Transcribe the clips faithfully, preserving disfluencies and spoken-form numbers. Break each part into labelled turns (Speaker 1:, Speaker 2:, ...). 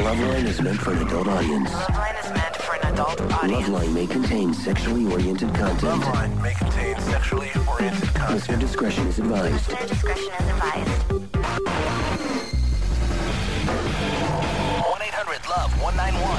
Speaker 1: Loveline is meant for an adult audience.
Speaker 2: Loveline is meant for an adult audience.
Speaker 1: Loveline may contain sexually oriented content.
Speaker 3: Loveline may contain sexually oriented content.
Speaker 1: Listener discretion is advised.
Speaker 2: Listener discretion is advised.
Speaker 3: one eight hundred love one nine one.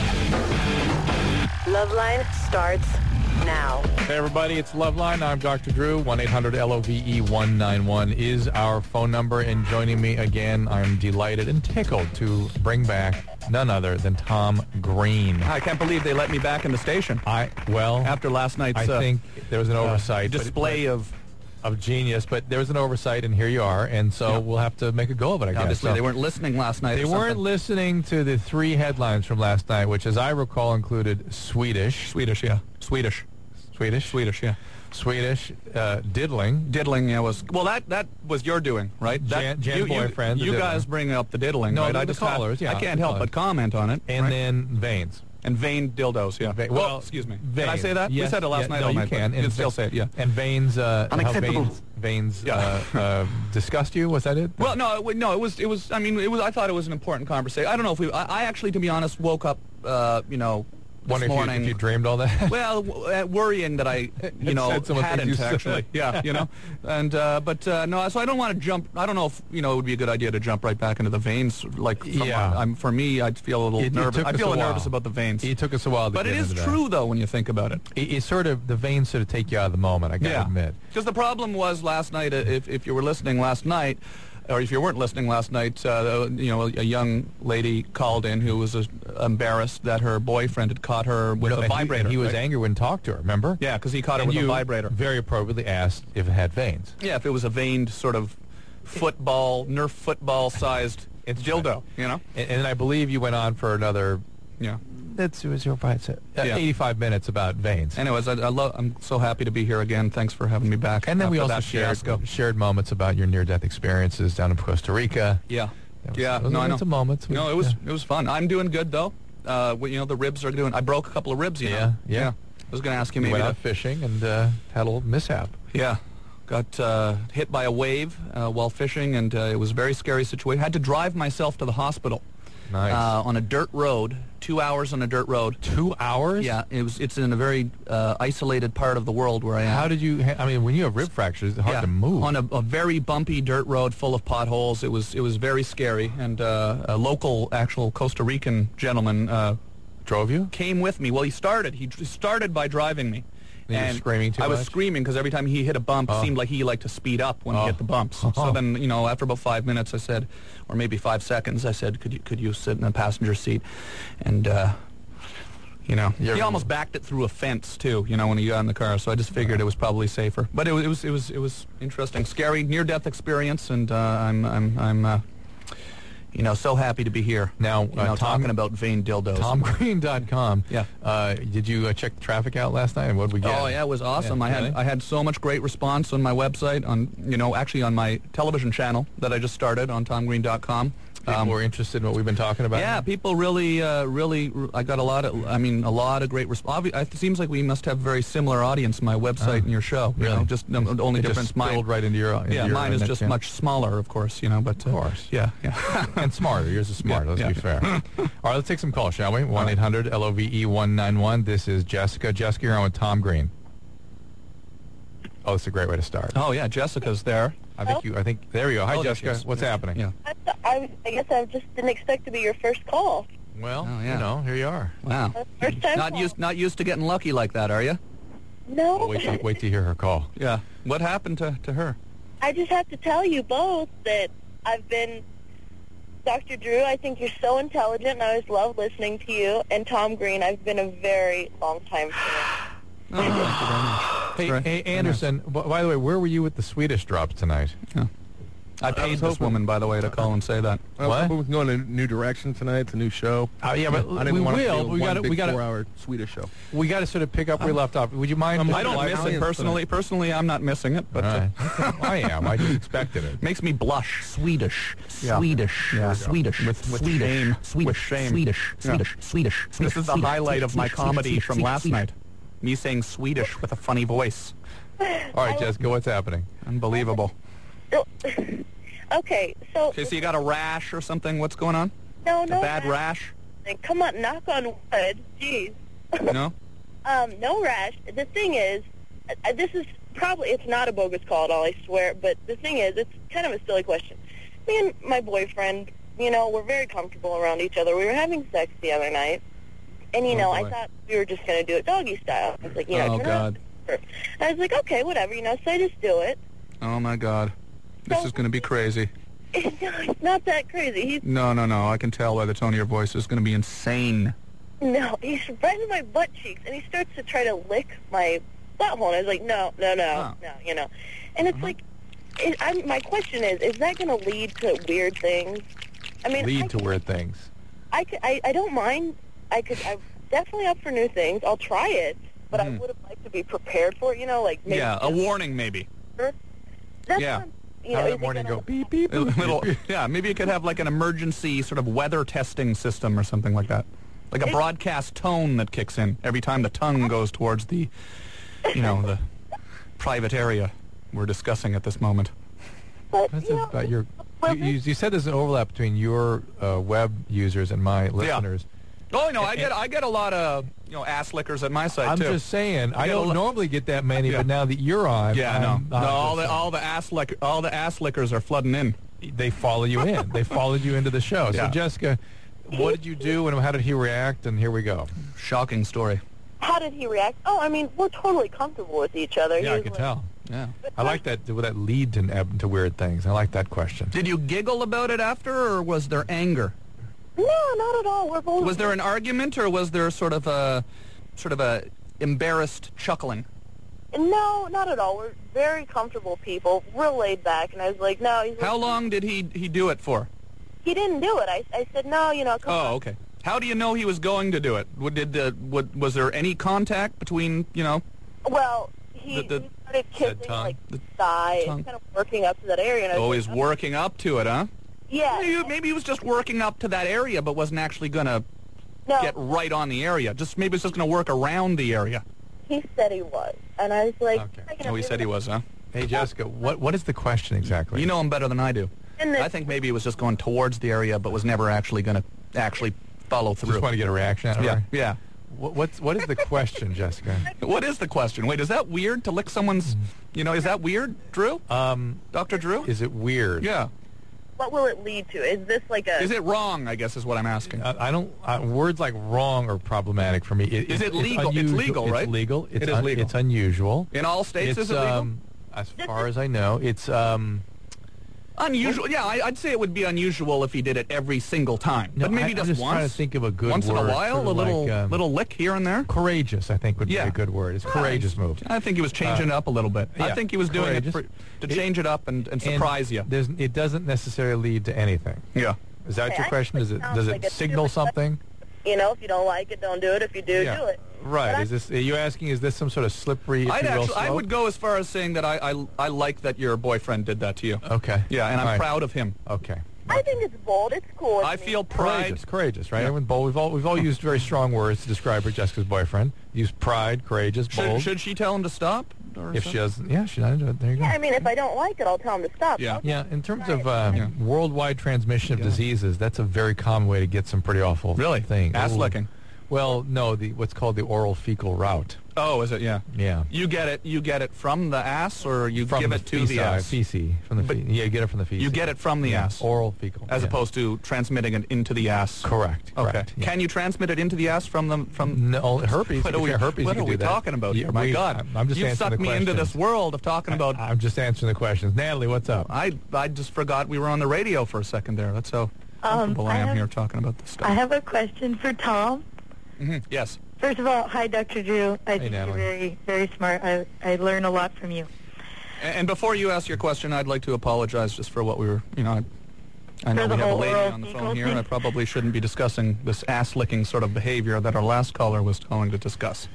Speaker 2: Loveline starts now.
Speaker 4: Hey everybody, it's Loveline. I'm Doctor Drew. one eight hundred L O V E one nine one is our phone number. And joining me again, I'm delighted and tickled to bring back none other than Tom Green.
Speaker 5: I can't believe they let me back in the station.
Speaker 4: I well
Speaker 5: After last night's
Speaker 4: I
Speaker 5: uh,
Speaker 4: think there was an oversight,
Speaker 5: uh, display
Speaker 4: but,
Speaker 5: of...
Speaker 4: of genius, but there was an oversight, and here you are, and so
Speaker 5: Yeah.
Speaker 4: we'll have to make a go of it, I guess.
Speaker 5: Obviously,
Speaker 4: So
Speaker 5: they weren't listening last night.
Speaker 4: they
Speaker 5: or
Speaker 4: weren't
Speaker 5: something.
Speaker 4: listening to the three headlines from last night, which, as I recall, included Swedish,
Speaker 5: Swedish, yeah. Swedish.
Speaker 4: Swedish,
Speaker 5: Swedish, yeah.
Speaker 4: Swedish, uh, diddling.
Speaker 5: Diddling, yeah, was... Well, that that was your doing, right? That,
Speaker 4: Jan- Jan
Speaker 5: you, you,
Speaker 4: boyfriend, the
Speaker 5: You
Speaker 4: diddler.
Speaker 5: guys bring up the diddling,
Speaker 4: No,
Speaker 5: right?
Speaker 4: the-
Speaker 5: I
Speaker 4: the
Speaker 5: just have-
Speaker 4: callers, yeah,
Speaker 5: I can't
Speaker 4: the
Speaker 5: help
Speaker 4: callers.
Speaker 5: but comment on it.
Speaker 4: And
Speaker 5: right?
Speaker 4: then veins.
Speaker 5: And vain dildos, yeah.
Speaker 4: Va-
Speaker 5: well, excuse me. Can I
Speaker 4: veins.
Speaker 5: say that?
Speaker 4: Yes,
Speaker 5: we said it last
Speaker 4: yeah,
Speaker 5: night
Speaker 4: no,
Speaker 5: all
Speaker 4: you
Speaker 5: night, but
Speaker 4: can.
Speaker 5: You
Speaker 4: And
Speaker 5: can still
Speaker 4: ve-
Speaker 5: say it, yeah.
Speaker 4: And veins, uh, how
Speaker 1: Unacceptable.
Speaker 4: veins, veins
Speaker 5: Yeah.
Speaker 4: uh, uh, disgust you? Was that it?
Speaker 5: Well, no, it, wa- no, it was, it was. I mean, it was. I thought it was an important conversation. I don't know if we. I, I actually, to be honest, woke up, uh, you know, this
Speaker 4: Wondering if you,
Speaker 5: morning.
Speaker 4: if you dreamed all that.
Speaker 5: Well, w- uh, worrying that I, you know,
Speaker 4: said some of the things
Speaker 5: hadn't
Speaker 4: you said.
Speaker 5: actually. Yeah, you know, and uh, but uh, no. So I don't want to jump. I don't know if you know it would be a good idea to jump right back into the veins. Like, from,
Speaker 4: Yeah.
Speaker 5: I'm for me, I'd feel a little
Speaker 4: It- it
Speaker 5: nervous.
Speaker 4: took
Speaker 5: I
Speaker 4: us
Speaker 5: feel
Speaker 4: a while.
Speaker 5: nervous about the veins.
Speaker 4: It took us a while to
Speaker 5: But
Speaker 4: get
Speaker 5: it is
Speaker 4: into that.
Speaker 5: true though when you think about it.
Speaker 4: It, it sort of, the veins sort of take you out of the moment, I gotta admit.
Speaker 5: Because the problem was last night, uh, if, if you were listening last night, or if you weren't listening last night, uh, you know, a young lady called in who was uh, embarrassed that her boyfriend had caught her with
Speaker 4: No,
Speaker 5: a
Speaker 4: and he-
Speaker 5: vibrator.
Speaker 4: and He, was
Speaker 5: right?
Speaker 4: angry when talked to her, remember?
Speaker 5: Yeah, because he caught her
Speaker 4: And
Speaker 5: with
Speaker 4: you
Speaker 5: a vibrator.
Speaker 4: very appropriately asked if it had veins.
Speaker 5: Yeah, if it was a veined sort of football, Nerf football-sized
Speaker 4: It's
Speaker 5: dildo, you know?
Speaker 4: And, and I believe you went on for another,
Speaker 5: Yeah.
Speaker 4: that's it was your five, uh,
Speaker 5: Yeah.
Speaker 4: eighty-five minutes about veins.
Speaker 5: Anyways, I, I love. I'm so happy to be here again. Thanks for having me back.
Speaker 4: And then we
Speaker 5: after
Speaker 4: also
Speaker 5: that
Speaker 4: shared,
Speaker 5: fiasco.
Speaker 4: shared moments about your near-death experiences down in Costa Rica.
Speaker 5: Yeah.
Speaker 4: That was-
Speaker 5: yeah.
Speaker 4: those
Speaker 5: No,
Speaker 4: are
Speaker 5: I know.
Speaker 4: some moments.
Speaker 5: No, it was
Speaker 4: Yeah.
Speaker 5: it was fun. I'm doing good though. Uh, well, you know, the ribs are doing. I broke a couple of ribs. You
Speaker 4: Yeah,
Speaker 5: know.
Speaker 4: yeah.
Speaker 5: I was going to ask you
Speaker 4: You
Speaker 5: maybe.
Speaker 4: went
Speaker 5: to-
Speaker 4: out fishing and uh, had a little mishap.
Speaker 5: Yeah. Got uh, hit by a wave uh, while fishing, and uh, it was a very scary situation. Had to drive myself to the hospital.
Speaker 4: Nice.
Speaker 5: Uh, on a dirt road, two hours on a dirt road.
Speaker 4: Two hours?
Speaker 5: Yeah, it was. It's in a very uh, isolated part of the world where I am.
Speaker 4: How did you, ha- I mean, when you have rib fractures, it's hard
Speaker 5: yeah,
Speaker 4: to move.
Speaker 5: on a, a very bumpy dirt road full of potholes. It was it was very scary, and uh, a local, actual Costa Rican gentleman uh,
Speaker 4: Drove you?
Speaker 5: came with me. Well, he started. He dr- started by driving me.
Speaker 4: And you were screaming too
Speaker 5: I was
Speaker 4: much?
Speaker 5: screaming because every time he hit a bump,
Speaker 4: Oh.
Speaker 5: it seemed like he liked to speed up when
Speaker 4: Oh.
Speaker 5: he hit the bumps.
Speaker 4: Oh.
Speaker 5: So then, you know, after about five minutes, I said, or maybe five seconds, I said, "Could you could you sit in the passenger seat?" And uh, you know,
Speaker 4: You're-
Speaker 5: he almost backed it through a fence too. You know, when he got in the car. So I just figured it was probably safer. But it was it was it was it was interesting, scary, near-death experience, and uh, I'm I'm I'm. Uh, you know, so happy to be here.
Speaker 4: Now,
Speaker 5: you
Speaker 4: uh,
Speaker 5: know,
Speaker 4: Tom-
Speaker 5: talking about vein dildos.
Speaker 4: Tom Green dot com.
Speaker 5: Yeah.
Speaker 4: Uh, did you uh, check the traffic out last night, and what did we get?
Speaker 5: Oh yeah, it was awesome.
Speaker 4: Yeah,
Speaker 5: I had
Speaker 4: really?
Speaker 5: I had so much great response on my website, on you know actually on my television channel that I just started on Tom Green dot com.
Speaker 4: People were interested in what we've been talking about?
Speaker 5: Yeah, people really, uh, really. I got a lot of. I mean, a lot of great response. It seems like we must have a very similar audience. My website
Speaker 4: Oh,
Speaker 5: and your show. You
Speaker 4: really?
Speaker 5: know, just um, the only
Speaker 4: It just
Speaker 5: difference. Mine,
Speaker 4: spilled right into your. Into
Speaker 5: yeah,
Speaker 4: your,
Speaker 5: mine
Speaker 4: uh,
Speaker 5: is
Speaker 4: net
Speaker 5: just
Speaker 4: channel.
Speaker 5: much smaller, of course. You know, but uh,
Speaker 4: Of course.
Speaker 5: Yeah, yeah.
Speaker 4: And smarter. Yours is smarter,
Speaker 5: Yeah,
Speaker 4: let's
Speaker 5: yeah.
Speaker 4: be fair. All right, let's take some calls, shall we? one eight hundred L O V E one nine one. This is Jessica. Jessica, you're on with Tom Green. Oh, that's a great way to start.
Speaker 5: Oh yeah, Jessica's there.
Speaker 4: I think you, I think, there you go. Hi,
Speaker 5: Oh, there
Speaker 4: Jessica.
Speaker 5: she is.
Speaker 4: What's happening?
Speaker 5: Yeah.
Speaker 6: I, th- I, I guess I just didn't expect to be your first call.
Speaker 4: Well,
Speaker 5: Oh, yeah.
Speaker 4: you know, here you are.
Speaker 5: Wow.
Speaker 6: That's the first time
Speaker 5: Not
Speaker 6: call.
Speaker 5: used, not used to getting lucky like that, are you?
Speaker 6: No.
Speaker 4: Well, wait, to, wait to hear her call.
Speaker 5: Yeah. What happened to, to her?
Speaker 6: I just have to tell you both that I've been, Doctor Drew, I think you're so intelligent, and I always love listening to you. And Tom Green, I've been a very long time fan.
Speaker 5: Oh, thank you very much.
Speaker 4: Hey,
Speaker 5: Very-
Speaker 4: hey
Speaker 5: very
Speaker 4: Anderson, b- by the way, where were you with the Swedish drops tonight?
Speaker 5: nice. I paid
Speaker 7: was
Speaker 5: this
Speaker 7: hoping-
Speaker 5: woman, by the way, to call and say that.
Speaker 7: I was
Speaker 4: What?
Speaker 7: hoping we can go in a new direction tonight. It's a new show.
Speaker 4: Oh, yeah, but
Speaker 7: I didn't
Speaker 4: we
Speaker 7: want
Speaker 4: will.
Speaker 7: to do
Speaker 4: We
Speaker 7: one
Speaker 4: gotta-
Speaker 7: big
Speaker 4: we gotta-
Speaker 7: four-hour Swedish show.
Speaker 4: We got to sort of pick up where we left off. Would you mind?
Speaker 7: I'm-
Speaker 4: just
Speaker 5: I don't
Speaker 4: like-
Speaker 5: miss it
Speaker 7: Italians
Speaker 5: personally. Personally, I'm not missing it, but
Speaker 4: All
Speaker 5: uh,
Speaker 4: right. I am. I just expected it.
Speaker 5: makes me blush.
Speaker 8: Swedish,
Speaker 5: Yeah.
Speaker 8: Swedish,
Speaker 5: Yeah.
Speaker 8: Swedish,
Speaker 5: With- with
Speaker 8: Swedish,
Speaker 5: shame.
Speaker 8: Swedish,
Speaker 5: With shame.
Speaker 8: Swedish,
Speaker 5: Yeah.
Speaker 8: Swedish, Swedish, Swedish.
Speaker 5: This is the
Speaker 8: Swedish,
Speaker 5: highlight of my
Speaker 8: Swedish,
Speaker 5: comedy
Speaker 8: Swedish,
Speaker 5: from
Speaker 8: Swedish,
Speaker 5: last
Speaker 8: Swedish.
Speaker 5: night. Me saying Swedish with a funny voice.
Speaker 4: All right, Jessica, what's happening?
Speaker 5: Unbelievable.
Speaker 6: Okay, so...
Speaker 5: Okay, so you got a rash or something? What's going on?
Speaker 6: no,
Speaker 5: A
Speaker 6: no.
Speaker 5: bad
Speaker 6: I-
Speaker 5: rash?
Speaker 6: something. Come on, knock on wood. Jeez.
Speaker 5: No?
Speaker 6: Um, no rash. The thing is, uh, this is probably, it's not a bogus call at all, I swear, but the thing is, it's kind of a silly question. Me and my boyfriend, you know, we're very comfortable around each other. We were having sex the other night, and, you
Speaker 5: Oh,
Speaker 6: know,
Speaker 5: boy.
Speaker 6: I thought we were just going to do it doggy style. I was like, you know,
Speaker 5: Oh,
Speaker 6: turn
Speaker 5: God.
Speaker 6: on. I was like, okay, whatever, you know, so I just do it.
Speaker 5: Oh, my God. This
Speaker 6: So-
Speaker 5: is going to be crazy.
Speaker 6: No, it's not that crazy. He's,
Speaker 5: No, no, no. I can tell by the tone of your voice. It's going to be insane.
Speaker 6: no, he's right in my butt cheeks, and he starts to try to lick my butthole, and I was like, no, no, no,
Speaker 5: Oh.
Speaker 6: no, you know. And it's like, it, I'm, my question is, is that going to lead to weird things? I mean, I,
Speaker 4: Lead to weird things.
Speaker 6: I, could, I, I don't mind. I could, I'm definitely up for new things. I'll try it, but I would have liked to be prepared for it, you know, like maybe.
Speaker 5: Yeah, a warning maybe.
Speaker 6: That's
Speaker 5: yeah.
Speaker 6: what I'm- You know,
Speaker 4: How
Speaker 6: is
Speaker 4: that
Speaker 6: it
Speaker 4: morning
Speaker 6: gonna-
Speaker 4: go beep beep.
Speaker 5: A
Speaker 4: beep,
Speaker 5: little,
Speaker 4: beep.
Speaker 5: yeah, maybe it could have like an emergency sort of weather testing system or something like that. Like a
Speaker 6: It-
Speaker 5: broadcast tone that kicks in every time the tongue goes towards the, you know, the private area we're discussing at this moment.
Speaker 6: But,
Speaker 4: That's
Speaker 6: you know,
Speaker 4: about your.
Speaker 6: well,
Speaker 4: You, you, you said there's an overlap between your uh, web users and my listeners.
Speaker 5: Oh, no, I get I get a lot of, you know, ass lickers at my site,
Speaker 4: I'm
Speaker 5: too.
Speaker 4: just saying. I
Speaker 5: get a
Speaker 4: don't
Speaker 5: lo-
Speaker 4: normally get that many,
Speaker 5: Yeah.
Speaker 4: but now that you're on,
Speaker 5: Yeah,
Speaker 4: I'm,
Speaker 5: no.
Speaker 4: I'm
Speaker 5: No, all
Speaker 4: just
Speaker 5: the
Speaker 4: saying.
Speaker 5: all the ass lick all the ass lickers are flooding in.
Speaker 4: They follow you in. They followed you into the show.
Speaker 5: Yeah.
Speaker 4: So, Jessica, what did you do and how did he react? And here we go.
Speaker 5: Shocking story.
Speaker 6: how did he react? Oh, I mean, we're totally comfortable with each other. He
Speaker 4: Yeah, I
Speaker 6: was
Speaker 4: could
Speaker 6: like-
Speaker 4: tell.
Speaker 5: Yeah.
Speaker 4: I like that. Would that lead to, eb- to weird things? I like that question.
Speaker 5: Did you giggle about it after, or was there anger?
Speaker 6: No, not at all. We're both.
Speaker 5: Was there an argument, or was there sort of a sort of a embarrassed chuckling?
Speaker 6: No, not at all. We're very comfortable people, real laid back. And I was like, no. He's
Speaker 5: How
Speaker 6: like,
Speaker 5: long did he he do it for?
Speaker 6: He didn't do it. I, I said, no, you know, come on.
Speaker 5: Oh, okay. How do you know he was going to do it? Would, did the, would, was there any contact between, you know?
Speaker 6: Well, he,
Speaker 5: The- the-
Speaker 6: he started kissing,
Speaker 4: tongue?
Speaker 6: like,
Speaker 5: The
Speaker 6: thigh,
Speaker 5: tongue.
Speaker 6: and kind of working up to that area. And I was
Speaker 5: Oh,
Speaker 6: like,
Speaker 5: he's
Speaker 6: oh,
Speaker 5: working up to it, huh?
Speaker 6: Yeah.
Speaker 5: Maybe, maybe he was just working up to that area, but wasn't actually going to
Speaker 6: No,
Speaker 5: get right on the area. Just maybe it's just going to work around the area.
Speaker 6: he said he was. And I was like,
Speaker 4: Okay.
Speaker 6: I can
Speaker 5: Oh, he said he was, huh?
Speaker 4: Hey, Jessica, what what is the question exactly?
Speaker 5: You know him better than I do.
Speaker 6: And the-
Speaker 5: I think maybe he was just going towards the area, but was never actually going to actually follow through.
Speaker 4: just want to get a reaction out of
Speaker 5: yeah,
Speaker 4: her.
Speaker 5: yeah.
Speaker 4: What, what's what is the question, Jessica?
Speaker 5: What is the question? Wait, is that weird to lick someone's? You know, is that weird, Drew?
Speaker 4: Um,
Speaker 5: Doctor Drew?
Speaker 4: is it weird?
Speaker 5: Yeah.
Speaker 6: What will it lead to? Is this like a...
Speaker 5: Is it wrong? I guess is what I'm asking.
Speaker 4: I, I don't. Uh, words like wrong are problematic for me. It,
Speaker 5: Is it
Speaker 4: it's
Speaker 5: legal? It's
Speaker 4: unusual-
Speaker 5: legal, right?
Speaker 4: It's legal. It's
Speaker 5: It is legal.
Speaker 4: It's unusual.
Speaker 5: In all states,
Speaker 4: it's,
Speaker 5: is it legal?
Speaker 4: Um, as far as I know, it's um.
Speaker 5: Unusual. Yeah, I, I'd say it would be unusual if he did it every single time.
Speaker 4: No,
Speaker 5: but maybe
Speaker 4: I, I'm
Speaker 5: just
Speaker 4: just
Speaker 5: once.
Speaker 4: trying to think of a good
Speaker 5: once
Speaker 4: word.
Speaker 5: in a while,
Speaker 4: sort
Speaker 5: a
Speaker 4: of
Speaker 5: little
Speaker 4: like, um,
Speaker 5: little lick here and there.
Speaker 4: courageous. I think would
Speaker 5: Yeah.
Speaker 4: be a good word. It's a courageous move.
Speaker 5: I think he was changing it up a little bit. I
Speaker 4: yeah,
Speaker 5: think he was doing
Speaker 4: courageous.
Speaker 5: it for, to change it up and, and
Speaker 4: And
Speaker 5: surprise you.
Speaker 4: There's, it doesn't necessarily lead to anything.
Speaker 5: Yeah.
Speaker 4: Is that
Speaker 6: Okay,
Speaker 4: your
Speaker 6: I
Speaker 4: question?
Speaker 6: think
Speaker 4: Does
Speaker 6: it
Speaker 4: it
Speaker 6: sounds
Speaker 4: does
Speaker 6: like
Speaker 4: it
Speaker 6: it's
Speaker 4: signal
Speaker 6: really-
Speaker 4: something?
Speaker 6: You know, if you don't like it, don't do it. If you do,
Speaker 4: Yeah.
Speaker 6: do it.
Speaker 4: Right.
Speaker 6: But
Speaker 4: Is this? Are you asking? Is this some sort of slippery? If
Speaker 5: I'd
Speaker 4: you will,
Speaker 5: actually, I
Speaker 4: slope?
Speaker 5: would go as far as saying that I, I, I like that your boyfriend did that to you.
Speaker 4: Okay.
Speaker 5: Yeah, and I'm
Speaker 4: All right.
Speaker 5: proud of him.
Speaker 4: Okay.
Speaker 6: I think it's bold. It's cool. with
Speaker 5: I
Speaker 6: me.
Speaker 5: feel pride.
Speaker 4: Courageous, courageous, right?
Speaker 5: Yeah.
Speaker 4: Everyone bold. We've all we've all used very strong words to describe her, Jessica's boyfriend. Use pride, courageous,
Speaker 5: Should,
Speaker 4: bold.
Speaker 5: should she tell him to stop? Or
Speaker 4: if
Speaker 5: something?
Speaker 4: she doesn't, yeah, she's not into it. There you go.
Speaker 6: Yeah, I mean, if I don't like it, I'll tell him to stop.
Speaker 5: Yeah.
Speaker 4: Yeah, in terms of
Speaker 6: Right.
Speaker 4: uh,
Speaker 5: Yeah.
Speaker 4: worldwide transmission of diseases, that's a very common way to get some pretty awful
Speaker 5: Really?
Speaker 4: things.
Speaker 5: Ass
Speaker 4: Ooh.
Speaker 5: licking.
Speaker 4: Well, no, the what's called the oral fecal route.
Speaker 5: Oh, is it? Yeah.
Speaker 4: Yeah.
Speaker 5: You get it. You get it from the ass, or you
Speaker 4: From
Speaker 5: give
Speaker 4: the
Speaker 5: it to the
Speaker 4: feci,
Speaker 5: ass.
Speaker 4: Feces, from the
Speaker 5: But
Speaker 4: fe- yeah, you get it from the feces.
Speaker 5: You get it from the
Speaker 4: Yeah,
Speaker 5: ass,
Speaker 4: Oral fecal.
Speaker 5: as
Speaker 4: yeah.
Speaker 5: opposed to transmitting it into the ass.
Speaker 4: Correct.
Speaker 5: Okay.
Speaker 4: correct, yeah.
Speaker 5: Can you transmit it into the ass from the from?
Speaker 4: No, herpes.
Speaker 5: What
Speaker 4: you
Speaker 5: are we,
Speaker 4: can- herpes,
Speaker 5: what
Speaker 4: you
Speaker 5: are
Speaker 4: can
Speaker 5: we
Speaker 4: do that.
Speaker 5: talking about
Speaker 4: Yeah,
Speaker 5: here? My
Speaker 4: we-
Speaker 5: God,
Speaker 4: I'm- I'm just
Speaker 5: You've
Speaker 4: answering
Speaker 5: sucked
Speaker 4: the
Speaker 5: me into
Speaker 4: questions.
Speaker 5: this world of talking about.
Speaker 4: I, I'm just answering the questions. Natalie, what's up?
Speaker 5: I I just forgot we were on the radio for a second there. That's how comfortable I
Speaker 8: I
Speaker 5: am
Speaker 8: have-
Speaker 5: here talking about this stuff.
Speaker 8: I have a question for Tom.
Speaker 5: Mhm. Yes.
Speaker 8: First of all, hi, Doctor Drew. I think
Speaker 4: Natalie.
Speaker 8: you're very, very smart. I, I learn a lot from you.
Speaker 5: And, and before you ask your question, I'd like to apologize just for what we were. You know, I, I know
Speaker 8: For
Speaker 5: we
Speaker 8: the
Speaker 5: have a
Speaker 8: whole
Speaker 5: lady
Speaker 8: oral
Speaker 5: on the
Speaker 8: fecal
Speaker 5: phone here.
Speaker 8: thing?
Speaker 5: I probably shouldn't be discussing this ass-licking sort of behavior that our last caller was going to discuss.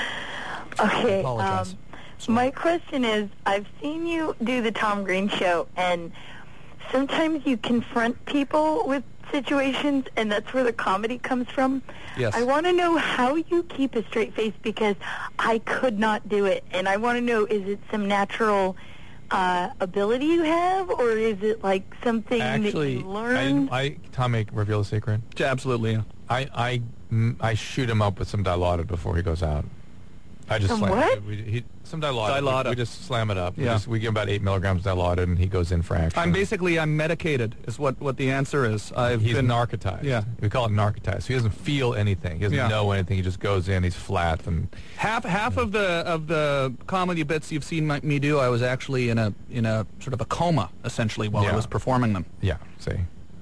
Speaker 8: Okay.
Speaker 5: apologize.
Speaker 8: Um,
Speaker 5: Sorry.
Speaker 8: my question is, I've seen you do the Tom Green show, and sometimes you confront people with situations, and that's where the comedy comes from.
Speaker 5: Yes.
Speaker 8: I want to know how you keep a straight face, because I could not do it. And I want to know, is it some natural uh, ability you have, or is it like something
Speaker 4: Actually,
Speaker 8: that you
Speaker 4: I,
Speaker 8: learn?
Speaker 4: didn't- I Tom, may reveal a secret.
Speaker 5: Yeah, absolutely. Yeah.
Speaker 4: I, I, mm, I shoot him up with some Dilaudid before he goes out. I just
Speaker 8: Some
Speaker 4: slam
Speaker 8: what?
Speaker 4: it. We, he, some Dilaudid.
Speaker 5: Dilaudid.
Speaker 4: We, we just slam it up. We,
Speaker 5: Yeah.
Speaker 4: just, we give him about eight milligrams of Dilaudid, and he goes in for action.
Speaker 5: I'm basically I'm medicated. Is what what the answer is. I've
Speaker 4: He's
Speaker 5: been
Speaker 4: narcotized.
Speaker 5: Yeah.
Speaker 4: We call it narcotized. He doesn't feel anything. He doesn't
Speaker 5: Yeah.
Speaker 4: know anything. He just goes in. He's flat. And
Speaker 5: half half of the of the comedy bits you've seen my, me do. I was actually in a in a sort of a coma essentially while
Speaker 4: Yeah.
Speaker 5: I was performing them.
Speaker 4: yeah, see.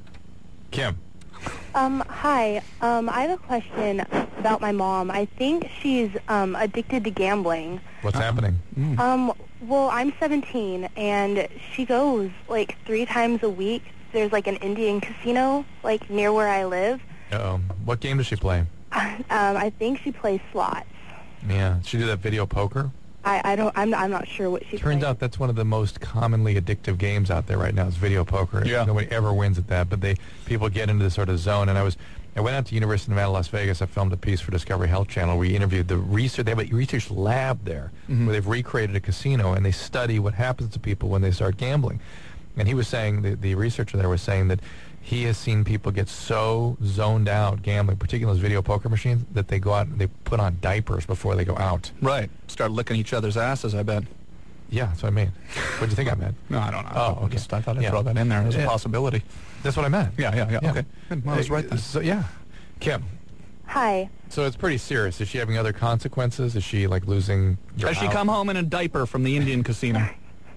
Speaker 4: Kim.
Speaker 9: Um, hi. Um, I have a question about my mom. I think she's um, addicted to gambling.
Speaker 4: What's happening?
Speaker 9: Um, well, I'm seventeen, and she goes like three times a week. There's like an Indian casino like near where I live.
Speaker 4: Uh-oh. What game does she play?
Speaker 9: Um, I think she plays slots.
Speaker 4: Yeah. She do that video poker?
Speaker 9: I, I don't. I'm. I'm not sure what she.
Speaker 4: Turns
Speaker 9: plays.
Speaker 4: out that's one of the most commonly addictive games out there right now is video poker.
Speaker 5: Yeah.
Speaker 4: Nobody ever wins at that, but they people get into this sort of zone. And I was, I went out to University of Nevada, Las Vegas. I filmed a piece for Discovery Health Channel. We interviewed the research. They have a research lab there where they've recreated a casino and they study what happens to people when they start gambling. And he was saying, the, the researcher there was saying that he has seen people get so zoned out gambling, particularly those video poker machines, that they go out and they put on diapers before they go out.
Speaker 5: Right. Start licking each other's asses. I bet.
Speaker 4: Yeah, that's what I mean. What do you think I meant?
Speaker 5: No, I don't know.
Speaker 4: Oh, okay.
Speaker 5: Just, I thought I'd
Speaker 4: Yeah.
Speaker 5: throw that in there as
Speaker 4: Yeah.
Speaker 5: a possibility.
Speaker 4: That's what I meant.
Speaker 5: Yeah, yeah, yeah. Okay. Good. Well, I was right then.
Speaker 4: So, yeah. Kim,
Speaker 9: Hi.
Speaker 4: so it's pretty serious. Is she having other consequences? Is she, like, losing your
Speaker 5: Has she
Speaker 4: house?
Speaker 5: come home in a diaper from the Indian casino?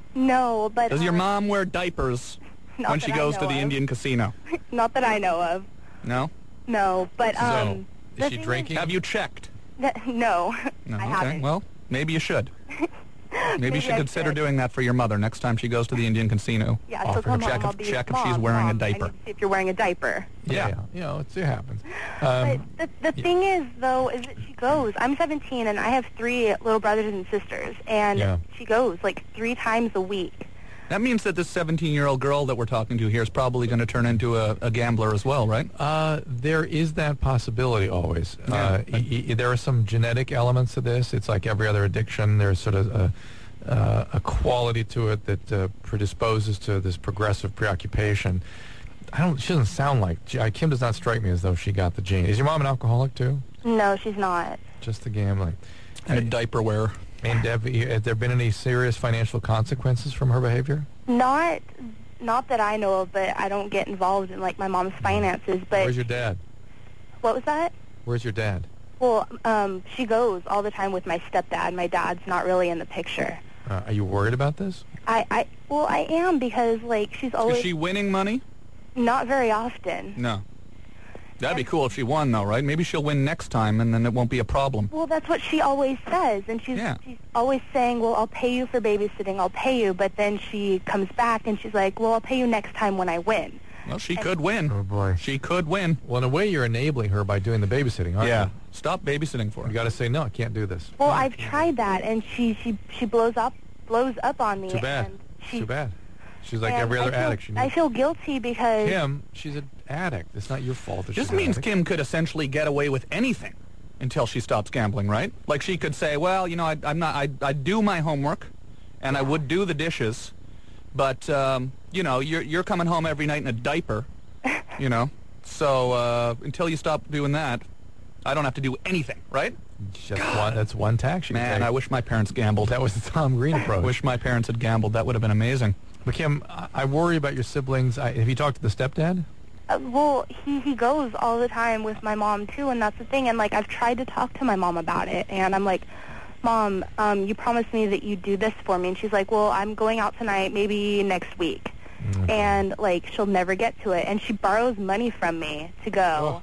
Speaker 9: No, but
Speaker 5: Does your
Speaker 9: um,
Speaker 5: mom wear diapers
Speaker 9: Not
Speaker 5: when
Speaker 9: that
Speaker 5: she
Speaker 9: I
Speaker 5: goes to
Speaker 9: know
Speaker 5: the
Speaker 9: of.
Speaker 5: Indian casino?
Speaker 9: Not that I know of.
Speaker 5: No?
Speaker 9: No, but
Speaker 4: So,
Speaker 9: um. the
Speaker 4: is she
Speaker 9: thing
Speaker 4: drinking?
Speaker 5: Have you checked?
Speaker 9: that- no,
Speaker 5: No.
Speaker 9: I
Speaker 5: okay.
Speaker 9: haven't.
Speaker 5: Well, maybe you should. Maybe, you should
Speaker 9: I
Speaker 5: consider
Speaker 9: should.
Speaker 5: doing that for your mother next time she goes to the Indian casino.
Speaker 9: Yeah,
Speaker 5: Offer
Speaker 9: so come
Speaker 5: to check
Speaker 9: home. I'll
Speaker 5: if,
Speaker 9: be
Speaker 5: check
Speaker 9: your
Speaker 5: if she's
Speaker 9: mom,
Speaker 5: wearing
Speaker 9: mom.
Speaker 5: a
Speaker 9: I
Speaker 5: diaper.
Speaker 9: need to see if you're wearing a diaper.
Speaker 4: Yeah.
Speaker 5: Yeah.
Speaker 4: yeah. You know, it's, it happens.
Speaker 9: But
Speaker 4: Um,
Speaker 9: the, the thing is, though, is that she goes. I'm seventeen, and I have three little brothers and sisters, and
Speaker 4: Yeah.
Speaker 9: she goes like three times a week.
Speaker 5: That means that this seventeen-year-old girl that we're talking to here is probably going to turn into a, a gambler as well, right?
Speaker 4: Uh, there is that possibility always.
Speaker 5: Yeah.
Speaker 4: Uh, y- y- there are some genetic elements to this. It's like every other addiction. There's sort of a, uh, a quality to it that uh, predisposes to this progressive preoccupation. I don't. She doesn't sound like she- uh, Kim. Does not strike me as though she got the gene. Is your mom an alcoholic too?
Speaker 9: No, she's not.
Speaker 4: Just the gambling.
Speaker 5: And a diaper wearer.
Speaker 4: And Deb, y- has there been any serious financial consequences from her behavior?
Speaker 9: Not, not that I know of, but I don't get involved in like my mom's finances. But
Speaker 4: Where's your dad?
Speaker 9: what was that?
Speaker 4: Where's your dad?
Speaker 9: Well, um, she goes all the time with my stepdad. My dad's not really in the picture.
Speaker 4: Uh, are you worried about this?
Speaker 9: I, I, well, I am because like she's always
Speaker 5: Is she winning money?
Speaker 9: not very often.
Speaker 5: No. That'd be cool if she won, though, right? Maybe she'll win next time, and then it won't be a problem.
Speaker 9: Well, that's what she always says, and she's
Speaker 5: Yeah.
Speaker 9: she's always saying, "Well, I'll pay you for babysitting. I'll pay you." But then she comes back and she's like, "Well, I'll pay you next time when I win."
Speaker 5: Well, she could win.
Speaker 4: Oh boy.
Speaker 5: She could win.
Speaker 4: Well, in a way, you're enabling her by doing the babysitting, aren't
Speaker 5: Yeah.
Speaker 4: you?
Speaker 5: Stop babysitting for her.
Speaker 4: You got to say no. I can't do this.
Speaker 9: Well, I've tried that, and she she she blows up blows up on me.
Speaker 4: Too bad.
Speaker 9: And she,
Speaker 4: Too bad. She's like
Speaker 9: and
Speaker 4: every other
Speaker 9: I feel,
Speaker 4: addict. She
Speaker 9: I
Speaker 4: needs.
Speaker 9: feel guilty because
Speaker 4: Kim, she's an addict. It's not your fault that
Speaker 5: Just
Speaker 4: she's an
Speaker 5: means
Speaker 4: addict.
Speaker 5: Kim could essentially get away with anything until she stops gambling, right? Like she could say, well, you know, I, I'm not, I, I do my homework, and I would do the dishes, but, um, you know, you're, you're coming home every night in a diaper, you know, so uh, until you stop doing that, I don't have to do anything, right?
Speaker 4: Just one, that's one tax you can
Speaker 5: Man,
Speaker 4: take.
Speaker 5: I wish my parents gambled.
Speaker 4: That was the Tom Green
Speaker 5: I
Speaker 4: approach.
Speaker 5: wish my parents had gambled. That would have been amazing.
Speaker 4: But Kim, I, I worry about your siblings. I, have you talked to the stepdad?
Speaker 9: uh, well, he he goes all the time with my mom too, and that's the thing. And like I've tried to talk to my mom about it, and I'm like, "Mom, um, you promised me that you'd do this for me," and she's like, "Well, I'm going out tonight, maybe next week."
Speaker 4: Mm-hmm.
Speaker 9: And like she'll never get to it, and she borrows money from me to go.
Speaker 4: Oh.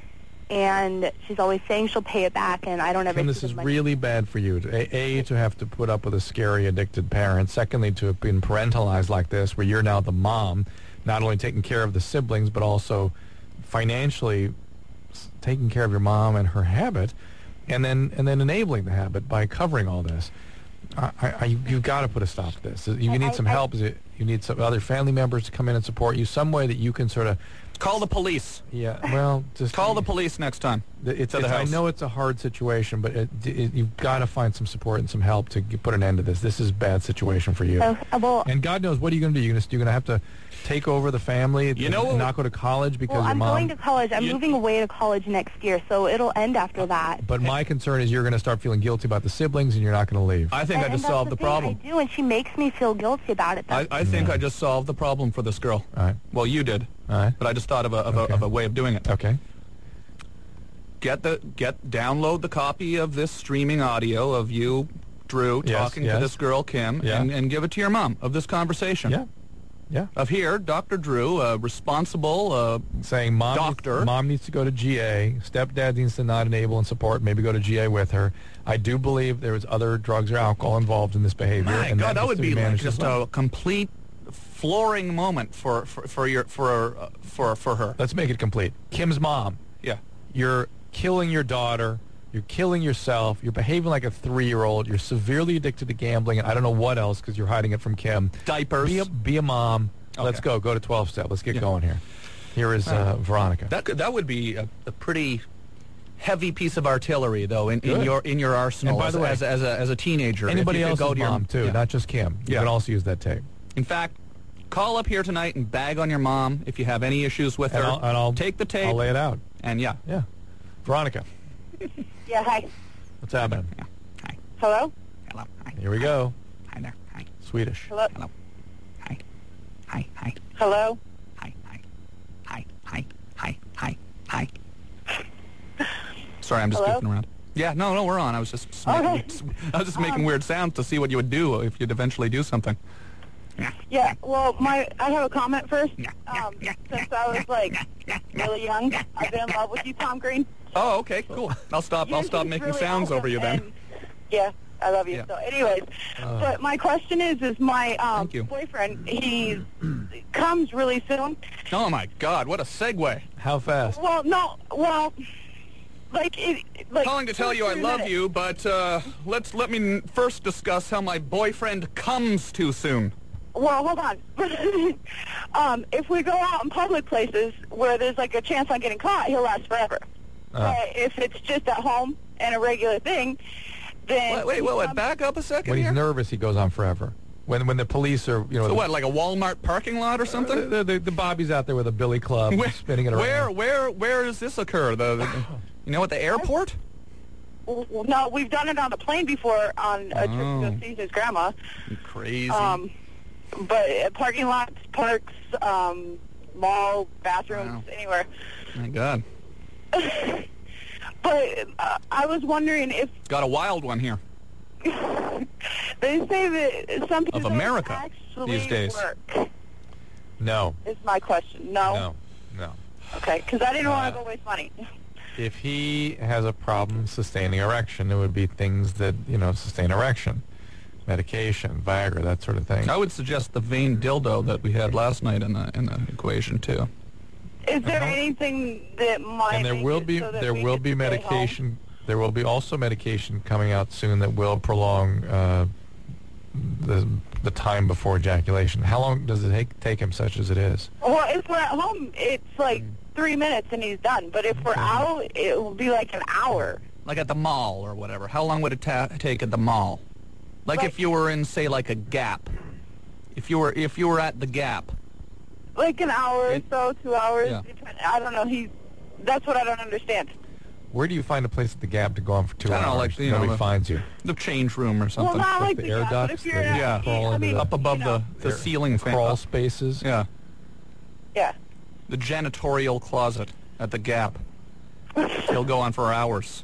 Speaker 9: And she's always saying she'll pay it back, and I don't ever
Speaker 4: Kim,
Speaker 9: see
Speaker 4: this
Speaker 9: the
Speaker 4: is
Speaker 9: money.
Speaker 4: really bad for you. To, a, a, to have to put up with a scary, addicted parent. Secondly, to have been parentalized like this, where you're now the mom, not only taking care of the siblings, but also financially s- taking care of your mom and her habit, and then and then enabling the habit by covering all this. I, I, you, you've got to put a stop to this. You
Speaker 9: I-
Speaker 4: need
Speaker 9: I-
Speaker 4: some
Speaker 9: I-
Speaker 4: help. Is it- You need some other family members to come in and support you. Some way that you can sort of
Speaker 5: Call the police.
Speaker 4: Yeah, well, just
Speaker 5: Call the police next time.
Speaker 4: It's,
Speaker 5: to the
Speaker 4: it's, I
Speaker 5: house.
Speaker 4: know it's a hard situation, but it, it, you've got to find some support and some help to g- put an end to this. This is a bad situation for you.
Speaker 9: Oh, uh, well,
Speaker 4: And God knows, what are you going to do? You're going to you're going to have to take over the family
Speaker 5: You
Speaker 4: and,
Speaker 5: know-
Speaker 4: and not go to college because
Speaker 9: well,
Speaker 4: your
Speaker 9: I'm
Speaker 4: mom...
Speaker 9: going to college. I'm
Speaker 5: You-
Speaker 9: moving away to college next year, so it'll end after that.
Speaker 4: But my concern is you're going to start feeling guilty about the siblings and you're not going to leave.
Speaker 5: I think
Speaker 9: and,
Speaker 5: I just
Speaker 9: and that's
Speaker 5: solved the,
Speaker 9: thing,
Speaker 5: problem.
Speaker 9: I do, and she makes me feel guilty about it.
Speaker 5: I,
Speaker 9: That's
Speaker 5: I think
Speaker 4: Yeah.
Speaker 5: I just solved the problem for this girl.
Speaker 4: All right.
Speaker 5: Well, you did,
Speaker 4: All right.
Speaker 5: but I just thought of a, of,
Speaker 4: Okay.
Speaker 5: a, of a way of doing it.
Speaker 4: Okay.
Speaker 5: Get the get download the copy of this streaming audio of you, Drew,
Speaker 4: Yes,
Speaker 5: talking
Speaker 4: yes.
Speaker 5: to this girl, Kim,
Speaker 4: Yeah.
Speaker 5: and, and give it to your mom of this conversation.
Speaker 4: Yeah. Yeah.
Speaker 5: Of here, Doctor Drew, a responsible uh,
Speaker 4: Saying mom
Speaker 5: Doctor.
Speaker 4: Needs, mom needs to go to G A. Stepdad needs to not enable and support. Maybe go to G A with her. I do believe there was other drugs or alcohol involved in this behavior.
Speaker 5: My
Speaker 4: and
Speaker 5: God, that
Speaker 4: needs
Speaker 5: would
Speaker 4: to
Speaker 5: be like
Speaker 4: managed as
Speaker 5: just
Speaker 4: well.
Speaker 5: a complete flooring moment for for, for your for uh, for for her.
Speaker 4: Let's make it complete. Kim's mom.
Speaker 5: Yeah.
Speaker 4: You're killing your daughter. You're killing yourself. You're behaving like a three-year-old. You're severely addicted to gambling, and I don't know what else because you're hiding it from Kim.
Speaker 5: Diapers.
Speaker 4: Be a, be a mom. Let's
Speaker 5: Okay.
Speaker 4: go. Go to twelve-step. Let's get
Speaker 5: Yeah.
Speaker 4: going here. Here is uh, Veronica.
Speaker 5: That could, that would be a, a pretty heavy piece of artillery, though, in, in
Speaker 4: Good.
Speaker 5: your in your arsenal.
Speaker 4: And by
Speaker 5: as,
Speaker 4: the way,
Speaker 5: as, as a as a teenager, if
Speaker 4: Anybody
Speaker 5: you could
Speaker 4: else's
Speaker 5: go to your,
Speaker 4: mom, too,
Speaker 5: yeah.
Speaker 4: not just Kim. You
Speaker 5: Yeah.
Speaker 4: can also use that tape.
Speaker 5: In fact, call up here tonight and bag on your mom if you have any issues with
Speaker 4: And
Speaker 5: her.
Speaker 4: I'll, and I'll
Speaker 5: take the tape
Speaker 4: I'll lay it out.
Speaker 5: and yeah.
Speaker 4: Yeah. Veronica,
Speaker 6: Yeah, hi.
Speaker 4: what's happening?
Speaker 5: Hi.
Speaker 6: Hello?
Speaker 5: Hello. Hi.
Speaker 4: Here we go.
Speaker 5: Hi there. Hi.
Speaker 4: Swedish.
Speaker 6: Hello?
Speaker 5: Hello. Hi. Hi. Hi.
Speaker 6: Hello?
Speaker 5: Hi. Hi. Hi. Hi. Hi. Hi. Hi. Sorry, I'm just
Speaker 6: Hello?
Speaker 5: goofing around. Yeah, no, no, we're on. I was just, just
Speaker 6: Okay.
Speaker 5: making, I was just making weird sounds to see what you would do if you'd eventually do something. Yeah.
Speaker 6: Yeah, well, my I have a comment first.
Speaker 5: Yeah,
Speaker 6: Um,
Speaker 5: yeah,
Speaker 6: since I was, like, really young, I've been in love with you, Tom Green.
Speaker 5: Oh, okay, cool. I'll stop. I'll
Speaker 6: Yours
Speaker 5: stop
Speaker 6: is
Speaker 5: making
Speaker 6: really
Speaker 5: sounds
Speaker 6: awesome,
Speaker 5: over you then.
Speaker 6: and- yeah, I love you.
Speaker 5: Yeah.
Speaker 6: So, anyways, but my question is, is my um,
Speaker 5: Thank you.
Speaker 6: boyfriend, he comes really soon.
Speaker 5: Oh my God, what a segue!
Speaker 4: How fast?
Speaker 6: Well, no, well, like, it, like.
Speaker 5: Calling to tell you I
Speaker 6: three
Speaker 5: love
Speaker 6: minutes.
Speaker 5: you, but uh, let's let me n- first discuss how my boyfriend comes too soon.
Speaker 6: Well, hold on. um, if we go out in public places where there's like a chance on getting caught, he'll last forever.
Speaker 4: Uh.
Speaker 6: But if it's just at home and a regular thing, then
Speaker 5: Wait, wait, wait, wait, back up a second
Speaker 4: When he's
Speaker 5: here.
Speaker 4: nervous, he goes on forever. When when the police are, you know,
Speaker 5: So
Speaker 4: the,
Speaker 5: what, like a Walmart parking lot or something?
Speaker 4: the, the, the Bobby's out there with a billy club,
Speaker 5: Where,
Speaker 4: spinning it around.
Speaker 5: where, where, where does this occur? The, the you know, at the airport?
Speaker 6: Well, no, we've done it on a plane before on a trip to
Speaker 5: Oh.
Speaker 6: go see his grandma.
Speaker 5: Crazy.
Speaker 6: Um, but uh, parking lots, parks, um, mall, bathrooms,
Speaker 5: Wow.
Speaker 6: anywhere.
Speaker 5: My God,
Speaker 6: But uh, I was wondering if
Speaker 5: got a wild one here.
Speaker 6: they say that some people
Speaker 5: Of America
Speaker 6: actually
Speaker 5: these days.
Speaker 6: work.
Speaker 4: No,
Speaker 6: Is my question. No.
Speaker 4: no, no.
Speaker 6: Okay, because I didn't
Speaker 4: Uh,
Speaker 6: want to go waste money.
Speaker 4: If he has a problem sustaining erection, it would be things that, you know, sustain erection. Medication, Viagra, that sort of thing.
Speaker 5: I would suggest the vein dildo that we had last night in the in the equation too.
Speaker 6: Is there
Speaker 4: Uh-huh.
Speaker 6: anything that might
Speaker 4: And there
Speaker 6: make
Speaker 4: will
Speaker 6: it
Speaker 4: be
Speaker 6: so that
Speaker 4: there
Speaker 6: we
Speaker 4: will
Speaker 6: could
Speaker 4: be
Speaker 6: stay home?
Speaker 4: medication. There will be also medication coming out soon that will prolong uh, the the time before ejaculation. How long does it take take him, such as it is?
Speaker 6: Well, if we're at home, it's like three minutes and he's done. But if we're out, it will be like an hour.
Speaker 5: Like at the mall or whatever. How long would it ta- take at the mall? Like
Speaker 6: Like-
Speaker 5: if you were in, say, like a Gap. If you were if you were at the Gap.
Speaker 6: Like an hour or
Speaker 5: It-
Speaker 6: so, two hours.
Speaker 5: Yeah.
Speaker 6: depend- I don't know. He's that's what I don't understand.
Speaker 4: Where do you find a place at the Gap to go on for two
Speaker 5: I don't
Speaker 4: hours?
Speaker 5: know, like, you know,
Speaker 4: Nobody
Speaker 5: the-
Speaker 4: finds you.
Speaker 5: The change room or
Speaker 6: Well,
Speaker 5: something.
Speaker 6: not like
Speaker 4: the
Speaker 6: the,
Speaker 4: air
Speaker 6: Gap, but
Speaker 4: ducts,
Speaker 6: if you're
Speaker 4: the-
Speaker 6: at,
Speaker 4: yeah, crawl
Speaker 6: I
Speaker 4: into
Speaker 6: mean,
Speaker 4: the-
Speaker 5: Up above
Speaker 6: you know,
Speaker 5: the, the
Speaker 4: Air-
Speaker 5: ceiling fan.
Speaker 4: Crawl
Speaker 5: up-
Speaker 4: spaces.
Speaker 5: Yeah.
Speaker 6: Yeah.
Speaker 5: The janitorial closet at the Gap. He'll go on for hours.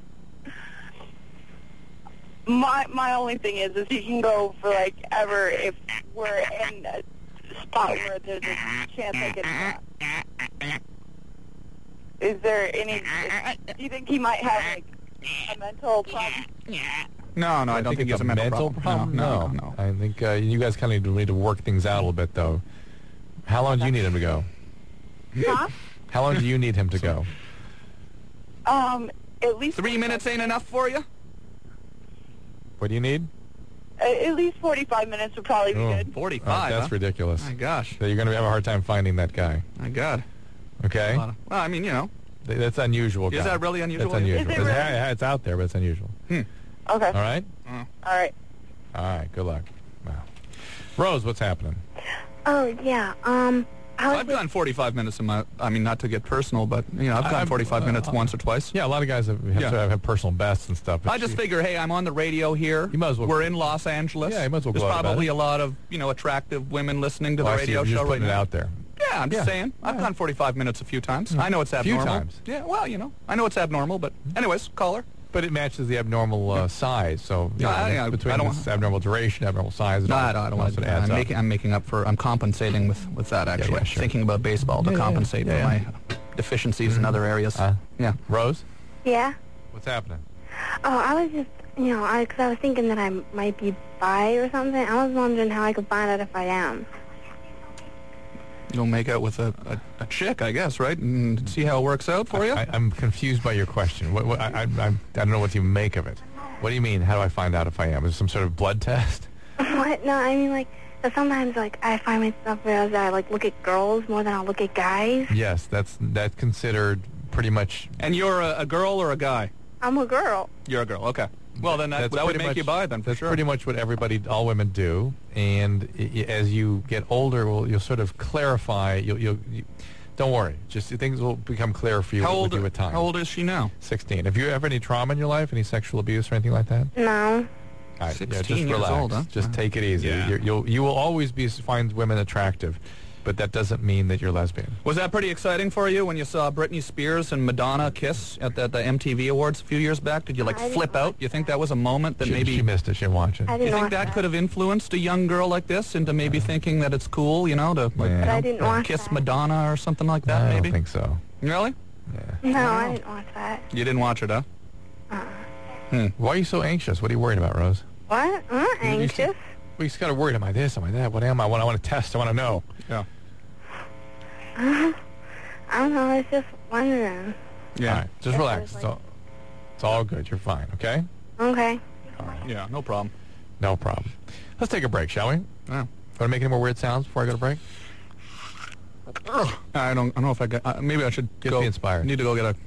Speaker 6: My my only thing is, is he can go for like ever if we're in a spot where there's a chance I get caught. Is there any? Do you think he might have like a mental problem?
Speaker 5: No, no, I, don't think,
Speaker 4: it's
Speaker 5: it's a mental,
Speaker 4: problem.
Speaker 5: No, no, no.
Speaker 4: I think uh, you guys kind of need to, need to work things out a little bit, though. How long do you need him to go?
Speaker 6: Huh?
Speaker 4: How long do you need him to go?
Speaker 6: Um, at least
Speaker 5: Three minutes ain't enough for you?
Speaker 4: What do you need?
Speaker 6: Uh, at least forty-five minutes would probably be
Speaker 4: Oh.
Speaker 6: good.
Speaker 5: forty-five,
Speaker 4: Uh, that's
Speaker 5: huh?
Speaker 4: ridiculous.
Speaker 5: My gosh.
Speaker 4: So you're going to have a hard time finding that guy.
Speaker 5: My God.
Speaker 4: Okay?
Speaker 5: A lot of- well, I mean, you know.
Speaker 4: Th- That's unusual.
Speaker 5: Is
Speaker 4: guy.
Speaker 5: that really unusual?
Speaker 4: That's unusual.
Speaker 6: Is it
Speaker 4: It's,
Speaker 6: really?
Speaker 4: yeah, it's out there, but it's unusual.
Speaker 6: Okay.
Speaker 4: All right?
Speaker 6: All right.
Speaker 4: All right, good luck. Wow. Rose, what's happening?
Speaker 9: Oh, yeah. Um, I was
Speaker 5: I've gone forty-five minutes in my, I mean, not to get personal, but, you know, I've gone
Speaker 4: I've-
Speaker 5: forty-five
Speaker 4: uh,
Speaker 5: minutes
Speaker 4: uh,
Speaker 5: once or twice.
Speaker 4: Yeah, a lot of guys have, have,
Speaker 5: Yeah.
Speaker 4: sort of have personal bests and stuff. but
Speaker 5: I just
Speaker 4: you-
Speaker 5: figure, hey, I'm on the radio here.
Speaker 4: You might as well-
Speaker 5: We're in Los Angeles.
Speaker 4: Yeah, you might as well
Speaker 5: There's
Speaker 4: go out about
Speaker 5: probably
Speaker 4: it.
Speaker 5: a lot of, you know, attractive women listening to
Speaker 4: Oh,
Speaker 5: the
Speaker 4: I see.
Speaker 5: radio
Speaker 4: You're
Speaker 5: show
Speaker 4: just
Speaker 5: right
Speaker 4: putting it
Speaker 5: now.
Speaker 4: out there.
Speaker 5: Yeah, I'm just
Speaker 4: Yeah.
Speaker 5: saying. I've
Speaker 4: Yeah.
Speaker 5: gone forty-five minutes a few times. I know it's
Speaker 4: A few
Speaker 5: abnormal.
Speaker 4: times.
Speaker 5: Yeah, well, you know, I know it's abnormal, but anyways, caller.
Speaker 4: But it matches the abnormal uh, size, so you
Speaker 5: No,
Speaker 4: know,
Speaker 5: I- I-
Speaker 4: between
Speaker 5: I don't-
Speaker 4: this abnormal duration, abnormal size, it
Speaker 5: No,
Speaker 4: all,
Speaker 5: I don't, I don't
Speaker 4: all
Speaker 5: want
Speaker 4: sort
Speaker 5: to.
Speaker 4: of adds
Speaker 5: I'm
Speaker 4: up.
Speaker 5: making, I'm making up for. I'm compensating with, with that actually.
Speaker 4: yeah, sure.
Speaker 5: Thinking about baseball to
Speaker 4: Yeah, yeah,
Speaker 5: compensate
Speaker 4: yeah,
Speaker 5: for
Speaker 4: yeah.
Speaker 5: my deficiencies in other areas.
Speaker 4: Uh,
Speaker 5: yeah.
Speaker 4: Rose,
Speaker 9: Yeah.
Speaker 4: what's happening?
Speaker 9: Oh, I was just, you know, I, cause I was thinking that I might be bi or something. I was wondering how I could find out if I am.
Speaker 5: You'll make out with a, a, a chick, I guess, right? And see how it works out for you.
Speaker 4: I, I'm confused by your question. What, what, I, I, I, I don't know what to make of it. What do you mean? How do I find out if I am? Is it some sort of blood test?
Speaker 9: What? No, I mean, like, 'cause sometimes, like, I find myself realize that I, like, look at girls more than I look at guys.
Speaker 4: Yes, that's that's considered pretty much.
Speaker 5: And you're a, a girl or a guy?
Speaker 9: I'm a girl.
Speaker 5: You're a girl. Okay. Well, then that,
Speaker 4: That's
Speaker 5: that would
Speaker 4: pretty
Speaker 5: make
Speaker 4: much-
Speaker 5: you bi, then for
Speaker 4: That's
Speaker 5: sure.
Speaker 4: pretty much what everybody, all women do. And i- i- as you get older, well, you'll sort of clarify. You'll, you'll, you, don't worry. Just things will become clearer for you
Speaker 5: how
Speaker 4: with
Speaker 5: old?
Speaker 4: you with time.
Speaker 5: How old is she now?
Speaker 4: sixteen. Have you ever any trauma in your life? Any sexual abuse or anything like that?
Speaker 9: No.
Speaker 4: All right, yeah, just
Speaker 5: sixteen years
Speaker 4: relax.
Speaker 5: old, huh?
Speaker 4: Just
Speaker 5: Uh,
Speaker 4: take it easy.
Speaker 5: yeah.
Speaker 4: You're, you'll you will always be find women attractive, but that doesn't mean that you're lesbian.
Speaker 5: Was that pretty exciting for you when you saw Britney Spears and Madonna kiss at the, the M T V Awards a few years back? Did you like
Speaker 9: I didn't
Speaker 5: flip out? You think that was a moment that
Speaker 4: She,
Speaker 5: maybe
Speaker 4: she missed it. She didn't watch it.
Speaker 9: I
Speaker 5: you
Speaker 9: didn't
Speaker 5: think
Speaker 9: watch
Speaker 5: that,
Speaker 9: that.
Speaker 5: could have influenced a young girl like this into maybe thinking that it's cool, you know, to like
Speaker 4: Yeah.
Speaker 9: But I
Speaker 5: you know,
Speaker 9: didn't watch
Speaker 5: kiss
Speaker 9: that.
Speaker 5: Madonna or something like that?
Speaker 4: I
Speaker 5: maybe.
Speaker 4: don't think so.
Speaker 5: Really?
Speaker 4: Yeah.
Speaker 9: No, I didn't watch that.
Speaker 5: You didn't watch it, huh?
Speaker 4: Why are you so anxious? What are you worried about, Rose?
Speaker 9: What? I'm not
Speaker 4: You- you
Speaker 9: anxious.
Speaker 4: Well, you just got to worry. Am I this? Am I that? What am I? What I want to test. I want to know.
Speaker 5: Yeah.
Speaker 9: I don't know. I was just wondering.
Speaker 5: Yeah.
Speaker 4: All right. Just
Speaker 9: Yes,
Speaker 4: relax.
Speaker 9: I was
Speaker 4: It's all, it's all good. You're fine. Okay?
Speaker 9: Okay.
Speaker 5: Yeah. No problem.
Speaker 4: No problem. Let's take a break, shall we?
Speaker 5: Yeah.
Speaker 4: Want to make any more weird sounds before I go to break?
Speaker 5: I don't. I don't know if I got. Uh, maybe I should
Speaker 4: Get
Speaker 5: go.
Speaker 4: me inspired.
Speaker 5: Need to go get a.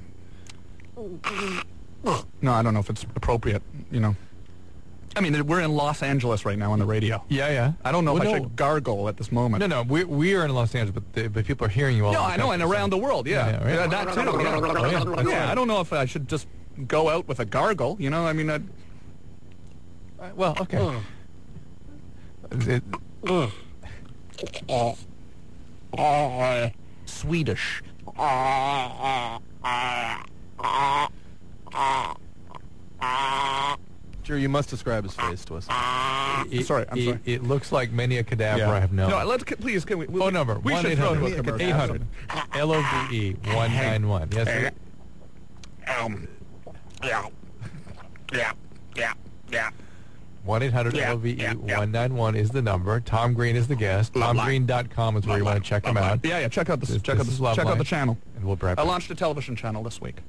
Speaker 5: No, I don't know if it's appropriate. You know. I mean, we're in Los Angeles right now on the radio.
Speaker 4: Yeah, yeah.
Speaker 5: I don't know
Speaker 4: Well,
Speaker 5: if I
Speaker 4: no.
Speaker 5: should gargle at this moment.
Speaker 4: No, no. We we are in Los Angeles, but, the, but people are hearing you all.
Speaker 5: No,
Speaker 4: over
Speaker 5: I know, and
Speaker 4: country,
Speaker 5: around
Speaker 4: so-
Speaker 5: the world, yeah.
Speaker 4: Yeah, yeah, yeah.
Speaker 5: that too, yeah.
Speaker 4: Oh, yeah, that's
Speaker 5: Yeah,
Speaker 4: right.
Speaker 5: I don't know if I should just go out with a gargle, you know? I mean, I'd,
Speaker 4: Uh, Well, okay. It-
Speaker 5: Swedish.
Speaker 7: Jerry, you must describe his face to us.
Speaker 4: it-
Speaker 5: Sorry, I'm
Speaker 4: it,
Speaker 5: sorry.
Speaker 4: It looks like many a cadaver
Speaker 5: Yeah.
Speaker 4: I have known.
Speaker 5: No, let's, please, can we...
Speaker 4: Phone number,
Speaker 5: we
Speaker 4: one
Speaker 5: should
Speaker 4: eight
Speaker 5: throw
Speaker 4: hundred
Speaker 5: to a commercial.
Speaker 4: eight hundred L O V E one nine one. Yes, sir.
Speaker 3: Um, yeah, yeah, yeah, yeah.
Speaker 4: one eight hundred
Speaker 3: Yeah,
Speaker 4: L O V E
Speaker 3: yeah, yeah.
Speaker 4: one nine one is the number. Tom Green is the guest.
Speaker 3: Love
Speaker 4: Tom
Speaker 3: line.
Speaker 4: Green dot com is where you want to check him out.
Speaker 5: Yeah, yeah, check out this,
Speaker 4: This-
Speaker 5: check
Speaker 4: this
Speaker 5: out
Speaker 4: is
Speaker 5: this,
Speaker 4: Love
Speaker 5: check out
Speaker 4: Line.
Speaker 5: the channel.
Speaker 4: And we'll be right
Speaker 5: I
Speaker 4: back.
Speaker 5: launched a television channel this week.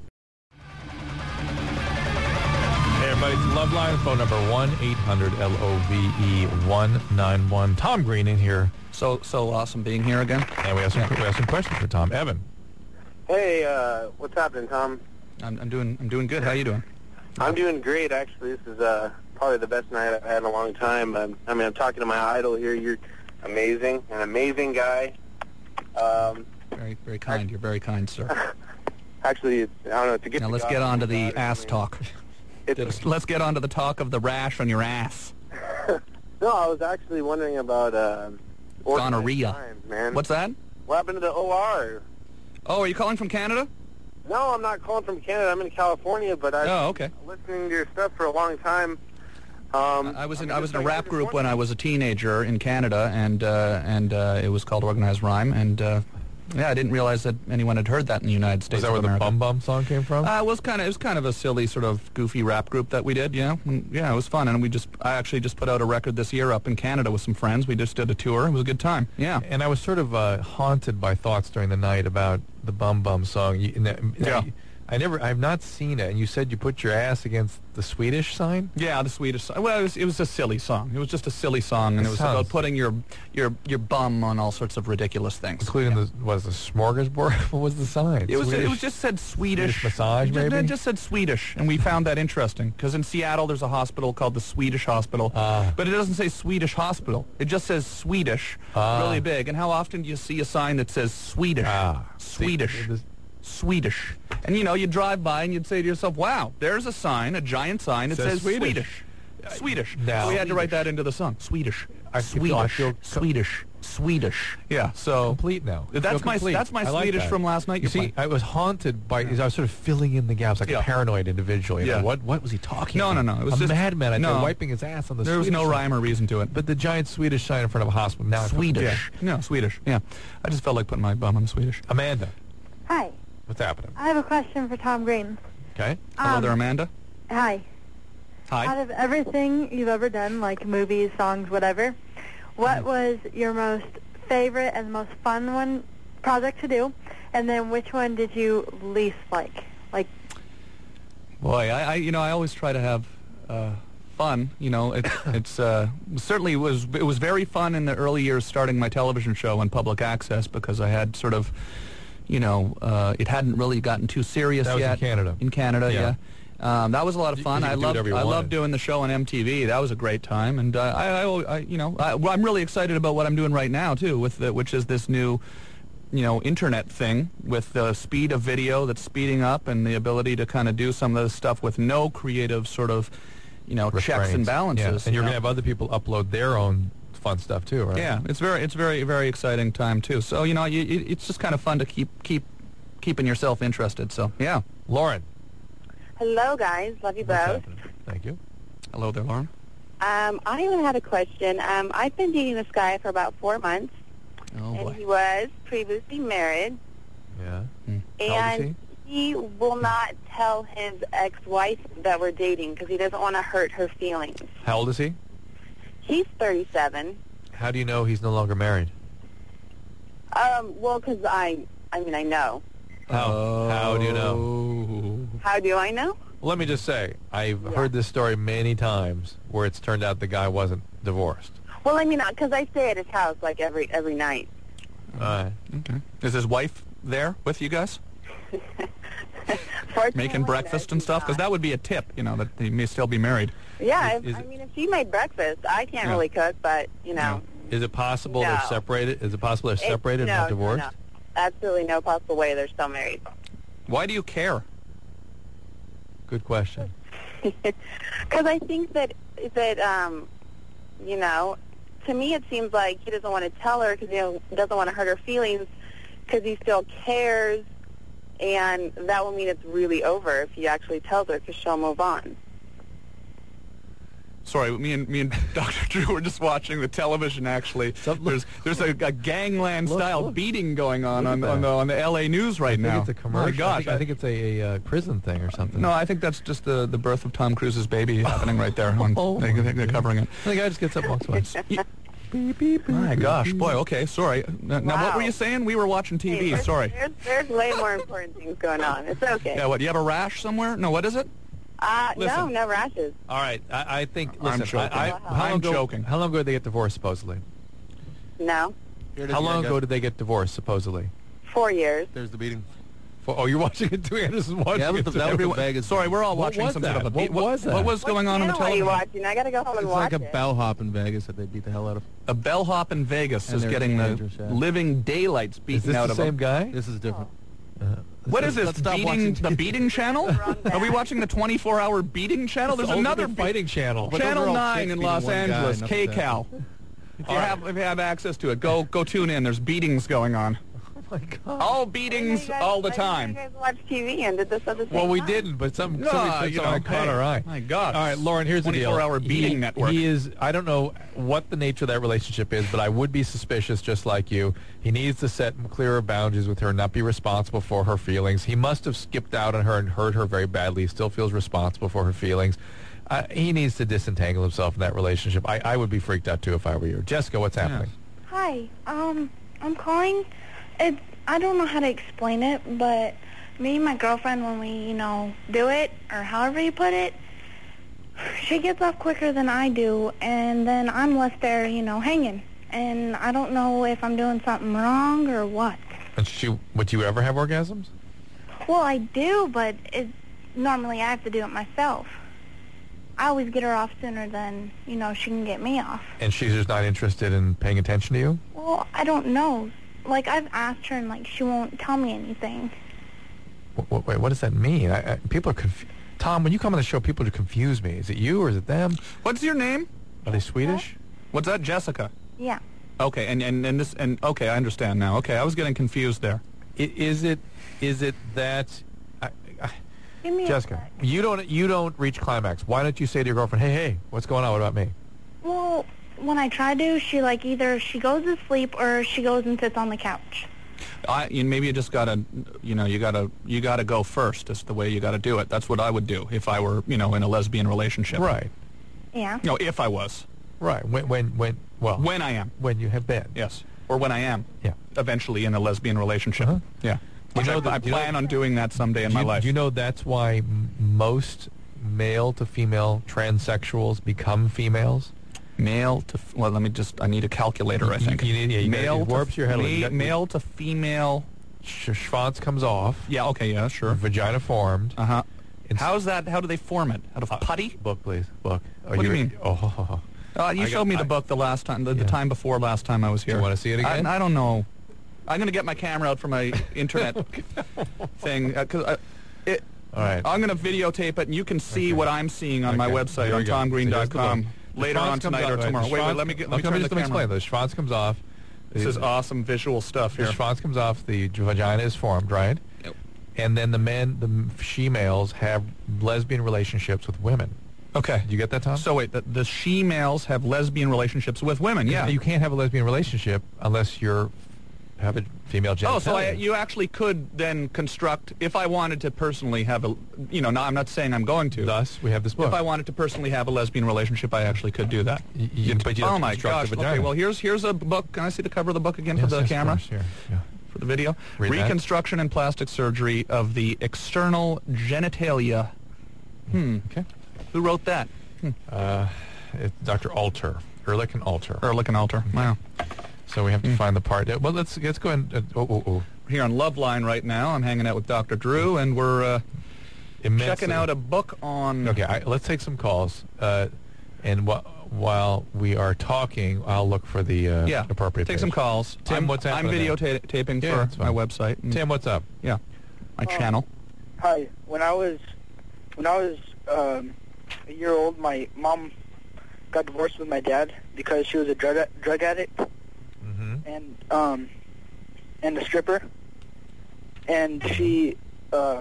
Speaker 4: Hey, everybody, it's Loveline. Phone number one eight hundred L O V E one nine one. Tom Green in here.
Speaker 5: So, so awesome being here again.
Speaker 4: And we have some, we have some questions for Tom. Evan.
Speaker 10: Hey, uh, what's happening, Tom?
Speaker 5: I'm, I'm doing, I'm doing good. How you doing?
Speaker 10: I'm doing great, actually. This is uh, probably the best night I've had in a long time. Um, I mean, I'm talking to my idol here. You're amazing, an amazing guy. Um,
Speaker 5: Very, very kind. You're very kind, sir.
Speaker 10: actually, it's, I don't know, to get
Speaker 5: Now
Speaker 10: to
Speaker 5: let's
Speaker 10: God
Speaker 5: get on to
Speaker 10: about
Speaker 5: the
Speaker 10: it, I
Speaker 5: ass
Speaker 10: mean,
Speaker 5: talk.
Speaker 10: It's,
Speaker 5: Let's get on to the talk of the rash on your ass.
Speaker 10: no, I was actually wondering about uh, organized
Speaker 5: Gonorrhea.
Speaker 10: crimes, man.
Speaker 5: What's that?
Speaker 10: What happened to the O R?
Speaker 5: Oh, are you calling from Canada?
Speaker 10: No, I'm not calling from Canada. I'm in California, but I've
Speaker 5: Oh, okay.
Speaker 10: been listening to your stuff for a long time. Um,
Speaker 5: I was in
Speaker 10: mean,
Speaker 5: I was
Speaker 10: just
Speaker 5: in a
Speaker 10: like,
Speaker 5: rap
Speaker 10: just
Speaker 5: group when
Speaker 10: wondering-
Speaker 5: I was a teenager in Canada, and uh, and uh, it was called Organized Rhyme, and uh, yeah, I didn't realize that anyone had heard that in the United States.
Speaker 4: Was that
Speaker 5: of
Speaker 4: where the
Speaker 5: America.
Speaker 4: Bum Bum song came from?
Speaker 5: Uh, it was kind of it was kind of a silly sort of goofy rap group that we did, yeah, and, yeah, it was fun, and we just I actually just put out a record this year up in Canada with some friends. We just did a tour. It was a good time. Yeah.
Speaker 4: And I was sort of uh, haunted by thoughts during the night about the Bum Bum song. You, and that,
Speaker 5: Yeah.
Speaker 4: I never, I've not seen it. And you said you put your ass against the Swedish sign?
Speaker 5: Yeah, the Swedish song. Well, it was, it was a silly song. It was just a silly song, and
Speaker 4: It
Speaker 5: it was
Speaker 4: sounds-
Speaker 5: about putting your your your bum on all sorts of ridiculous things.
Speaker 4: Including the, was the smorgasbord? What was the sign?
Speaker 5: It was. It
Speaker 4: Swedish-
Speaker 5: was just said Swedish.
Speaker 4: Swedish massage,
Speaker 5: It just-
Speaker 4: maybe?
Speaker 5: It just said Swedish, and we found that interesting because in Seattle there's a hospital called the Swedish Hospital,
Speaker 4: Ah.
Speaker 5: but it doesn't say Swedish Hospital. It just says Swedish,
Speaker 4: Ah.
Speaker 5: really big. And how often do you see a sign that says Swedish?
Speaker 4: Ah.
Speaker 5: Swedish.
Speaker 4: The- the-
Speaker 5: Swedish. And you know, you'd drive by and you'd say to yourself, "Wow, there's a sign, a giant sign that
Speaker 4: Says
Speaker 5: says
Speaker 4: Swedish.
Speaker 5: Swedish." Swedish.
Speaker 4: Now-
Speaker 5: So we had to write that into the song. Swedish.
Speaker 4: I feel- I
Speaker 5: Swedish.
Speaker 4: feel-
Speaker 5: Swedish. Swedish. Yeah. So
Speaker 4: complete now. I
Speaker 5: That's
Speaker 4: feel
Speaker 5: my
Speaker 4: complete.
Speaker 5: that's my
Speaker 4: I like
Speaker 5: Swedish
Speaker 4: that.
Speaker 5: from last night.
Speaker 4: You
Speaker 5: You're
Speaker 4: see,
Speaker 5: playing.
Speaker 4: I was haunted by. I was sort of filling in the gaps like
Speaker 5: Yeah.
Speaker 4: a paranoid individual. You know,
Speaker 5: Yeah.
Speaker 4: what what was he talking
Speaker 5: No,
Speaker 4: about?
Speaker 5: no, no, it was
Speaker 4: a
Speaker 5: just-
Speaker 4: madman. I
Speaker 5: no.
Speaker 4: no. wiping his ass on the.
Speaker 5: There was
Speaker 4: Swedish
Speaker 5: no
Speaker 4: sign.
Speaker 5: rhyme or reason to it.
Speaker 4: But the giant Swedish sign in front of a hospital. Now I feel-
Speaker 5: Swedish.
Speaker 4: Yeah.
Speaker 5: No, Swedish. Yeah. I just felt like putting my bum on the Swedish.
Speaker 4: Amanda,
Speaker 11: Hi.
Speaker 4: what's happening?
Speaker 11: I have a question for Tom Green.
Speaker 4: Okay.
Speaker 5: Hello
Speaker 11: Um,
Speaker 5: there, Amanda.
Speaker 11: Hi.
Speaker 5: Hi.
Speaker 11: Out of everything you've ever done, like movies, songs, whatever, what was your most favorite and most fun one project to do? And then which one did you least like? Like,
Speaker 5: Boy, I, I you know I always try to have uh, fun. You know, it, it's uh, certainly was it was very fun in the early years starting my television show on public access because I had sort of, you know, uh, it hadn't really gotten too serious
Speaker 4: That was
Speaker 5: yet.
Speaker 4: in Canada.
Speaker 5: In Canada,
Speaker 4: Yeah.
Speaker 5: yeah. Um, that was a lot of
Speaker 4: You-
Speaker 5: fun.
Speaker 4: you
Speaker 5: I
Speaker 4: could do
Speaker 5: loved
Speaker 4: whatever you
Speaker 5: I
Speaker 4: wanted.
Speaker 5: loved doing the show on M T V. That was a great time, and uh, I, I, al- I, you know, I, well, I'm really excited about what I'm doing right now too, with the, which is this new, you know, internet thing with the speed of video that's speeding up and the ability to kind of do some of this stuff with no creative sort of, you know, checks and
Speaker 4: Restraints.
Speaker 5: balances.
Speaker 4: Yeah. And you're
Speaker 5: you
Speaker 4: going to
Speaker 5: know.
Speaker 4: have other people upload their own fun stuff too, right?
Speaker 5: Yeah, it's very, it's very, very exciting time too. So you know, you, it- it's just kind of fun to keep, keep, keeping yourself interested. So yeah,
Speaker 4: Lauren.
Speaker 6: Hello, guys. Love you
Speaker 4: what's
Speaker 6: both.
Speaker 4: happening? Thank you.
Speaker 5: hello there, Lauren.
Speaker 6: Um, I even had a question. Um, I've been dating this guy for about four months,
Speaker 5: Oh
Speaker 6: and
Speaker 5: boy.
Speaker 6: he was previously married,
Speaker 4: Yeah.
Speaker 5: Hmm.
Speaker 4: How old is
Speaker 6: and he will not tell his ex-wife that we're dating because he doesn't want to hurt her feelings.
Speaker 4: How old is he?
Speaker 6: He's thirty-seven.
Speaker 4: How do you know he's no longer married?
Speaker 6: Um, well, because I, I mean, I know.
Speaker 4: How? How do you know?
Speaker 5: know?
Speaker 6: How do I know?
Speaker 4: Well, let me just say, I've
Speaker 6: Yeah.
Speaker 4: heard this story many times where it's turned out the guy wasn't divorced.
Speaker 6: Well, I mean, because I stay at his house like every every night.
Speaker 4: Uh,
Speaker 5: Okay. Is his wife there with you guys?
Speaker 6: Fortunately,
Speaker 5: Making breakfast
Speaker 6: no,
Speaker 5: and
Speaker 6: she's
Speaker 5: stuff? Because
Speaker 6: not.
Speaker 5: that would be a tip, you know, that he may still be married.
Speaker 6: Yeah,
Speaker 4: Is-
Speaker 6: if,
Speaker 4: is
Speaker 6: I
Speaker 4: it-
Speaker 6: mean, if she made breakfast, I can't
Speaker 5: Yeah.
Speaker 6: really cook, but you know,
Speaker 4: is it possible they're
Speaker 6: No.
Speaker 4: separated? Is it possible they're
Speaker 6: It's-
Speaker 4: separated and
Speaker 6: no,
Speaker 4: not
Speaker 6: no,
Speaker 4: divorced?
Speaker 6: no. Absolutely no possible way they're still married.
Speaker 5: Why do you care?
Speaker 4: Good question.
Speaker 6: Because I think that that um, you know, to me it seems like he doesn't want to tell her because he don't- doesn't want to hurt her feelings because he still cares, and that will mean it's really over if he actually tells her because she'll move on.
Speaker 5: Sorry, me and me and Doctor Drew were just watching the television. Actually,
Speaker 4: Some-
Speaker 5: there's there's a, a gangland
Speaker 4: Look,
Speaker 5: style
Speaker 4: look.
Speaker 5: beating going on
Speaker 4: Look at
Speaker 5: on,
Speaker 4: that.
Speaker 5: on the on the L A news right
Speaker 4: I think
Speaker 5: now.
Speaker 4: it's a commercial.
Speaker 5: My gosh,
Speaker 4: I think, I think it's a, a uh, prison thing or something.
Speaker 5: no, I think that's just the the birth of Tom Cruise's baby happening right there. On,
Speaker 4: Oh,
Speaker 5: they, they, they're covering it.
Speaker 4: the guy just gets up and walks away. Beep, beep, beep,
Speaker 5: My
Speaker 4: beep,
Speaker 5: gosh,
Speaker 4: beep.
Speaker 5: boy. Okay, sorry. Now, now what
Speaker 6: Wow.
Speaker 5: were you saying? We were watching T
Speaker 6: Hey,
Speaker 5: V.
Speaker 6: there's,
Speaker 5: Sorry.
Speaker 6: There's, there's way more important things going on. It's okay.
Speaker 5: Yeah. What? You have a rash somewhere? No. What is it?
Speaker 6: Uh, no,
Speaker 5: Listen.
Speaker 6: no rashes.
Speaker 4: All right, I, I think.
Speaker 5: I'm
Speaker 4: Listen,
Speaker 5: joking.
Speaker 4: I, I, how
Speaker 5: I'm
Speaker 4: long ago,
Speaker 5: joking.
Speaker 4: How long ago did they get divorced? Supposedly.
Speaker 6: No.
Speaker 7: Here it is
Speaker 4: How
Speaker 7: again,
Speaker 4: long
Speaker 7: guys.
Speaker 4: ago did they get divorced? Supposedly.
Speaker 6: Four years.
Speaker 7: There's the beating.
Speaker 4: For, oh, you're watching it too. Anderson's watching
Speaker 7: Yeah, that was
Speaker 4: it
Speaker 7: the-
Speaker 4: too.
Speaker 7: that was the
Speaker 5: Everyone-
Speaker 7: Vegas.
Speaker 5: Sorry, we're all
Speaker 4: What
Speaker 5: watching
Speaker 4: was
Speaker 5: some
Speaker 4: that?
Speaker 5: sort of a
Speaker 4: What
Speaker 5: beat.
Speaker 4: was that?
Speaker 5: What was going on on the
Speaker 6: What channel are you
Speaker 5: television?
Speaker 6: watching? I got to go home and
Speaker 7: It's
Speaker 6: watch
Speaker 7: like a
Speaker 6: it.
Speaker 7: bellhop in Vegas that they beat the hell out of.
Speaker 5: A bellhop in Vegas
Speaker 7: And
Speaker 5: is
Speaker 7: they're
Speaker 5: getting the
Speaker 7: teenagers, yeah.
Speaker 5: living daylights
Speaker 4: Is
Speaker 5: beaten
Speaker 4: this
Speaker 5: out
Speaker 4: the
Speaker 5: of
Speaker 4: same
Speaker 5: him.
Speaker 4: guy?
Speaker 7: This is different.
Speaker 5: What is this?
Speaker 7: Let's stop
Speaker 5: Beating,
Speaker 7: watching
Speaker 5: the beating channel? Are we watching the twenty-four hour beating channel? There's
Speaker 4: Over
Speaker 5: another
Speaker 4: the fighting channel.
Speaker 7: But those
Speaker 5: Channel
Speaker 7: are all
Speaker 5: nine
Speaker 7: chicks
Speaker 5: in
Speaker 7: beating
Speaker 5: Los
Speaker 7: one guy,
Speaker 5: Angeles,
Speaker 7: enough
Speaker 5: K
Speaker 7: of that.
Speaker 5: Cal. If you
Speaker 4: All
Speaker 5: have if you have access to it, go go tune in. There's beatings going on.
Speaker 4: Oh my God.
Speaker 5: All
Speaker 6: Why
Speaker 5: beatings
Speaker 6: didn't you guys-
Speaker 5: all the
Speaker 6: why didn't
Speaker 5: time.
Speaker 6: You guys watch T V and did this at the same
Speaker 4: Well, we
Speaker 6: time?
Speaker 4: didn't, but some
Speaker 5: No,
Speaker 4: somebody put
Speaker 5: you
Speaker 4: something
Speaker 5: know,
Speaker 4: that caught
Speaker 5: hey,
Speaker 4: our eye.
Speaker 5: my God.
Speaker 4: All right, Lauren, here's the deal.
Speaker 5: twenty-four hour beating
Speaker 4: he,
Speaker 5: network.
Speaker 4: He is, I don't know what the nature of that relationship is, but I would be suspicious just like you. He needs to set clearer boundaries with her and not be responsible for her feelings. He must have skipped out on her and hurt her very badly. He still feels responsible for her feelings. Uh, he needs to disentangle himself in that relationship. I, I would be freaked out, too, if I were you. Jessica, what's happening?
Speaker 9: Hi, um, I'm calling. It's I don't know how to explain it, but me and my girlfriend, when we, you know, do it, or however you put it, she gets off quicker than I do, and then I'm left there, you know, hanging. And I don't know if I'm doing something wrong or what.
Speaker 4: And she, would you ever have orgasms?
Speaker 9: Well, I do, but it, normally I have to do it myself. I always get her off sooner than, you know, she can get me off.
Speaker 4: And she's just not interested in paying attention to you?
Speaker 9: Well, I don't know. Like, I've asked her, and, like, she won't tell me anything.
Speaker 4: Wait, wait, what does that mean? I, I, people are confused. Tom, when you come on the show, people are confuse me. Is it you or is it them?
Speaker 5: What's your name?
Speaker 4: Are they Swedish?
Speaker 5: What's that, Jessica?
Speaker 9: Yeah.
Speaker 5: Okay, and, and, and this and okay, I understand now. Okay, I was getting confused there.
Speaker 4: I, is it is it that I, I,
Speaker 9: Give me
Speaker 4: Jessica, you don't you don't reach climax. Why don't you say to your girlfriend, "Hey, hey, what's going on? What about me?"
Speaker 9: Well, when I try to, she, like, either she goes to sleep or she goes and sits on the couch.
Speaker 5: I, you, maybe you just gotta, you know, you gotta, you gotta go first. That's the way you gotta do it. That's what I would do if I were, you know, in a lesbian relationship.
Speaker 4: Right.
Speaker 9: Yeah.
Speaker 5: No, if I was.
Speaker 4: Right. When when when well.
Speaker 5: When I am.
Speaker 4: When you have been.
Speaker 5: Yes. Or when I am.
Speaker 4: Yeah.
Speaker 5: Eventually in a lesbian relationship.
Speaker 4: Uh-huh.
Speaker 5: Yeah. Which
Speaker 4: You know
Speaker 5: I,
Speaker 4: that-
Speaker 5: I
Speaker 4: you know-
Speaker 5: plan on doing that someday in
Speaker 4: Do
Speaker 5: my
Speaker 4: you,
Speaker 5: life.
Speaker 4: do you know that's why m- most male to female transsexuals become females?
Speaker 5: Male to f- well, let me just. I need a calculator. I
Speaker 4: You-
Speaker 5: think.
Speaker 4: you need- yeah, you gotta-
Speaker 5: male
Speaker 4: it warps
Speaker 5: to,
Speaker 4: your head a little.
Speaker 5: me-
Speaker 4: You got-
Speaker 5: male to female.
Speaker 4: Sh- Schwanz comes off.
Speaker 5: Yeah. Okay. Yeah. Sure.
Speaker 4: Vagina formed.
Speaker 5: Uh huh.
Speaker 4: It's-
Speaker 5: How's that? How do they form it? Out of putty?
Speaker 4: Book, please. Book. Oh,
Speaker 5: What do you
Speaker 4: you're-
Speaker 5: mean?
Speaker 4: Oh, ho, ho, ho.
Speaker 5: Uh, you
Speaker 4: I
Speaker 5: showed
Speaker 4: got-
Speaker 5: me the
Speaker 4: I-
Speaker 5: book the last time, the, the
Speaker 4: Yeah.
Speaker 5: time before last time I was here.
Speaker 4: Do you wanna see it again?
Speaker 5: I, I don't know. I'm going to get my camera out for my internet thing. Uh, 'cause, uh, it,
Speaker 4: All right.
Speaker 5: I'm going to videotape it, and you can see
Speaker 4: Okay.
Speaker 5: what I'm seeing on my
Speaker 4: Okay.
Speaker 5: website
Speaker 4: Here
Speaker 5: on
Speaker 4: we go.
Speaker 5: tom green
Speaker 4: So here's
Speaker 5: dot
Speaker 4: the book.
Speaker 5: com
Speaker 4: The
Speaker 5: later
Speaker 4: Schwanz
Speaker 5: on
Speaker 4: comes
Speaker 5: tonight
Speaker 4: off-
Speaker 5: or
Speaker 4: right,
Speaker 5: tomorrow.
Speaker 4: the
Speaker 5: Wait, wait,
Speaker 4: Schwanz-
Speaker 5: let me get, let me
Speaker 4: okay,
Speaker 5: turn the
Speaker 4: just let me
Speaker 5: camera.
Speaker 4: explain this. Schwanz comes off.
Speaker 5: This is awesome visual stuff
Speaker 4: The
Speaker 5: here.
Speaker 4: Schwanz comes off. The vagina is formed, right?
Speaker 5: Yep.
Speaker 4: And then the men, the she-males, have lesbian relationships with women.
Speaker 5: Okay.
Speaker 4: Did you get that, Tom?
Speaker 5: So wait, the, the she-males have lesbian relationships with women, yeah.
Speaker 4: You can't have a lesbian relationship unless you're have a female genitalia.
Speaker 5: Oh, so I, you actually could then construct, if I wanted to personally have a, you know, no, I'm not saying I'm going to.
Speaker 4: Thus, we have this book.
Speaker 5: If I wanted to personally have a lesbian relationship, I actually could do that.
Speaker 4: Y- you- but you
Speaker 5: oh
Speaker 4: don't
Speaker 5: my
Speaker 4: construct
Speaker 5: gosh!
Speaker 4: the vagina.
Speaker 5: Okay, well here's here's a book. Can I see the cover of the book again
Speaker 4: Yes,
Speaker 5: for the
Speaker 4: yes, of
Speaker 5: camera?
Speaker 4: course, here, yeah.
Speaker 5: For the video.
Speaker 4: Read that.
Speaker 5: Reconstruction and plastic surgery of the external genitalia. Hmm.
Speaker 4: Okay.
Speaker 5: Who wrote that? Hmm.
Speaker 4: Uh, it's Doctor Alter, Ehrlich and Alter.
Speaker 5: Ehrlich and Alter. Wow.
Speaker 4: So we have
Speaker 5: Hmm.
Speaker 4: to find the part. Well, let's let's go and uh, oh oh oh.
Speaker 5: Here on Loveline right now, I'm hanging out with Doctor Drew, and we're uh,
Speaker 4: Immensely.
Speaker 5: checking out a book on.
Speaker 4: Okay, I, let's take some calls. Uh, and wh- while we are talking, I'll look for the uh,
Speaker 5: Yeah.
Speaker 4: appropriate.
Speaker 5: Take
Speaker 4: page.
Speaker 5: some calls.
Speaker 4: Tim,
Speaker 5: I'm,
Speaker 4: what's
Speaker 5: I'm
Speaker 4: happening there?
Speaker 5: videotaping
Speaker 4: Yeah, that's
Speaker 5: for my
Speaker 4: fine.
Speaker 5: website. and-
Speaker 4: Tim, what's up?
Speaker 5: Yeah. My
Speaker 6: Oh.
Speaker 5: channel.
Speaker 6: Hi. When I was when I was um, a year old, my mom got divorced with my dad because she was a drug drug addict
Speaker 4: Mm-hmm.
Speaker 6: and um and a stripper, and she um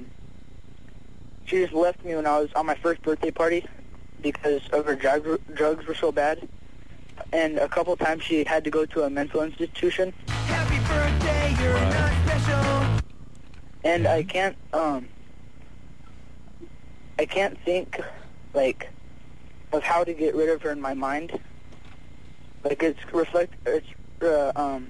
Speaker 6: she just left me when I was on my first birthday party because of her drug drugs were so bad, and a couple times she had to go to a mental institution.
Speaker 3: Happy birthday, you're
Speaker 4: Right.
Speaker 3: not special.
Speaker 6: And I can't, um, I can't think, like, of how to get rid of her in my mind. Like, it's reflect, it's, uh, um,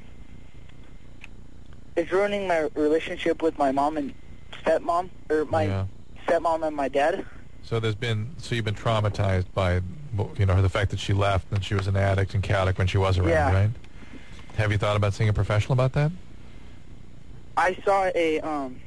Speaker 6: it's ruining my relationship with my mom and stepmom, or my
Speaker 4: Yeah.
Speaker 6: stepmom and my dad.
Speaker 4: So there's been so you've been traumatized by you know the fact that she left and she was an addict and chaotic when she was around,
Speaker 6: Yeah.
Speaker 4: right? Have you thought about seeing a professional about that?
Speaker 6: I saw a, um,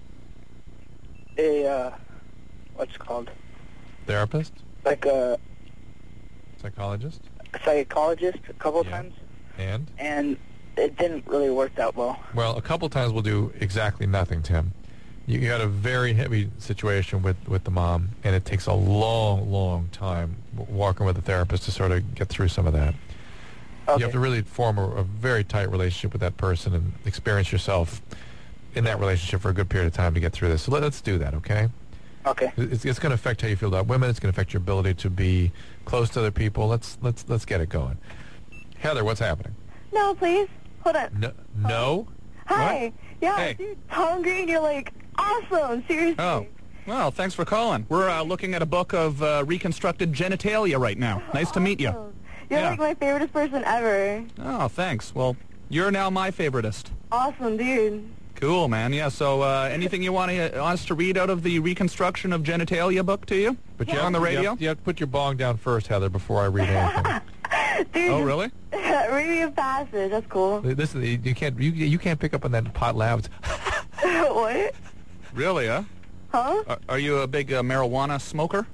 Speaker 6: a, uh, what's it called?
Speaker 4: Therapist,
Speaker 6: Like a
Speaker 4: psychologist,
Speaker 6: psychologist a couple
Speaker 4: Yeah.
Speaker 6: times,
Speaker 4: and
Speaker 6: and it didn't really work that well.
Speaker 4: well, a couple times we'll do exactly nothing, Tim. You, you had a very heavy situation with, with the mom, and it takes a long, long time w- working with a therapist to sort of get through some of that.
Speaker 6: Okay.
Speaker 4: You have to really form a, a very tight relationship with that person and experience yourself in that relationship for a good period of time to get through this. So let, let's do that, okay?
Speaker 6: Okay.
Speaker 4: It's, it's going to affect how you feel about women. It's going to affect your ability to be close to other people. Let's let's let's get it going. Heather, what's happening?
Speaker 8: No, please. Hold on.
Speaker 4: No, no?
Speaker 8: Hi. Yeah,
Speaker 5: Hey.
Speaker 8: dude, Tom Green, you're like awesome. Seriously.
Speaker 5: Oh. Well, thanks for calling. We're uh, looking at a book of uh, reconstructed genitalia right now. Nice to meet you.
Speaker 8: Awesome. You're
Speaker 5: Yeah.
Speaker 8: like my favoriteest person ever.
Speaker 5: Oh, thanks. Well, you're now my favoritist.
Speaker 8: Awesome, dude.
Speaker 5: Cool, man. Yeah, so uh, anything you want, to, want us to read out of the Reconstruction of Genitalia book to you?
Speaker 4: But
Speaker 5: yeah.
Speaker 4: you
Speaker 5: on the radio?
Speaker 4: You have, you have to put your bong down first, Heather, before I read anything.
Speaker 8: Dude,
Speaker 5: oh, really?
Speaker 8: Read me a passage. That's cool.
Speaker 4: Listen, you can't you, you can't pick up on that pot loud.
Speaker 8: What?
Speaker 5: Really, huh?
Speaker 8: Huh?
Speaker 5: Are, are you a big uh, marijuana smoker?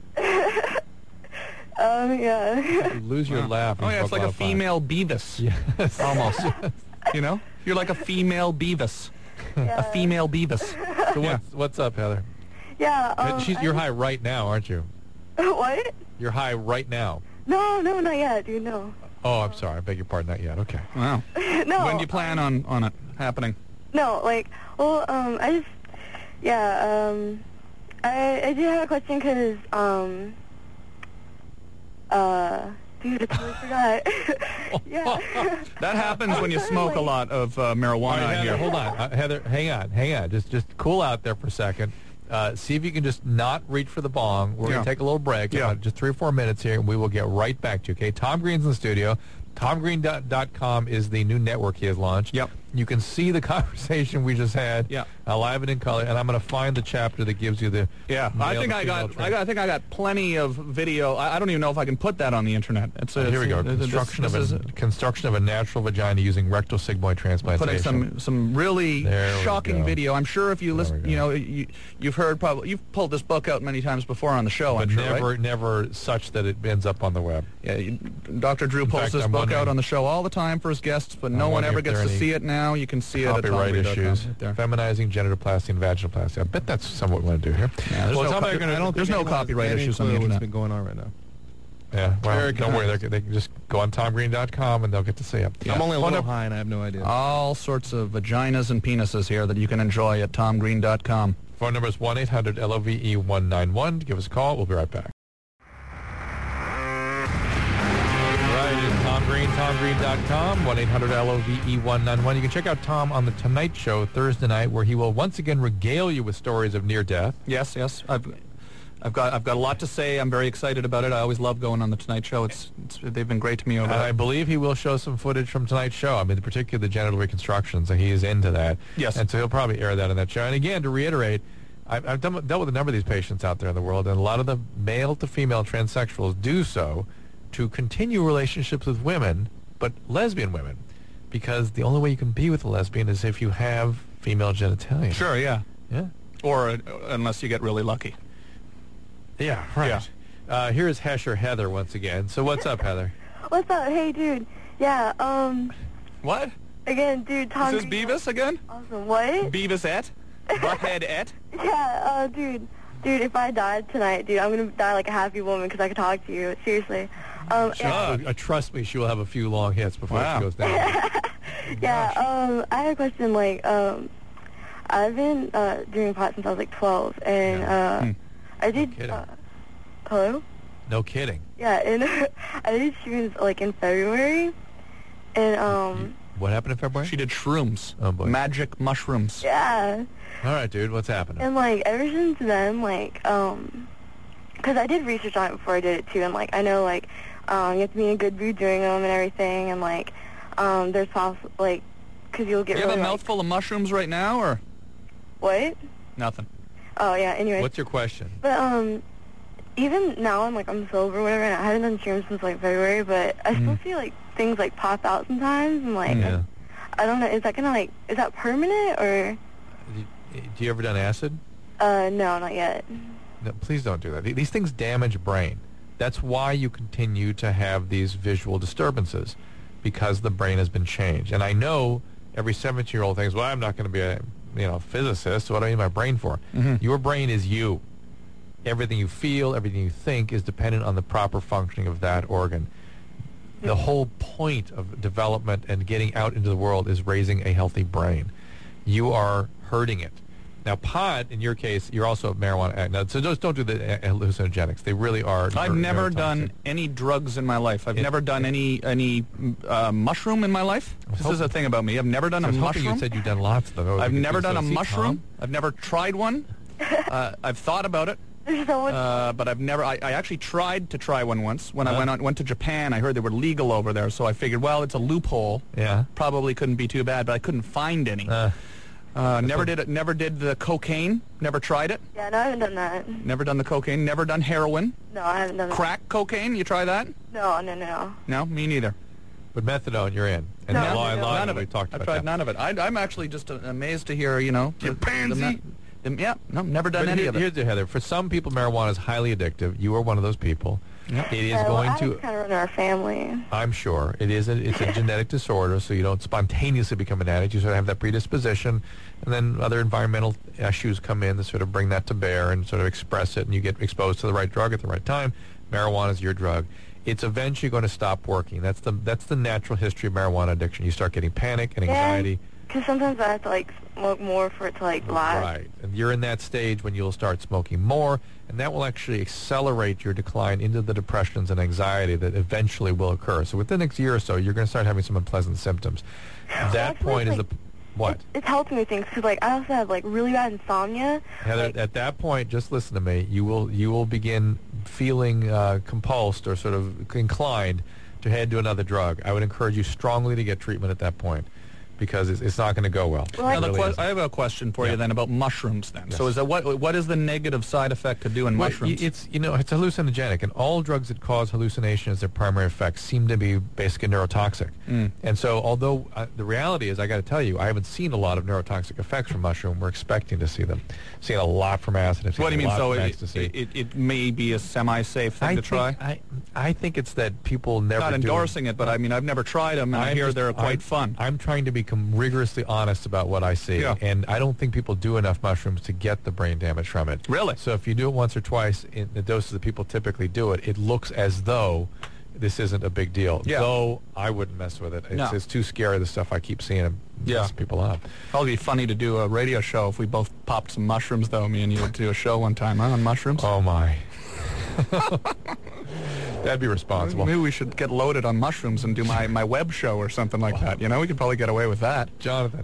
Speaker 8: um, yeah.
Speaker 4: You lose your
Speaker 5: wow.
Speaker 4: laugh.
Speaker 5: Oh, yeah, it's like a female Beavis.
Speaker 4: Yes.
Speaker 5: Almost. You know? You're like a female Beavis.
Speaker 8: Yeah.
Speaker 5: A female Beavis.
Speaker 4: So
Speaker 5: yeah.
Speaker 4: what's, what's up, Heather?
Speaker 8: Yeah. Um,
Speaker 4: She's, you're high right now, aren't you?
Speaker 8: What?
Speaker 4: You're high right now.
Speaker 8: No, no, not yet, dude, no.
Speaker 4: Oh, I'm sorry. I beg your pardon. Not yet. Okay.
Speaker 5: Wow.
Speaker 8: No.
Speaker 5: When do you plan on, on it happening?
Speaker 8: No, like, well, um, I just, yeah, um, I, I do have a question because, um, uh, dude, I totally forgot. Yeah.
Speaker 5: That happens when you smoke a lot of uh, marijuana
Speaker 4: All right, Heather,
Speaker 5: here.
Speaker 4: hold on. Uh, Heather, hang on. Hang on. Just just cool out there for a second. Uh, see if you can just not reach for the bong. We're
Speaker 5: Yeah.
Speaker 4: going to take a little break.
Speaker 5: Yeah.
Speaker 4: About just three or four minutes here, and we will get right back to you, okay? Tom Green's in the studio. Tom Green dot com is the new network he has launched.
Speaker 5: Yep.
Speaker 4: You can see the conversation we just had,
Speaker 5: yeah.
Speaker 4: uh, live and in color, and I'm going to find the chapter that gives you the
Speaker 5: yeah. I think I got, I got I think I got plenty of video. I, I don't even know if I can put that on the internet. It's a,
Speaker 4: Oh, here we go.
Speaker 5: It's,
Speaker 4: Construction
Speaker 5: this,
Speaker 4: of
Speaker 5: this
Speaker 4: a
Speaker 5: is
Speaker 4: construction of a natural vagina using rectal sigmoid transplantation.
Speaker 5: putting some some really
Speaker 4: There we
Speaker 5: shocking
Speaker 4: go.
Speaker 5: video. I'm sure if you
Speaker 4: There
Speaker 5: listen,
Speaker 4: we
Speaker 5: you
Speaker 4: go.
Speaker 5: know, you, you've heard probably you've pulled this book out many times before on the show.
Speaker 4: But
Speaker 5: I'm sure,
Speaker 4: never,
Speaker 5: right?
Speaker 4: never such that it ends up on the web.
Speaker 5: Yeah, you, Doctor Drew
Speaker 4: In
Speaker 5: pulls
Speaker 4: fact,
Speaker 5: this
Speaker 4: I'm
Speaker 5: book
Speaker 4: wondering-
Speaker 5: out on the show all the time for his guests, but
Speaker 4: I'm
Speaker 5: no one
Speaker 4: wondering
Speaker 5: ever
Speaker 4: if there
Speaker 5: gets
Speaker 4: are
Speaker 5: to
Speaker 4: any
Speaker 5: see it now. You can see it at
Speaker 4: Copyright
Speaker 5: tom green dot com
Speaker 4: issues,
Speaker 5: right there.
Speaker 4: feminizing genitoplasty and vaginoplasty. I bet that's somewhat what we want to do here.
Speaker 5: Yeah, there's
Speaker 4: well,
Speaker 5: no,
Speaker 4: it's not
Speaker 5: co-
Speaker 4: like you're gonna-
Speaker 5: I don't, there's no
Speaker 7: anyone has
Speaker 5: copyright
Speaker 7: any
Speaker 5: issues on the
Speaker 7: clue what's
Speaker 5: internet.
Speaker 7: been going on right now.
Speaker 4: Yeah, well,
Speaker 7: Very
Speaker 4: don't worry.
Speaker 7: confused.
Speaker 4: They, they can just go on tom green dot com and they'll get to see it.
Speaker 5: Yeah.
Speaker 7: I'm only a
Speaker 4: Phone
Speaker 7: little
Speaker 4: num-
Speaker 7: high and I have no idea.
Speaker 5: All sorts of vaginas and penises here that you can enjoy at tom green dot com.
Speaker 4: Phone number is one eight hundred L O V E one nine one. Give us a call. We'll be right back. Right, it's Tom Green, tom green dot com, one eight hundred L O V E one nine one. You can check out Tom on The Tonight Show Thursday night, where he will once again regale you with stories of near death.
Speaker 5: Yes, yes. I've I've got I've got a lot to say. I'm very excited about it. I always love going on the Tonight Show. It's, it's they've been great to me over
Speaker 4: And I
Speaker 5: there.
Speaker 4: believe he will show some footage from tonight's show. I mean, particularly the genital reconstructions. And he is into that.
Speaker 5: Yes.
Speaker 4: And so he'll probably air that on that show. And again, to reiterate, I've, I've done, dealt with a number of these patients out there in the world, and a lot of the male to female transsexuals do so to continue relationships with women, but lesbian women, because the only way you can be with a lesbian is if you have female genitalia.
Speaker 5: Sure, yeah.
Speaker 4: Yeah.
Speaker 5: Or uh, unless you get really lucky.
Speaker 4: Yeah, right.
Speaker 5: Yeah.
Speaker 4: Uh, here is Hesher Heather once again. So what's up, Heather?
Speaker 8: What's up? Hey, dude. Yeah, um,
Speaker 5: What?
Speaker 8: again, dude, Tom
Speaker 5: Is this
Speaker 8: Green-
Speaker 5: Beavis again?
Speaker 8: Awesome. What?
Speaker 5: Beavis et? Butthead et?
Speaker 8: Yeah, uh, dude. Dude, if I died tonight, dude, I'm going to die like a happy woman because I could talk to you. Seriously. Um, yeah.
Speaker 4: Uh, trust me, she will have a few long hits before
Speaker 5: Wow.
Speaker 4: she goes down.
Speaker 8: Yeah, um, I had a question, like, um, I've been uh, doing pot since I was like twelve, and uh,
Speaker 5: Hmm.
Speaker 8: I did,
Speaker 4: kidding.
Speaker 8: uh, hello?
Speaker 4: No kidding.
Speaker 8: Yeah, and I did shrooms, like, in February, and, um,
Speaker 4: What happened in February?
Speaker 5: She did shrooms.
Speaker 4: Oh, boy.
Speaker 5: Magic mushrooms.
Speaker 8: yeah,
Speaker 4: All right, dude, what's happening?
Speaker 8: and, like, ever since then, like, um, because I did research on it before I did it, too, and, like, I know, like, um, you have to be in a good mood during them and everything, and, like, um, there's possible, like, because you'll get
Speaker 5: You have
Speaker 8: really,
Speaker 5: a
Speaker 8: like,
Speaker 5: mouthful of mushrooms right now, or
Speaker 8: what?
Speaker 5: nothing?
Speaker 8: Oh, yeah, anyway.
Speaker 4: What's your question?
Speaker 8: But, um, even now I'm, like, I'm sober or whatever, and I haven't done shrooms since, like, February, but I still
Speaker 5: Mhm.
Speaker 8: see, like, things, like, pop out sometimes, and, like,
Speaker 4: Yeah.
Speaker 8: I, I don't know, is that gonna, like, is that permanent, or,
Speaker 4: Do you ever done acid?
Speaker 8: uh, no, not yet.
Speaker 4: No, please don't do that. These things damage brain. That's why you continue to have these visual disturbances, because the brain has been changed. And I know every seventeen-year-old thinks, well, I'm not going to be a you know physicist. What do I need my brain for?
Speaker 5: Mhm.
Speaker 4: Your brain is you. Everything you feel, everything you think is dependent on the proper functioning of that organ. The whole point of development and getting out into the world is raising a healthy brain. You are hurting it. Now, pot, in your case, you're also a marijuana addict. Now, so just don't do the uh, hallucinogenics. They really are.
Speaker 5: I've
Speaker 4: neur-
Speaker 5: never
Speaker 4: neurotoxic.
Speaker 5: done any drugs in my life. I've
Speaker 4: It-
Speaker 5: never done any any uh, mushroom in my life. This
Speaker 4: hoping-
Speaker 5: is a thing about me. I've never done
Speaker 4: I
Speaker 5: a
Speaker 4: was hoping
Speaker 5: mushroom.
Speaker 4: you said you've done lots of them. Oh,
Speaker 5: I've
Speaker 4: you
Speaker 5: never
Speaker 4: could
Speaker 5: done
Speaker 4: so
Speaker 5: a
Speaker 4: see,
Speaker 5: mushroom.
Speaker 4: Tom?
Speaker 5: I've never tried one. uh, I've thought about it,
Speaker 8: There's so much.
Speaker 5: uh, but I've never. I, I actually tried to try one once when I
Speaker 4: Uh-huh.
Speaker 5: went on, went to Japan. I heard they were legal over there, so I figured, well, it's a loophole.
Speaker 4: Yeah.
Speaker 5: Probably couldn't be too bad, but I couldn't find any.
Speaker 4: Uh,
Speaker 5: Uh, never did it. Never did the cocaine. Never tried it.
Speaker 8: Yeah, no, I haven't done that.
Speaker 5: Never done the cocaine. Never done heroin.
Speaker 8: No, I haven't done that.
Speaker 5: Crack cocaine. You try that?
Speaker 8: No, no, no.
Speaker 5: No, me neither.
Speaker 4: But methadone, you're in. And
Speaker 8: No,
Speaker 4: the law,
Speaker 8: no,
Speaker 4: law,
Speaker 5: none of
Speaker 4: we
Speaker 5: it.
Speaker 4: talked
Speaker 5: I've
Speaker 4: about
Speaker 5: tried
Speaker 4: that.
Speaker 5: none of it. I, I'm actually just uh, amazed to hear, you know.
Speaker 4: You
Speaker 5: the-
Speaker 4: pansy.
Speaker 5: the me- the- yeah, no, never done
Speaker 4: But
Speaker 5: any
Speaker 4: here-
Speaker 5: of it.
Speaker 4: Here's the Heather. For some people, marijuana is highly addictive. You are one of those people.
Speaker 5: Yep.
Speaker 4: It is
Speaker 8: Yeah,
Speaker 4: going
Speaker 8: well,
Speaker 4: to.
Speaker 8: kind of run our family.
Speaker 4: I'm sure it is. A, it's a genetic disorder, so you don't spontaneously become an addict. You sort of have that predisposition, and then other environmental issues come in that sort of bring that to bear and sort of express it, and you get exposed to the right drug at the right time. Marijuana is your drug. It's eventually going to stop working. That's the that's the natural history of marijuana addiction. You start getting panic and anxiety.
Speaker 8: Because sometimes I have to, like, smoke more for it to, like, last.
Speaker 4: Right. And you're in that stage when you'll start smoking more, and that will actually accelerate your decline into the depressions and anxiety that eventually will occur. So within the next year or so, you're going to start having some unpleasant symptoms. That
Speaker 8: Actually,
Speaker 4: point is
Speaker 8: like,
Speaker 4: the... What?
Speaker 8: It's helped me with things, because, like, I also have, like, really bad insomnia.
Speaker 4: Heather,
Speaker 8: like,
Speaker 4: at that point, just listen to me. You will you will begin feeling uh, compulsed or sort of inclined to head to another drug. I would encourage you strongly to get treatment at that point, because it's, it's not going to go well.
Speaker 8: Well,
Speaker 5: Now,
Speaker 4: It
Speaker 5: the
Speaker 4: really
Speaker 5: que-
Speaker 4: isn't.
Speaker 5: I have a question for
Speaker 4: Yeah.
Speaker 5: you then about mushrooms then.
Speaker 4: Yes.
Speaker 5: So is that what what is the negative side effect to doing
Speaker 4: Well,
Speaker 5: mushrooms?
Speaker 4: y- It's you know it's hallucinogenic, and all drugs that cause hallucination as their primary effect seem to be basically neurotoxic.
Speaker 5: Mm.
Speaker 4: And so, although uh, the reality is, I got to tell you, I haven't seen a lot of neurotoxic effects from mushroom. We're expecting to see them. Seen a lot from acid. I've seen
Speaker 5: What do you
Speaker 4: a
Speaker 5: mean?
Speaker 4: lot
Speaker 5: So
Speaker 4: from
Speaker 5: it,
Speaker 4: ecstasy.
Speaker 5: it, it may be a semi-safe thing
Speaker 4: I
Speaker 5: to
Speaker 4: think,
Speaker 5: try?
Speaker 4: I I think it's that people never
Speaker 5: Not
Speaker 4: do
Speaker 5: endorsing it, but I mean, I've never tried them, and I
Speaker 4: I'm
Speaker 5: hear
Speaker 4: just-
Speaker 5: they're quite
Speaker 4: I'm-
Speaker 5: fun.
Speaker 4: I'm trying to become rigorously honest about what I see,
Speaker 5: Yeah.
Speaker 4: and I don't think people do enough mushrooms to get the brain damage from it.
Speaker 5: Really?
Speaker 4: So if you do it once or twice in the doses that people typically do it, it looks as though this isn't a big deal.
Speaker 5: Yeah.
Speaker 4: Though I wouldn't mess with it. It's,
Speaker 5: No.
Speaker 4: it's too scary, the stuff I keep seeing and
Speaker 5: Yeah.
Speaker 4: mess people up.
Speaker 5: Probably be funny to do a radio show if we both popped some mushrooms, though. Me and you would do a show one time, huh, on mushrooms.
Speaker 4: Oh, my. That'd be responsible.
Speaker 5: Maybe we should get loaded on mushrooms and do my, my web show or something like that. You know, we could probably get away with that.
Speaker 4: Jonathan.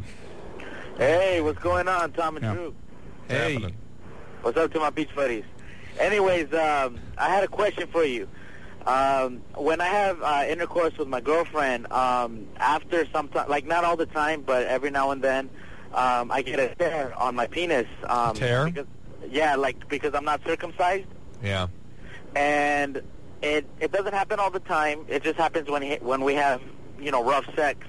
Speaker 10: Hey, what's going on, Tom and
Speaker 5: Yeah.
Speaker 10: Drew?
Speaker 5: Hey.
Speaker 4: Happening.
Speaker 10: What's up to my beach buddies? Anyways, um, I had a question for you. Um, when I have uh, intercourse with my girlfriend, um, after some time, like not all the time, but every now and then, um, I get a tear on my penis. Um,
Speaker 4: Tear?
Speaker 10: Because, yeah, like because I'm not circumcised,
Speaker 4: Yeah.
Speaker 10: and it it doesn't happen all the time. It just happens when he, when we have you know rough sex.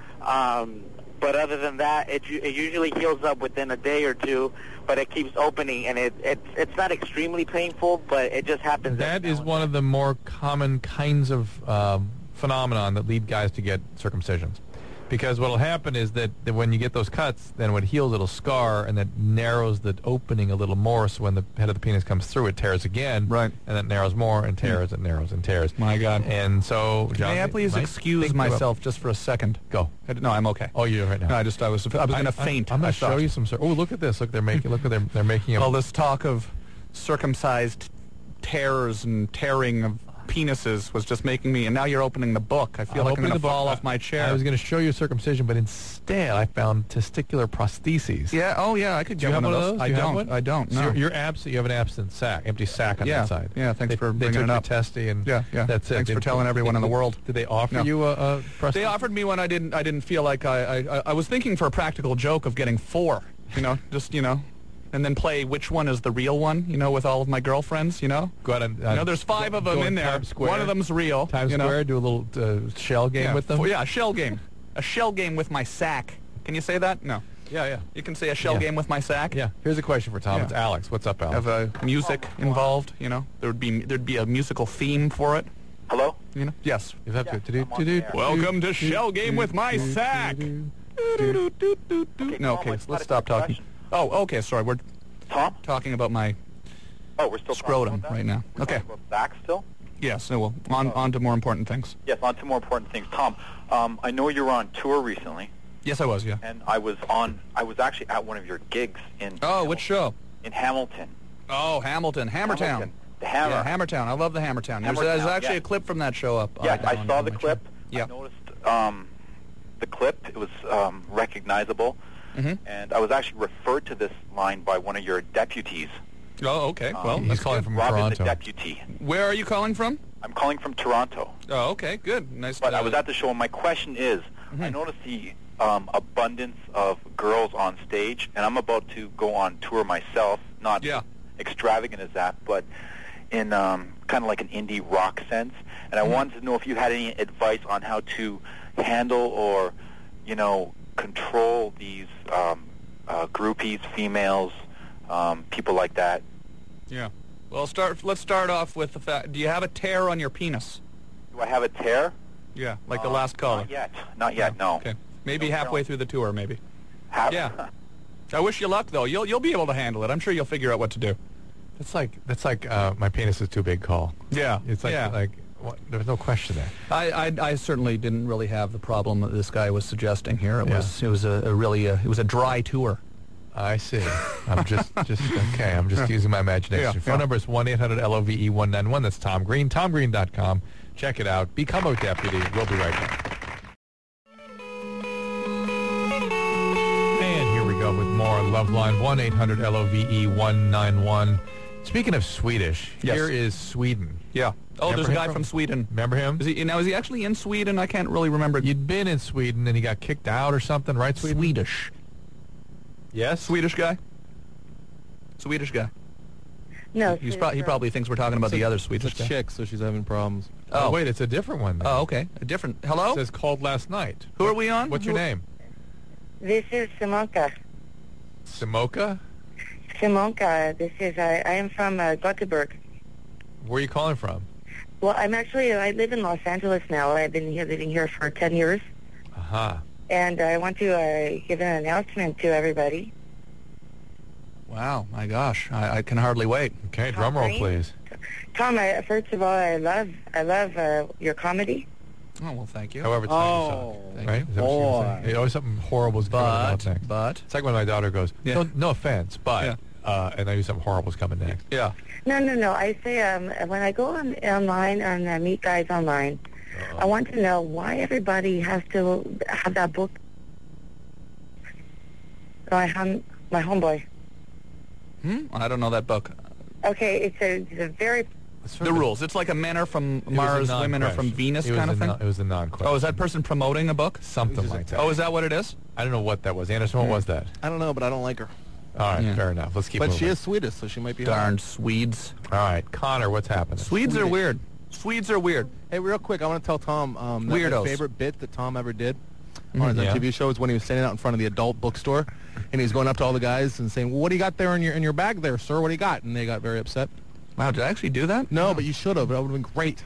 Speaker 10: Um, but other than that, it u- it usually heals up within a day or two. But it keeps opening, and it it's it's not extremely painful, but it just happens.
Speaker 4: That
Speaker 10: every
Speaker 4: is
Speaker 10: now and
Speaker 4: one
Speaker 10: then.
Speaker 4: of the more common kinds of um, phenomenon that lead guys to get circumcisions. Because what will happen is that, that when you get those cuts, then when it heals, it'll scar, and that narrows the opening a little more, so when the head of the penis comes through, it tears again.
Speaker 5: Right.
Speaker 4: And that narrows more, and tears, and narrows, and tears.
Speaker 5: My God.
Speaker 4: And so, John,
Speaker 5: May I please
Speaker 4: might
Speaker 5: excuse
Speaker 4: think about-
Speaker 5: myself just for a second?
Speaker 4: Go.
Speaker 5: I d- No, I'm okay.
Speaker 4: Oh, you right now.
Speaker 5: No, I just I was I was going to
Speaker 4: I-
Speaker 5: faint.
Speaker 4: I'm
Speaker 5: I
Speaker 4: going to show
Speaker 5: thought.
Speaker 4: you some. Cir- oh, look at this. Look, they're making. Look, at they're they're making a.
Speaker 5: All this talk of circumcised tears and tearing of penises was just making me, and now you're opening the book. I feel
Speaker 4: I'm
Speaker 5: like I'm
Speaker 4: opening
Speaker 5: going to
Speaker 4: the book.
Speaker 5: fall
Speaker 4: I-
Speaker 5: off my chair.
Speaker 4: I was going to show you circumcision, but instead I found testicular prostheses.
Speaker 5: yeah, oh yeah, I could
Speaker 4: Do
Speaker 5: get
Speaker 4: you have
Speaker 5: one
Speaker 4: one
Speaker 5: of
Speaker 4: of
Speaker 5: those.
Speaker 4: those?
Speaker 5: I
Speaker 4: Do you have
Speaker 5: don't.
Speaker 4: one?
Speaker 5: I don't.
Speaker 4: So
Speaker 5: No.
Speaker 4: you're, you're absent. You have an absent sac, empty sac on
Speaker 5: Yeah,
Speaker 4: that side.
Speaker 5: yeah, thanks
Speaker 4: they,
Speaker 5: for
Speaker 4: they
Speaker 5: bringing
Speaker 4: took
Speaker 5: it
Speaker 4: your
Speaker 5: up.
Speaker 4: testy and
Speaker 5: Yeah, yeah.
Speaker 4: that's it.
Speaker 5: Thanks
Speaker 4: They-
Speaker 5: for telling everyone in the world.
Speaker 4: Did they offer
Speaker 5: No.
Speaker 4: you a, a prosthesis?
Speaker 5: They offered me one. I didn't. I didn't feel like I, I. I was thinking for a practical joke of getting four. You know, just you know, and then play which one is the real one. You know, with all of my girlfriends. You know.
Speaker 4: Go out and, uh,
Speaker 5: You know, there's five of
Speaker 4: go
Speaker 5: them
Speaker 4: in
Speaker 5: in there.
Speaker 4: Times Square.
Speaker 5: One of them's real.
Speaker 4: Times
Speaker 5: you know?
Speaker 4: Square. Do a little uh, shell game
Speaker 5: yeah,
Speaker 4: with them.
Speaker 5: four- yeah, a shell game. A shell game with my sack. Can you say that? No.
Speaker 4: yeah, yeah.
Speaker 5: You can say a shell
Speaker 4: Yeah.
Speaker 5: game with my sack.
Speaker 4: Yeah. Here's a question for Tom.
Speaker 5: Yeah.
Speaker 4: It's Alex. What's up, Alex?
Speaker 5: Have a music involved. You know, there would be there'd be a musical theme for it.
Speaker 10: Hello?
Speaker 5: You know. Yes.
Speaker 4: You have to, to do,
Speaker 10: I'm on
Speaker 4: to do,
Speaker 10: the air.
Speaker 5: Welcome to Shell Game with my sack. No,
Speaker 10: Tom,
Speaker 5: okay,
Speaker 10: it's
Speaker 5: so
Speaker 10: not
Speaker 5: let's
Speaker 10: a
Speaker 5: stop
Speaker 10: quick
Speaker 5: talking.
Speaker 10: question.
Speaker 5: Oh, okay, sorry. We're
Speaker 10: Tom?
Speaker 5: talking about my
Speaker 10: Oh, we're still
Speaker 5: scrotum
Speaker 10: talking about that?
Speaker 5: right now.
Speaker 10: We're
Speaker 5: Okay.
Speaker 10: talking about Zach still?
Speaker 5: yes. So well, on on to more important things.
Speaker 12: Yes, on to more important things. Tom, um, I know you were on tour recently,
Speaker 5: Yes, I was. Yeah.
Speaker 12: and I was on. I was actually at one of your gigs in.
Speaker 5: Oh, which show?
Speaker 12: In Hamilton.
Speaker 5: Oh, Hamilton, Hammertown.
Speaker 12: Hamilton. The Hammer.
Speaker 5: Yeah, Hammertown. I love the Hammertown. There's,
Speaker 12: Hammertown,
Speaker 5: there's actually
Speaker 12: yeah.
Speaker 5: a clip from that show up.
Speaker 12: Yes,
Speaker 5: uh,
Speaker 12: I
Speaker 5: on-
Speaker 12: saw
Speaker 5: on
Speaker 12: the
Speaker 5: my
Speaker 12: clip.
Speaker 5: channel. Yeah.
Speaker 12: I noticed um, the clip. It was um, recognizable,
Speaker 5: Mm-hmm.
Speaker 12: and I was actually referred to this line by one of your deputies.
Speaker 5: Oh, okay.
Speaker 12: Um,
Speaker 5: Well,
Speaker 4: he's
Speaker 5: that's
Speaker 4: calling
Speaker 5: good.
Speaker 4: from
Speaker 12: Robin,
Speaker 4: Toronto.
Speaker 12: the deputy.
Speaker 5: Where are you calling from?
Speaker 12: I'm calling from Toronto.
Speaker 5: Oh, okay. Good. Nice.
Speaker 12: But
Speaker 5: to,
Speaker 12: I was at the show, and my question is,
Speaker 5: Mm-hmm.
Speaker 12: I noticed the um, abundance of girls on stage, and I'm about to go on tour myself, not
Speaker 5: Yeah.
Speaker 12: extravagant as that, but in um, kind of like an indie rock sense. And I
Speaker 5: Mm-hmm.
Speaker 12: wanted to know if you had any advice on how to handle or, you know, control these um, uh, groupies, females, um, people like that.
Speaker 5: Yeah. Well, start. Let's start off with the fact. Do you have a tear on your penis?
Speaker 12: Do I have a tear?
Speaker 5: Yeah, like the
Speaker 12: Uh,
Speaker 5: last caller.
Speaker 12: Not yet. Not yet, no.
Speaker 5: Okay. Maybe
Speaker 12: No,
Speaker 5: halfway
Speaker 12: no.
Speaker 5: through the tour, maybe.
Speaker 12: Have,
Speaker 5: Yeah. I wish you luck, though. You'll you'll be able to handle it. I'm sure you'll figure out what to do.
Speaker 4: That's like that's like uh, my penis is too big call.
Speaker 5: Yeah.
Speaker 4: It's like
Speaker 5: yeah.
Speaker 4: like what, there's no question there.
Speaker 5: I, I I certainly didn't really have the problem that this guy was suggesting here. It
Speaker 4: Yeah.
Speaker 5: was it was a, a really uh it was a dry tour.
Speaker 4: I see. I'm just just okay. I'm just using my imagination.
Speaker 5: Yeah,
Speaker 4: Phone
Speaker 5: yeah.
Speaker 4: number is one eight hundred L O V E one nine one. That's Tom Green. Tom Green dot com. Check it out. Become a deputy. We'll be right back. And here we go with more Loveline. one eight hundred L O V E one nine one. Speaking of Swedish,
Speaker 5: Yes.
Speaker 4: here is Sweden.
Speaker 5: Yeah. Oh,
Speaker 4: Remember
Speaker 5: there's a
Speaker 4: him
Speaker 5: guy
Speaker 4: from-
Speaker 5: from, Sweden.
Speaker 4: Remember him?
Speaker 5: Is he now? Is he actually in Sweden? I can't really remember.
Speaker 4: You'd been in Sweden and he got kicked out or something, right, Sweden?
Speaker 5: Swedish.
Speaker 4: Yes?
Speaker 5: Swedish guy. Swedish guy.
Speaker 8: No,
Speaker 5: He's pro- he probably thinks we're talking about the other Swedish
Speaker 7: It's a
Speaker 5: guy.
Speaker 7: chick, so she's having problems.
Speaker 4: Oh,
Speaker 5: Oh.
Speaker 4: wait, it's a different one. then.
Speaker 5: Oh, okay. A different. Hello.
Speaker 4: It says called last night.
Speaker 5: Who are we on?
Speaker 4: What's your
Speaker 5: Who-
Speaker 4: name?
Speaker 13: This is Simonka.
Speaker 4: Simoka?
Speaker 13: Simonka. This is, I, I am from uh, Gothenburg.
Speaker 4: Where are you calling from?
Speaker 13: Well, I'm actually, I live in Los Angeles now. I've been here, living here for ten years.
Speaker 4: Aha.
Speaker 13: And I want to uh, give an announcement to everybody.
Speaker 5: Wow, my gosh, I, I can hardly wait.
Speaker 4: Okay, drum roll,
Speaker 13: Green?
Speaker 4: please.
Speaker 13: Tom, I, first of all, I love, I love uh, your comedy.
Speaker 5: Oh well, thank you.
Speaker 4: However, it's
Speaker 7: Oh,
Speaker 4: right? Is that what you were saying?
Speaker 7: boy.
Speaker 4: Hey, always something horrible is coming
Speaker 5: But
Speaker 4: out next.
Speaker 5: but
Speaker 4: It's like when my daughter goes,
Speaker 5: Yeah.
Speaker 4: no, no offense, but,
Speaker 5: Yeah.
Speaker 4: uh, and I knew something horrible is coming next.
Speaker 5: yeah.
Speaker 13: No, no, no. I say um, when I go on online and I meet guys online, I want to know why everybody has to have that book. My hum, my homeboy.
Speaker 5: Hmm? I don't know that book.
Speaker 13: Okay, it's a, it's a very
Speaker 5: The rules. It's like a men are from
Speaker 4: It was a
Speaker 5: Mars, women are from
Speaker 4: non-question.
Speaker 5: Venus
Speaker 4: It was
Speaker 5: kind
Speaker 4: a
Speaker 5: of thing.
Speaker 4: non- it was a non-question.
Speaker 5: Oh, is that person promoting a book?
Speaker 4: Something like that.
Speaker 5: Oh, is that what it is?
Speaker 4: I don't know what that was. Anderson, what was that?
Speaker 7: I don't know, but I don't like her.
Speaker 4: All right,
Speaker 5: Yeah.
Speaker 4: fair enough. Let's keep
Speaker 7: But
Speaker 4: moving.
Speaker 7: she is Swedish, so she might be
Speaker 5: Darn
Speaker 7: hot.
Speaker 5: Swedes.
Speaker 4: All right, Connor, what's happening?
Speaker 5: Swedes are
Speaker 7: Swedish.
Speaker 5: weird. Swedes are weird.
Speaker 7: Hey, real quick, I want to tell Tom um, that
Speaker 5: Weirdos.
Speaker 7: my favorite bit that Tom ever did on his
Speaker 4: yeah.
Speaker 7: M T V show is when he was standing out in front of the adult bookstore, and he's going up to all the guys and saying, well, "What do you got there in your in your bag, there, sir? What do you got?" And they got very upset.
Speaker 5: Wow, did I actually do that?
Speaker 7: No, but you should have. That would have been great.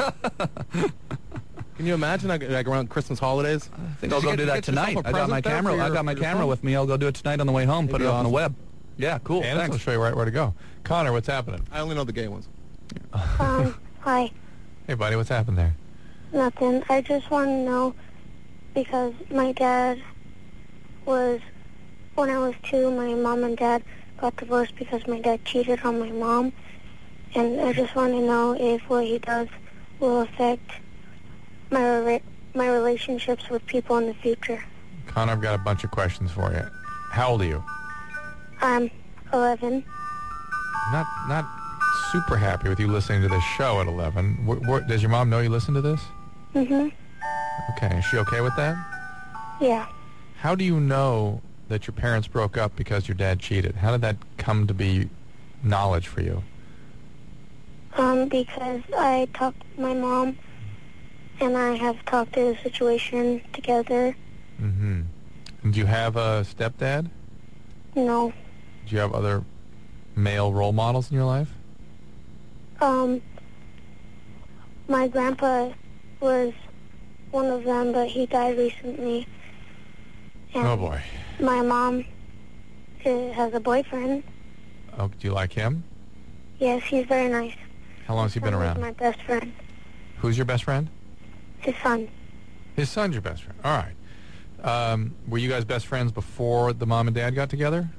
Speaker 7: Can you imagine, like, like around Christmas holidays?
Speaker 5: I think I'll go do that tonight. I got my camera. I got my camera with me. I'll go do it tonight on the way home. Put
Speaker 7: That'd
Speaker 5: it
Speaker 7: be
Speaker 5: up on the
Speaker 7: awesome.
Speaker 5: web. Yeah, cool.
Speaker 4: Anderson will
Speaker 5: Thanks.
Speaker 4: show you right where to go. Connor, what's happening?
Speaker 7: I only know the gay ones.
Speaker 8: Um, hi.
Speaker 4: Hey, buddy, what's happened there?
Speaker 8: Nothing. I just want to know because my dad was, when I was two, my mom and dad got divorced because my dad cheated on my mom. And I just want to know if what he does will affect my re- my relationships with people in the future.
Speaker 4: Connor, I've got a bunch of questions for you. How old are you?
Speaker 8: I'm eleven.
Speaker 4: Not not super happy with you listening to this show at eleven. Wh- wh- does your mom know you listen to this?
Speaker 8: Mm-hmm.
Speaker 4: Okay, is she okay with that?
Speaker 8: Yeah.
Speaker 4: How do you know that your parents broke up because your dad cheated? How did that come to be knowledge for you?
Speaker 8: Um, because I talked to my mom, and I have talked to the situation together.
Speaker 4: Mm-hmm. And do you have a stepdad?
Speaker 8: No.
Speaker 4: Do you have other male role models in your life?
Speaker 8: Um, my grandpa was one of them, but he died recently. And
Speaker 4: Oh, boy.
Speaker 8: my mom uh, has a boyfriend.
Speaker 4: Oh, do you like him?
Speaker 8: Yes, he's very nice.
Speaker 4: How long has he been
Speaker 8: He's
Speaker 4: around?
Speaker 8: my best friend.
Speaker 4: Who's your best friend?
Speaker 8: His son.
Speaker 4: His son's your best friend. All right. Um, were you guys best friends before the mom and dad got together?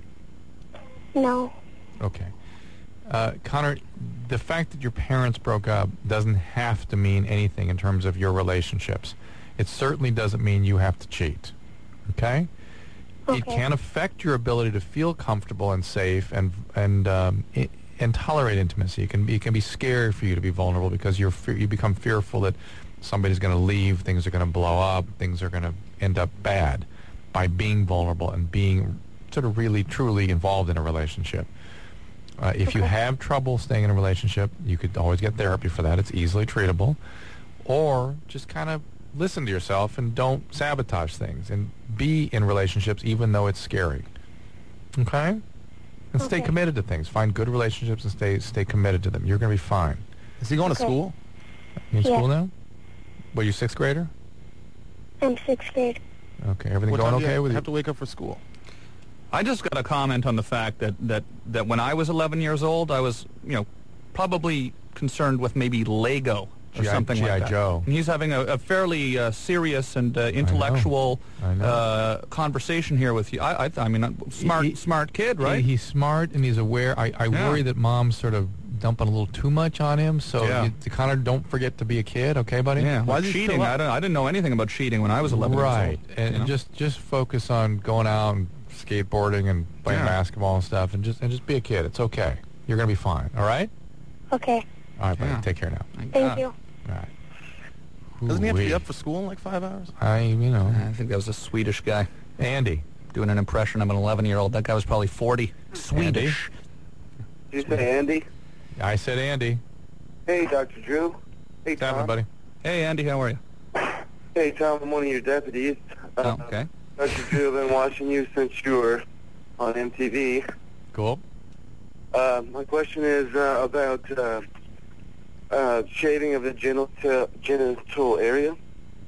Speaker 8: No.
Speaker 4: Okay. Uh, Connor, the fact that your parents broke up doesn't have to mean anything in terms of your relationships. It certainly doesn't mean you have to cheat. Okay?
Speaker 8: Okay.
Speaker 4: It can affect your ability to feel comfortable and safe and and um, I- and tolerate intimacy. It can be it can be scary for you to be vulnerable because you're fe- you become fearful that somebody's going to leave, things are going to blow up, things are going to end up bad by being vulnerable and being sort of really, truly involved in a relationship. Uh, if you have trouble staying in a relationship, you could always get therapy for that. It's easily treatable. Or just kind of listen to yourself and don't sabotage things and be in relationships even though it's scary. Okay? And stay
Speaker 8: Okay.
Speaker 4: committed to things. Find good relationships and stay stay committed to them. You're going to be fine.
Speaker 7: Is he going
Speaker 8: Okay.
Speaker 7: to school?
Speaker 4: You in
Speaker 8: Yeah.
Speaker 4: school now? Well, you're sixth grader?
Speaker 8: I'm sixth grade.
Speaker 4: Okay. Everything
Speaker 7: What
Speaker 4: going
Speaker 7: time do you
Speaker 4: okay with you?
Speaker 7: have to wake up for school?
Speaker 5: I just got a comment on the fact that, that, that when I was eleven years old, I was, you know, probably concerned with maybe Lego or
Speaker 4: G I
Speaker 5: something
Speaker 4: G I
Speaker 5: like that.
Speaker 4: Joe.
Speaker 5: And he's having a, a fairly uh, serious and uh, intellectual
Speaker 4: I know.
Speaker 5: Uh, conversation here with you. I, I, I mean, uh, smart,
Speaker 4: He-
Speaker 5: smart kid, right?
Speaker 4: He- he's smart and he's aware. I, I
Speaker 5: Yeah.
Speaker 4: worry that mom's sort of dumping a little too much on him. So
Speaker 5: Yeah.
Speaker 4: you, you kind of don't forget to be a kid, okay, buddy?
Speaker 5: yeah,
Speaker 7: Why
Speaker 5: like
Speaker 7: is he
Speaker 5: cheating.
Speaker 7: still
Speaker 5: I,
Speaker 7: up?
Speaker 5: don't, I didn't know anything about cheating when I was eleven
Speaker 4: Right.
Speaker 5: years old.
Speaker 4: And,
Speaker 5: you know?
Speaker 4: just just focus on going out and skateboarding and playing
Speaker 5: Yeah.
Speaker 4: basketball and stuff, and just and just be a kid. It's okay. You're gonna be fine. All right.
Speaker 8: Okay.
Speaker 4: All right, buddy.
Speaker 5: Yeah.
Speaker 4: Take care now.
Speaker 5: Thank
Speaker 8: Thank
Speaker 5: God.
Speaker 8: you.
Speaker 4: All right.
Speaker 7: Doesn't he have to be
Speaker 4: Ooh-wee.
Speaker 7: up for school in like five hours?
Speaker 4: I, you know,
Speaker 5: I think that was a Swedish guy
Speaker 4: Andy.
Speaker 5: doing an impression of an eleven-year-old. That guy was probably forty. Swedish.
Speaker 14: Did you say Andy?
Speaker 4: I said Andy.
Speaker 14: Hey, Doctor Drew. Hey,
Speaker 4: What's happening,
Speaker 14: Tom.
Speaker 4: buddy?
Speaker 5: Hey, Andy, how are you?
Speaker 14: Hey, Tom, I'm one of your deputies. Uh,
Speaker 5: Oh, okay.
Speaker 14: Doctor Drew, I've been watching you since you were on M T V.
Speaker 4: Cool.
Speaker 14: Uh, my question is uh, about uh, uh, shaving of the genital, genital area.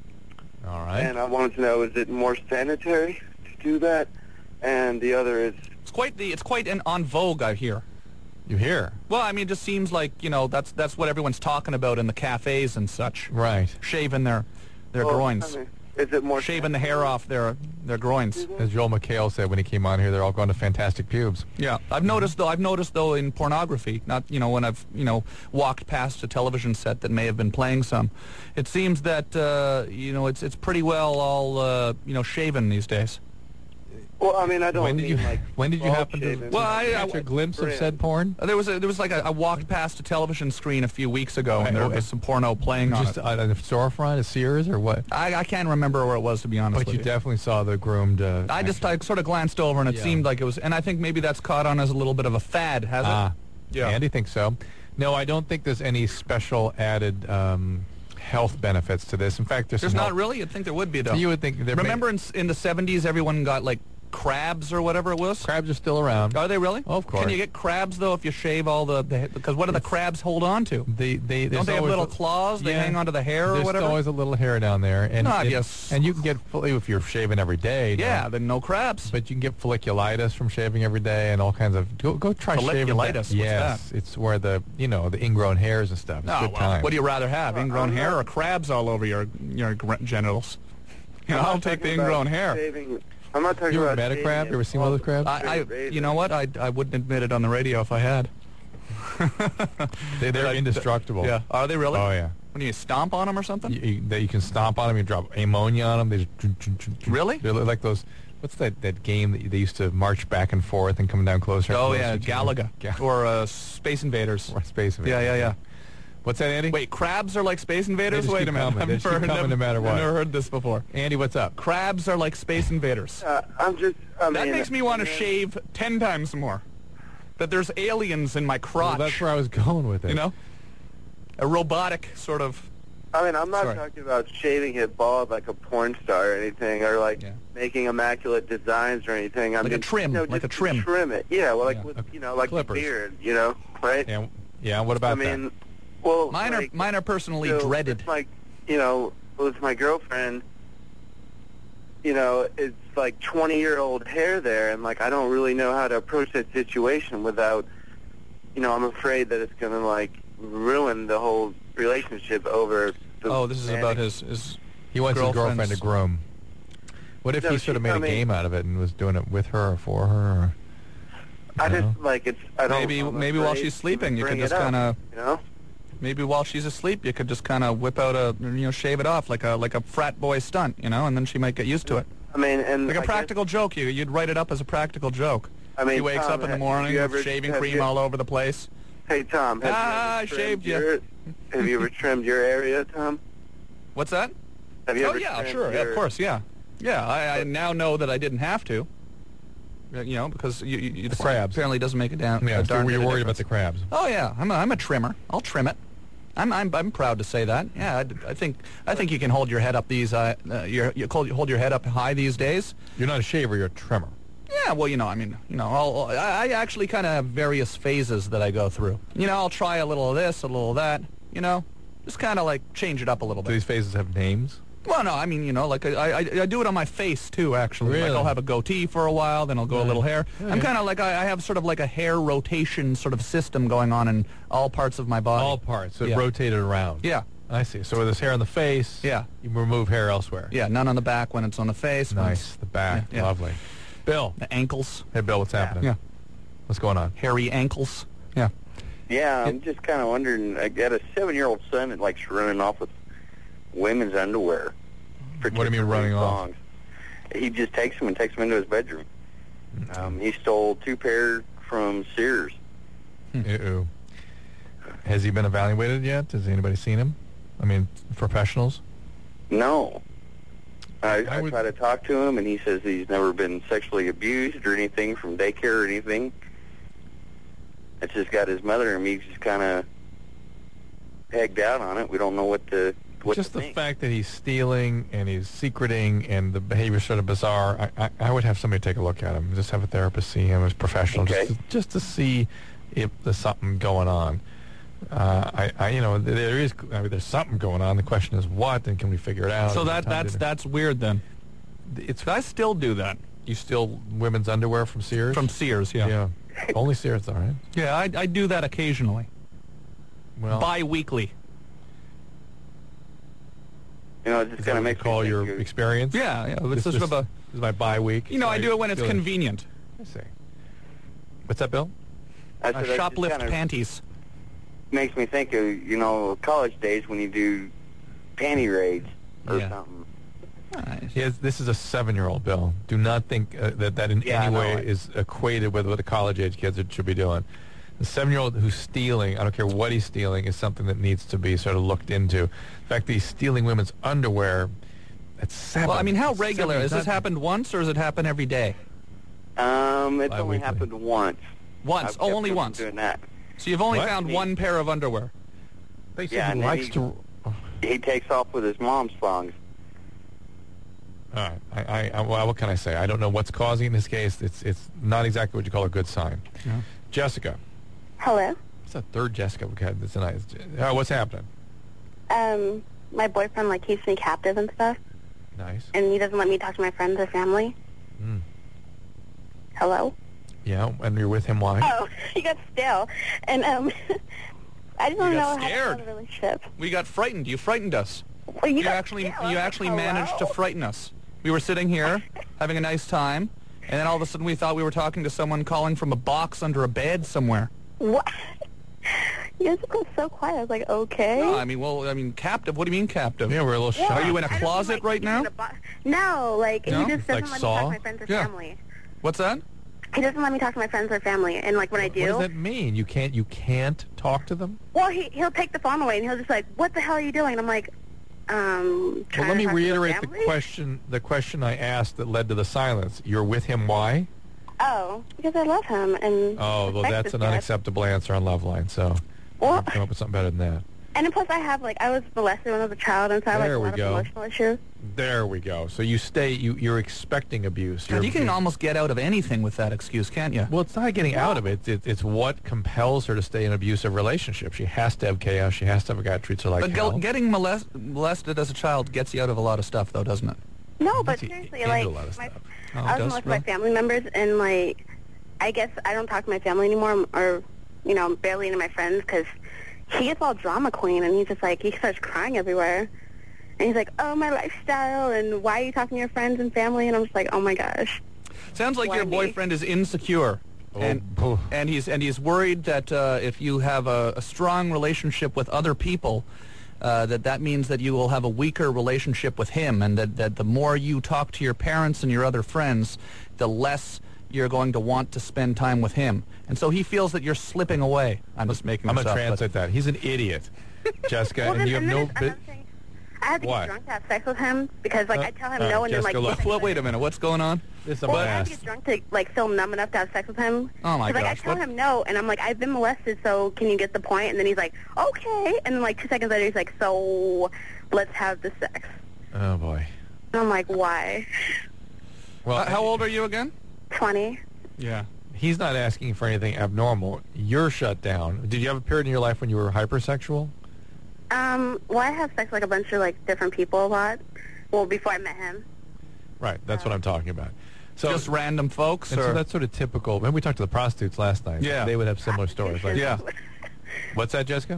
Speaker 4: All right.
Speaker 14: And I wanted to know, is it more sanitary to do that? And the other is,
Speaker 5: It's quite the. It's quite an on vogue, I hear.
Speaker 4: You hear?
Speaker 5: Well, I mean, it just seems like, you know, that's that's what everyone's talking about in the cafes and such.
Speaker 4: Right.
Speaker 5: Shaving their their
Speaker 14: well,
Speaker 5: groins.
Speaker 14: I mean, is it more
Speaker 5: Shaving the hair off their their groins.
Speaker 4: As Joel McHale said when he came on here, they're all going to Fantastic Pubes.
Speaker 5: Yeah, I've noticed though. I've noticed though in pornography, not you know when I've you know walked past a television set that may have been playing some, it seems that uh, you know it's it's pretty well all uh, you know shaven these days.
Speaker 14: Well, I mean, I don't
Speaker 4: When did
Speaker 14: mean
Speaker 4: you
Speaker 14: like
Speaker 4: when did you
Speaker 14: bald
Speaker 4: happen to,
Speaker 14: shaving.
Speaker 5: Well, I-
Speaker 4: catch
Speaker 5: I-
Speaker 4: a glimpse of
Speaker 14: Brand.
Speaker 4: said porn?
Speaker 5: Uh, There was a, there was like a, I walked past a television screen a few weeks ago and
Speaker 4: Right,
Speaker 5: there
Speaker 4: okay.
Speaker 5: was some porno playing on
Speaker 4: Just
Speaker 5: it.
Speaker 4: at a storefront, a Sears, or what?
Speaker 5: I, I can't remember where it was to be honest.
Speaker 4: But
Speaker 5: with
Speaker 4: you definitely saw the groomed. Uh,
Speaker 5: I just I sort of glanced over and it
Speaker 4: Yeah.
Speaker 5: seemed like it was, and I think maybe that's caught on as a little bit of a fad, has it?
Speaker 4: Ah,
Speaker 5: Yeah.
Speaker 4: Andy thinks so. No, I don't think there's any special added um, health benefits to this. In fact, there's,
Speaker 5: There's
Speaker 4: some
Speaker 5: not
Speaker 4: health-
Speaker 5: really. You'd think there would be though.
Speaker 4: You would think there may-
Speaker 5: Remember in s- in the seventies, everyone got like crabs or whatever it was.
Speaker 4: crabs are still around.
Speaker 5: Are they really?
Speaker 4: Oh, of course.
Speaker 5: Can you get crabs though if you shave all the? the because what do the crabs hold on to?
Speaker 4: They, they,
Speaker 5: Don't
Speaker 4: there's
Speaker 5: they have
Speaker 4: always
Speaker 5: little
Speaker 4: a-
Speaker 5: claws? They
Speaker 4: Yeah.
Speaker 5: hang onto the hair or
Speaker 4: There's
Speaker 5: whatever.
Speaker 4: always a little hair down there, and
Speaker 5: Not
Speaker 4: and,
Speaker 5: yes.
Speaker 4: and you can get fol- if you're shaving every day. you
Speaker 5: yeah,
Speaker 4: know,
Speaker 5: then no crabs.
Speaker 4: but you can get folliculitis from shaving every day, and all kinds of. Go, go try shaving.
Speaker 5: Folliculitis?
Speaker 4: that.
Speaker 5: What's
Speaker 4: Yes, it's where the you know the ingrown hairs and stuff. It's
Speaker 5: Oh,
Speaker 4: good
Speaker 5: well,
Speaker 4: time.
Speaker 5: what do you rather have, ingrown hair or crabs all over your your gr- genitals? You know,
Speaker 14: I'm
Speaker 5: I'll
Speaker 14: not
Speaker 5: take the
Speaker 14: talking about
Speaker 5: ingrown hair.
Speaker 14: Shaving, I'm not talking
Speaker 4: You ever
Speaker 14: about
Speaker 4: met a
Speaker 14: shaving
Speaker 4: crab?
Speaker 14: it
Speaker 4: You ever seen one of those crabs?
Speaker 5: I, I you know what? I, I wouldn't admit it on the radio if I had.
Speaker 4: They, they're
Speaker 5: Like,
Speaker 4: indestructible.
Speaker 5: Yeah. Are they really?
Speaker 4: Oh yeah.
Speaker 5: When you stomp on them or something?
Speaker 4: You, you, they, you can stomp on them. You drop ammonia on them. They just,
Speaker 5: Really?
Speaker 4: They're like those. What's that, that game that they used to march back and forth and come down closer? and
Speaker 5: Oh
Speaker 4: closer
Speaker 5: yeah,
Speaker 4: to-
Speaker 5: Galaga
Speaker 4: Ga-
Speaker 5: or uh, Space Invaders.
Speaker 4: or Space Invaders.
Speaker 5: Yeah, yeah, yeah.
Speaker 4: What's that, Andy?
Speaker 5: Wait, crabs are like Space Invaders?
Speaker 4: just
Speaker 5: Wait
Speaker 4: keep
Speaker 5: a minute.
Speaker 4: coming. They
Speaker 5: I've
Speaker 4: just keep
Speaker 5: never-
Speaker 4: coming
Speaker 5: never-
Speaker 4: no matter what.
Speaker 5: I've never heard this before.
Speaker 4: Andy, what's up?
Speaker 5: Crabs are like Space Invaders.
Speaker 14: Uh, I'm just. I mean,
Speaker 5: That makes me want to
Speaker 14: uh,
Speaker 5: shave ten times more. That there's aliens in my crotch.
Speaker 4: Well, that's where I was going with it.
Speaker 5: You know? A robotic sort of...
Speaker 14: I mean, I'm not
Speaker 5: Sorry.
Speaker 14: talking about shaving it bald like a porn star or anything, or like
Speaker 5: Yeah.
Speaker 14: making immaculate designs or anything. I
Speaker 5: Like a
Speaker 14: mean,
Speaker 5: trim,
Speaker 14: you know,
Speaker 5: like
Speaker 14: just
Speaker 5: a trim.
Speaker 14: to trim it. Yeah, well, like
Speaker 5: Yeah.
Speaker 14: with you know, like
Speaker 4: Clippers.
Speaker 14: a beard, you know, right?
Speaker 4: Yeah. Yeah. What
Speaker 14: I
Speaker 4: about
Speaker 14: mean, well,
Speaker 5: Mine are,
Speaker 14: like,
Speaker 5: mine are personally
Speaker 14: so
Speaker 5: dreaded.
Speaker 14: With my, you know, with my girlfriend, you know, it's like twenty-year-old hair there, and like I don't really know how to approach that situation without, you know, I'm afraid that it's gonna like ruin the whole relationship over. The
Speaker 5: Oh, this is
Speaker 14: manic-
Speaker 5: about his... his
Speaker 4: that? He wants his girlfriend to
Speaker 5: girlfriend's-
Speaker 4: groom. What if
Speaker 14: No,
Speaker 4: he sort of
Speaker 14: she-
Speaker 4: made
Speaker 14: I
Speaker 4: a
Speaker 14: mean-
Speaker 4: game out of it and was doing it with her or for her? Or,
Speaker 14: I
Speaker 4: you know?
Speaker 14: just like it's. I don't.
Speaker 5: Maybe
Speaker 14: I'm
Speaker 5: maybe while
Speaker 14: afraid
Speaker 5: she's
Speaker 14: to
Speaker 5: sleeping, you
Speaker 14: bring
Speaker 5: could
Speaker 14: it
Speaker 5: just
Speaker 14: up,
Speaker 5: kind of...
Speaker 14: You know.
Speaker 5: Maybe while she's asleep, you could just kind of whip out a, you know, shave it off like a like a frat boy stunt, you know, and then she might get used to it.
Speaker 14: I mean, and
Speaker 5: Like a
Speaker 14: I
Speaker 5: practical joke. You you'd write it up as a practical joke.
Speaker 14: I mean,
Speaker 5: He wakes
Speaker 14: Tom,
Speaker 5: up in the
Speaker 14: have
Speaker 5: morning
Speaker 14: you
Speaker 5: with
Speaker 14: ever-
Speaker 5: shaving
Speaker 14: have
Speaker 5: cream
Speaker 14: you-
Speaker 5: all over the place.
Speaker 14: Guess, hey Tom, have
Speaker 5: Ah, I
Speaker 14: you ever
Speaker 5: shaved
Speaker 14: trimmed
Speaker 5: you.
Speaker 14: your, have you ever trimmed your area, Tom?
Speaker 5: What's that?
Speaker 14: Have you
Speaker 5: oh,
Speaker 14: ever
Speaker 5: yeah,
Speaker 14: trimmed
Speaker 5: sure. Yeah,
Speaker 14: your-
Speaker 5: of course, yeah. Yeah, I, I now know that I didn't have to. Uh, You know, because you, you,
Speaker 4: The crabs.
Speaker 5: apparently doesn't make a damn.
Speaker 4: Yeah,
Speaker 5: a
Speaker 4: so
Speaker 5: darn
Speaker 4: were you
Speaker 5: bit of
Speaker 4: worried about
Speaker 5: difference.
Speaker 4: the crabs?
Speaker 5: Oh yeah, I'm a, I'm a trimmer. I'll trim it. I'm I'm I'm proud to say that. Yeah, I, I think I think you can hold your head up these uh, uh your you hold hold your head up high these days.
Speaker 4: You're not a shaver, you're a trimmer.
Speaker 5: Yeah, well, you know, I mean, you know, I'll, I, I actually kind of have various phases that I go through. You know, I'll try a little of this, a little of that. You know, just kind of like change it up a little
Speaker 4: Do
Speaker 5: bit.
Speaker 4: these phases have names?
Speaker 5: Well, no, I mean, you know, like I, I, I do it on my face too. Actually,
Speaker 4: Really?
Speaker 5: like I'll have a goatee for a while, then I'll go a little hair. I'm
Speaker 4: Okay.
Speaker 5: kind of like I, I have sort of like a hair rotation sort of system going on in all parts of my body.
Speaker 4: All parts. So it
Speaker 5: Yeah.
Speaker 4: rotated around.
Speaker 5: Yeah,
Speaker 4: I see. So with there's hair on the face,
Speaker 5: yeah,
Speaker 4: you remove hair elsewhere.
Speaker 5: yeah. None on the back when it's on the face. when
Speaker 4: Nice. The back.
Speaker 5: Yeah, yeah.
Speaker 4: Lovely. Bill.
Speaker 5: it's The ankles.
Speaker 4: Hey, Bill, what's happening?
Speaker 5: Yeah.
Speaker 4: What's going on?
Speaker 5: Hairy ankles. Yeah.
Speaker 14: Yeah, I'm just kind of wondering. I got a seven-year-old son that likes running off with women's underwear.
Speaker 4: What do you mean running off?
Speaker 14: Songs. He just takes them and takes them into his bedroom. Um, he stole two pair from Sears.
Speaker 4: Uh-oh. Has he been evaluated yet? Has anybody seen him? I mean, professionals?
Speaker 14: No. I,
Speaker 4: I
Speaker 14: I
Speaker 4: would-
Speaker 14: try to talk to him, and he says he's never been sexually abused or anything from daycare or anything. It's just got his mother and me just kind of pegged out on it. We don't know what to what
Speaker 4: Just
Speaker 14: to
Speaker 4: the
Speaker 14: think.
Speaker 4: fact that he's stealing and he's secreting and the behavior's sort of bizarre, I, I, I would have somebody take a look at him. Just have a therapist see him as professional,
Speaker 14: Okay.
Speaker 4: just, to, just to see if there's something going on. Uh, I, I, you know, there is. I mean, there's something going on. The question is what, and can we figure it out?
Speaker 5: So
Speaker 4: Is it
Speaker 5: that
Speaker 4: time
Speaker 5: that's
Speaker 4: to-
Speaker 5: that's weird then.
Speaker 4: It's.
Speaker 5: I still do that
Speaker 4: You steal women's underwear from Sears?
Speaker 5: from Sears. Yeah.
Speaker 4: yeah. Only Sears, all right.
Speaker 5: Yeah, I, I do that occasionally.
Speaker 4: Well,
Speaker 5: Bi-weekly.
Speaker 14: You know, it just
Speaker 4: is that
Speaker 14: kind of
Speaker 4: what you
Speaker 14: makes
Speaker 4: call
Speaker 14: me
Speaker 4: your
Speaker 14: think of-
Speaker 4: experience?
Speaker 5: Yeah, yeah. It's
Speaker 4: This,
Speaker 5: sort
Speaker 4: this,
Speaker 5: of a,
Speaker 4: this is my bye week.
Speaker 5: you know, I do it when it's
Speaker 4: Stealing.
Speaker 5: convenient.
Speaker 4: I see. What's that, Bill?
Speaker 14: I
Speaker 5: I
Speaker 14: said that just
Speaker 5: shoplift
Speaker 14: kinda
Speaker 5: panties.
Speaker 14: makes me think of, you know, college days when you do panty raids or
Speaker 5: Yeah.
Speaker 14: something.
Speaker 5: Nice.
Speaker 4: He has, this is a seven-year-old, Bill. Do not think uh, that that in
Speaker 14: Yeah, I
Speaker 4: any
Speaker 14: know
Speaker 4: way
Speaker 14: it.
Speaker 4: is equated with what the college-age kids should be doing. The seven-year-old who's stealing, I don't care what he's stealing, is something that needs to be sort of looked into. In fact, he's stealing women's underwear at seven.
Speaker 5: Well, I mean, how
Speaker 4: It's
Speaker 5: regular?
Speaker 4: seven,
Speaker 5: Has this
Speaker 4: not-
Speaker 5: happened once, or has it happened every day?
Speaker 14: Um, it's
Speaker 4: Bi-weekly.
Speaker 14: only happened once.
Speaker 5: Once.
Speaker 14: I've
Speaker 5: oh,
Speaker 14: kept
Speaker 5: only
Speaker 14: him from
Speaker 5: once.
Speaker 14: Doing that.
Speaker 5: So you've only
Speaker 4: What?
Speaker 5: found one pair of underwear.
Speaker 4: They said
Speaker 14: Yeah,
Speaker 4: he
Speaker 14: and then
Speaker 4: likes
Speaker 14: he-
Speaker 4: to...
Speaker 14: He takes off with his mom's thongs.
Speaker 4: All right. I, I, I, well, what can I say? I don't know what's causing it in this case. It's it's not exactly what you call a good sign.
Speaker 5: Yeah.
Speaker 4: Jessica.
Speaker 8: Hello.
Speaker 4: It's the third Jessica we've had this tonight. Oh, what's happening?
Speaker 8: Um, my boyfriend like keeps me captive and stuff,
Speaker 4: Nice.
Speaker 8: and he doesn't let me talk to my friends or family.
Speaker 4: Mm.
Speaker 8: Hello.
Speaker 4: Yeah, and you're with him, why?
Speaker 8: Oh, you got stale, and um, I just
Speaker 5: You
Speaker 8: don't know
Speaker 5: got
Speaker 8: how to
Speaker 5: scared.
Speaker 8: have a relationship.
Speaker 5: We got frightened. You frightened us.
Speaker 8: Well, you,
Speaker 5: You
Speaker 8: got
Speaker 5: actually
Speaker 8: stale. I
Speaker 5: you
Speaker 8: was
Speaker 5: actually
Speaker 8: like,
Speaker 5: managed to
Speaker 8: hello?
Speaker 5: frighten us. We were sitting here having a nice time, and then all of a sudden we thought we were talking to someone calling from a box under a bed somewhere.
Speaker 8: What? You guys are so quiet. I was like, okay.
Speaker 5: No, I mean, well, I mean, captive. What do you mean captive?
Speaker 4: Yeah, we're a little
Speaker 8: Well,
Speaker 4: shy.
Speaker 5: Are you in a
Speaker 8: I don't
Speaker 5: closet
Speaker 8: like
Speaker 5: right
Speaker 8: keeping
Speaker 5: now?
Speaker 8: in a bo- No, like
Speaker 5: No?
Speaker 8: he just doesn't
Speaker 4: Like
Speaker 8: let
Speaker 4: Saw?
Speaker 8: me talk to my friends or
Speaker 5: Yeah.
Speaker 8: family.
Speaker 5: What's that?
Speaker 8: He doesn't let me talk to my friends or family, and like when I do,
Speaker 4: What does that mean? You can't you can't talk to them?
Speaker 8: well, he he'll take the phone away and he'll just like, "What the hell are you doing?" And I'm like, um.
Speaker 4: Well,
Speaker 8: trying
Speaker 4: let
Speaker 8: to
Speaker 4: me
Speaker 8: talk to
Speaker 4: reiterate the
Speaker 8: family."
Speaker 4: question the question I asked that led to the silence. You're with him, why?
Speaker 8: Oh, because I love him and.
Speaker 4: Oh, well,
Speaker 8: respect
Speaker 4: that's
Speaker 8: his
Speaker 4: an
Speaker 8: dad.
Speaker 4: unacceptable answer on Loveline, so
Speaker 8: Well,
Speaker 4: you come up with something better than that.
Speaker 8: and then plus I have like I was molested when I was a child, and so I have like
Speaker 4: There
Speaker 8: a
Speaker 4: we
Speaker 8: lot
Speaker 4: go.
Speaker 8: of emotional issues.
Speaker 4: There we go. So you stay, you, you're expecting abuse.
Speaker 5: God,
Speaker 4: You're-
Speaker 5: you can almost get out of anything with that excuse, can't you?
Speaker 4: Well, it's not getting out of it. It, It's what compels her to stay in an abusive relationship. She has to have chaos. She has to have a guy who treats her like
Speaker 5: But
Speaker 4: hell.
Speaker 5: go, getting molest, molested as a child gets you out of a lot of stuff, though, doesn't it?
Speaker 8: No, but
Speaker 4: He-
Speaker 8: seriously,
Speaker 4: he
Speaker 8: like
Speaker 4: did a lot of
Speaker 8: my,
Speaker 4: stuff.
Speaker 5: Oh,
Speaker 8: I
Speaker 5: it
Speaker 8: was
Speaker 5: does,
Speaker 8: molested by
Speaker 5: really?
Speaker 8: family members, and like I guess I don't talk to my family anymore, or you know, barely any of my friends, because he gets all drama queen, and he's just like he starts crying everywhere, and he's like, "Oh, my lifestyle, and why are you talking to your friends and family?" And I'm just like, "Oh my gosh."
Speaker 5: Sounds like
Speaker 8: Why
Speaker 5: your
Speaker 8: me?
Speaker 5: boyfriend is insecure.
Speaker 4: Oh,
Speaker 5: and,
Speaker 4: poof.
Speaker 5: and he's and he's worried that uh, if you have a, a strong relationship with other people, uh, that that means that you will have a weaker relationship with him, and that, that the more you talk to your parents and your other friends, the less you're going to want to spend time with him. And so he feels that you're slipping away. I'm just making
Speaker 4: I'm
Speaker 5: this
Speaker 4: going to
Speaker 5: up. but-
Speaker 4: translate that. He's an idiot, Jessica,
Speaker 8: Well,
Speaker 4: and
Speaker 8: then,
Speaker 4: you have
Speaker 8: and then
Speaker 4: no...
Speaker 8: it's
Speaker 4: bit.
Speaker 8: another thing.
Speaker 15: I have to
Speaker 4: Why?
Speaker 15: get drunk to have sex with him because, like,
Speaker 4: Uh,
Speaker 15: I tell him
Speaker 4: all right,
Speaker 15: no, and then, like,
Speaker 4: Jessica, look.
Speaker 5: Well, wait a minute. What's going on?
Speaker 4: This is a
Speaker 15: well, I have
Speaker 4: blast.
Speaker 15: to get drunk to, like, feel numb enough to have sex with him.
Speaker 5: Oh, my
Speaker 15: 'Cause, like,
Speaker 5: gosh.
Speaker 15: I tell
Speaker 5: What-
Speaker 15: him no, and I'm like, I've been molested, so can you get the point? And then he's like, okay. And then, like, two seconds later, he's like, so let's have the sex.
Speaker 4: Oh, boy.
Speaker 15: And I'm like, why?
Speaker 4: Well,
Speaker 5: Uh, how old are you again?
Speaker 15: twenty.
Speaker 5: Yeah.
Speaker 4: He's not asking for anything abnormal. You're shut down. Did you have a period in your life when you were hypersexual?
Speaker 15: Um, well, I have sex with, like, a bunch of, like, different people a lot. Well, before I met him.
Speaker 4: Right, that's what I'm talking about. So
Speaker 5: Just random folks?
Speaker 4: And so
Speaker 5: Or?
Speaker 4: that's sort of typical. And we talked to the prostitutes last night.
Speaker 5: Yeah.
Speaker 4: They would have similar stories. Like,
Speaker 5: Yeah.
Speaker 4: What's that, Jessica?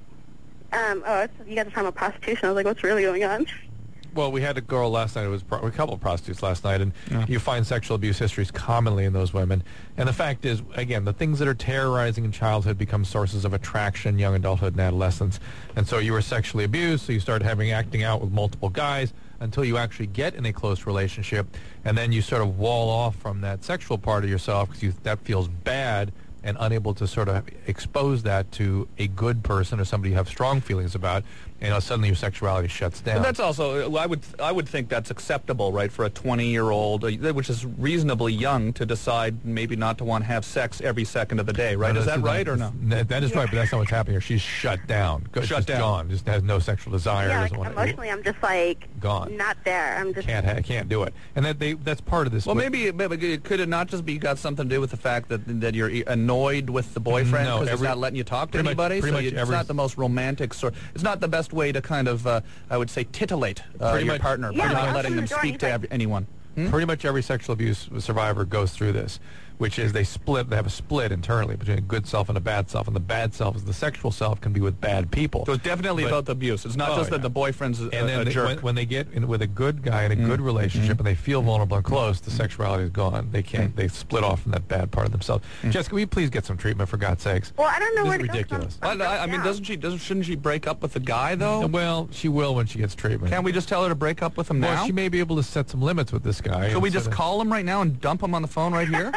Speaker 15: Um, oh, it's, you guys are talking about prostitution. I was like, what's really going on?
Speaker 4: Well, we had a girl last night. It was pro- a couple of prostitutes last night, and
Speaker 5: Yeah.
Speaker 4: you find sexual abuse histories commonly in those women. And the fact is, again, the things that are terrorizing in childhood become sources of attraction, young adulthood, and adolescence. And so you were sexually abused, so you started having acting out with multiple guys until you actually get in a close relationship, and then you sort of wall off from that sexual part of yourself because you, that feels bad, and unable to sort of expose that to a good person or somebody you have strong feelings about, and uh, suddenly your sexuality shuts down.
Speaker 5: But that's also, I would I would think that's acceptable, right, for a twenty-year-old, uh, which is reasonably young, to decide maybe not to want to have sex every second of the day, right?
Speaker 4: No,
Speaker 5: is
Speaker 4: that's
Speaker 5: that
Speaker 4: not-
Speaker 5: right or no?
Speaker 4: That that is right, but that's not what's happening here. She's shut down. Go-
Speaker 5: Shut
Speaker 4: she's
Speaker 5: down.
Speaker 4: gone. Just has no sexual desire.
Speaker 15: Yeah, like,
Speaker 4: doesn't want
Speaker 15: emotionally, I'm just, like,
Speaker 4: Gone.
Speaker 15: not there. I'm just...
Speaker 4: can't ha- can't do it. And that they that's part of this.
Speaker 5: Well,
Speaker 4: What-
Speaker 5: maybe, maybe could it not just be got something to do with the fact that that you're annoyed with the boyfriend
Speaker 4: No,
Speaker 5: because he's
Speaker 4: every-
Speaker 5: not letting you talk to
Speaker 4: pretty much-
Speaker 5: anybody?
Speaker 4: pretty
Speaker 5: so
Speaker 4: much
Speaker 5: you, it's
Speaker 4: every-
Speaker 5: not the most romantic sort. It's not the best way to kind of, uh, I would say, titillate uh,
Speaker 4: Pretty
Speaker 5: your
Speaker 4: much-
Speaker 5: partner
Speaker 15: Yeah,
Speaker 5: by
Speaker 15: like,
Speaker 5: not
Speaker 15: I'll
Speaker 5: letting
Speaker 15: open
Speaker 5: them
Speaker 15: the door and
Speaker 5: speak
Speaker 15: he's
Speaker 5: to
Speaker 15: like-
Speaker 5: every, anyone. Hmm?
Speaker 4: Pretty much every sexual abuse survivor goes through this, which is they split. They have a split internally between a good self and a bad self, and the bad self is the sexual self can be with bad people.
Speaker 5: So it's definitely
Speaker 4: But-
Speaker 5: about the abuse. It's not
Speaker 4: Oh,
Speaker 5: just
Speaker 4: yeah.
Speaker 5: that the boyfriend's a,
Speaker 4: And then
Speaker 5: a
Speaker 4: they-
Speaker 5: jerk.
Speaker 4: when, when they get in with a good guy in a good relationship and they feel vulnerable and close, the sexuality is gone. They can't. They split off from that bad part of themselves. Jessica, will you please get some treatment for God's sakes?
Speaker 15: Well, I don't know
Speaker 4: This
Speaker 15: where
Speaker 4: is
Speaker 15: to
Speaker 4: ridiculous.
Speaker 15: go. 'cause I'm-
Speaker 5: Well,
Speaker 15: I'm
Speaker 5: I, I mean,
Speaker 15: broke
Speaker 5: doesn't she? Doesn't shouldn't she break up with the guy though?
Speaker 4: Well, she will when she gets treatment.
Speaker 5: Can't we just tell her to break up with him
Speaker 4: Well,
Speaker 5: now?
Speaker 4: she may be able to set some limits with this guy.
Speaker 5: Could
Speaker 4: and
Speaker 5: we
Speaker 4: sort
Speaker 5: just
Speaker 4: of-
Speaker 5: call him right now and dump him on the phone right here?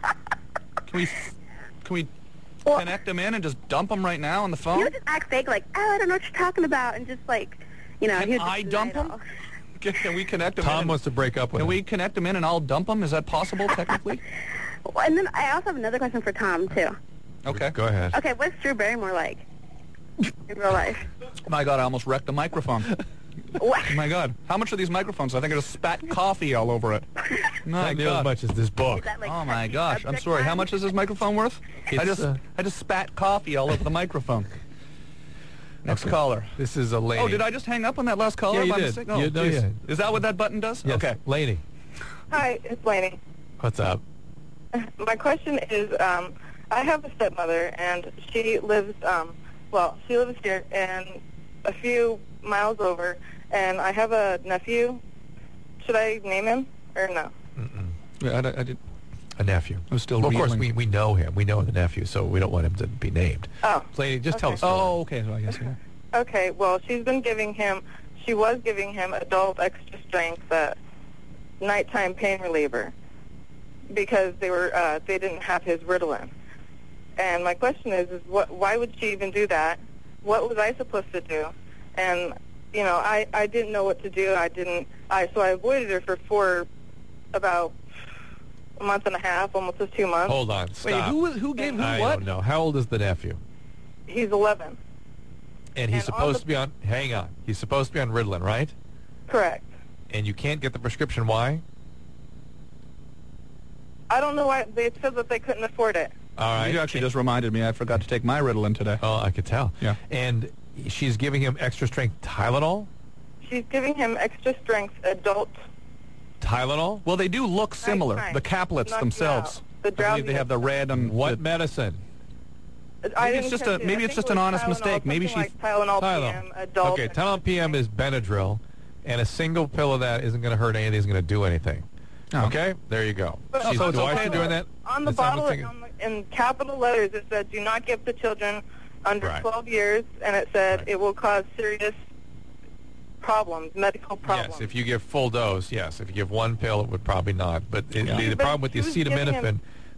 Speaker 5: Can we? Can we
Speaker 15: Well-
Speaker 5: connect him in and just dump him right now on the
Speaker 15: He
Speaker 5: phone?
Speaker 15: would just act fake, like, oh, I don't know what you're talking about, and just, like, you know,
Speaker 5: Can
Speaker 15: he would
Speaker 5: I
Speaker 15: just
Speaker 5: dump
Speaker 15: deny it
Speaker 5: him?
Speaker 15: all.
Speaker 5: Can, can we connect him in?
Speaker 4: Tom
Speaker 5: and-
Speaker 4: wants to break up with
Speaker 5: Can
Speaker 4: him.
Speaker 5: we connect him in and I'll dump him? Is that possible technically?
Speaker 15: Well, and then I also have another question for Tom, too.
Speaker 5: Okay.
Speaker 4: Go ahead.
Speaker 15: Okay, what's Drew Barrymore like in real life?
Speaker 5: My God, I almost wrecked the microphone.
Speaker 15: What?
Speaker 5: My God, how much are these microphones? I think I just spat coffee all over it. My
Speaker 4: Not nearly as
Speaker 5: God.
Speaker 4: much as this book.
Speaker 15: Is that, like,
Speaker 5: Oh my
Speaker 15: touchy
Speaker 5: gosh, I'm
Speaker 15: subject
Speaker 5: sorry. How
Speaker 15: line?
Speaker 5: much is this microphone worth? I
Speaker 4: It's,
Speaker 5: just
Speaker 4: uh,
Speaker 5: I just spat coffee all over the microphone. Next
Speaker 4: Okay.
Speaker 5: caller.
Speaker 4: This is a lady.
Speaker 5: Oh, did I just hang up on that last caller?
Speaker 4: Yeah, you
Speaker 5: by
Speaker 4: did.
Speaker 5: mistake? Oh,
Speaker 4: You- no,
Speaker 5: geez.
Speaker 4: yeah.
Speaker 5: Is that what that button does?
Speaker 4: Yes.
Speaker 5: Okay.
Speaker 4: Lady,
Speaker 16: Hi, it's Lainey.
Speaker 4: what's up?
Speaker 16: My question is, um, I have a stepmother, and she lives, um, well, she lives here and a few miles over, and I have a nephew. Should I name him or no?
Speaker 5: Yeah, I, I did.
Speaker 4: A nephew.
Speaker 5: I was still
Speaker 4: Well, of course,
Speaker 5: reeling.
Speaker 4: we, we know him. We know the nephew, so we don't want him to be named.
Speaker 16: Oh.
Speaker 4: Lady, just tell
Speaker 16: Okay.
Speaker 4: us. story.
Speaker 5: Oh, okay. So I guess yeah.
Speaker 16: Okay, well, she's been giving him, she was giving him adult extra strength uh, nighttime pain reliever because they were, uh, they didn't have his Ritalin. And my question is, is what, why would she even do that? What was I supposed to do? And, you know, I, I didn't know what to do. I didn't, I, so I avoided her for, for about a month and a half, almost to two months.
Speaker 4: Hold on. Stop.
Speaker 5: Wait, who who gave who
Speaker 4: I
Speaker 5: what?
Speaker 4: don't know. How old is the nephew?
Speaker 16: He's eleven.
Speaker 4: And he's
Speaker 16: And on
Speaker 4: supposed
Speaker 16: the-
Speaker 4: to be on. Hang on. He's supposed to be on Ritalin, right?
Speaker 16: Correct.
Speaker 4: And you can't get the prescription. Why?
Speaker 16: I don't know why, they said that they couldn't afford it.
Speaker 4: All right.
Speaker 5: You actually just reminded me. I forgot to take my Ritalin today.
Speaker 4: Oh, I could tell.
Speaker 5: Yeah.
Speaker 4: And she's giving him extra strength Tylenol.
Speaker 16: She's giving him extra strength adult.
Speaker 4: Tylenol.
Speaker 5: Well, they do look similar.
Speaker 16: Nighttime.
Speaker 5: The caplets
Speaker 16: Knock you
Speaker 5: themselves.
Speaker 16: out. The
Speaker 5: I believe they have the red and
Speaker 4: What
Speaker 5: the,
Speaker 4: medicine?
Speaker 16: I
Speaker 5: Maybe
Speaker 16: didn't
Speaker 5: it's just
Speaker 16: catch
Speaker 5: a-
Speaker 16: it.
Speaker 5: maybe
Speaker 16: I
Speaker 5: it's
Speaker 16: think
Speaker 5: just
Speaker 16: it
Speaker 5: an
Speaker 16: was
Speaker 5: honest
Speaker 16: Tylenol,
Speaker 5: mistake. Maybe
Speaker 16: something
Speaker 5: she's-
Speaker 16: like Tylenol,
Speaker 4: Tylenol.
Speaker 16: P M, adult.
Speaker 4: Okay, Tylenol P M is Benadryl, and a single pill of that isn't going to hurt anything. Isn't going to do anything.
Speaker 5: Oh.
Speaker 4: Okay, there you go.
Speaker 16: But-
Speaker 4: She's,
Speaker 5: so it's
Speaker 4: why is
Speaker 5: okay
Speaker 4: she
Speaker 5: then.
Speaker 4: doing that?
Speaker 16: On the
Speaker 4: Is someone
Speaker 16: bottle,
Speaker 4: thinking-
Speaker 16: on the, in capital letters, it said, "Do not give to children under
Speaker 4: Right.
Speaker 16: twelve years," and it said
Speaker 4: Right.
Speaker 16: it will cause serious problems, medical problems.
Speaker 4: Yes, if you give full dose, yes. If you give one pill, it would probably not. But it,
Speaker 5: Yeah.
Speaker 4: the, the
Speaker 16: But
Speaker 4: problem with the
Speaker 16: she was giving
Speaker 4: acetaminophen,
Speaker 16: him-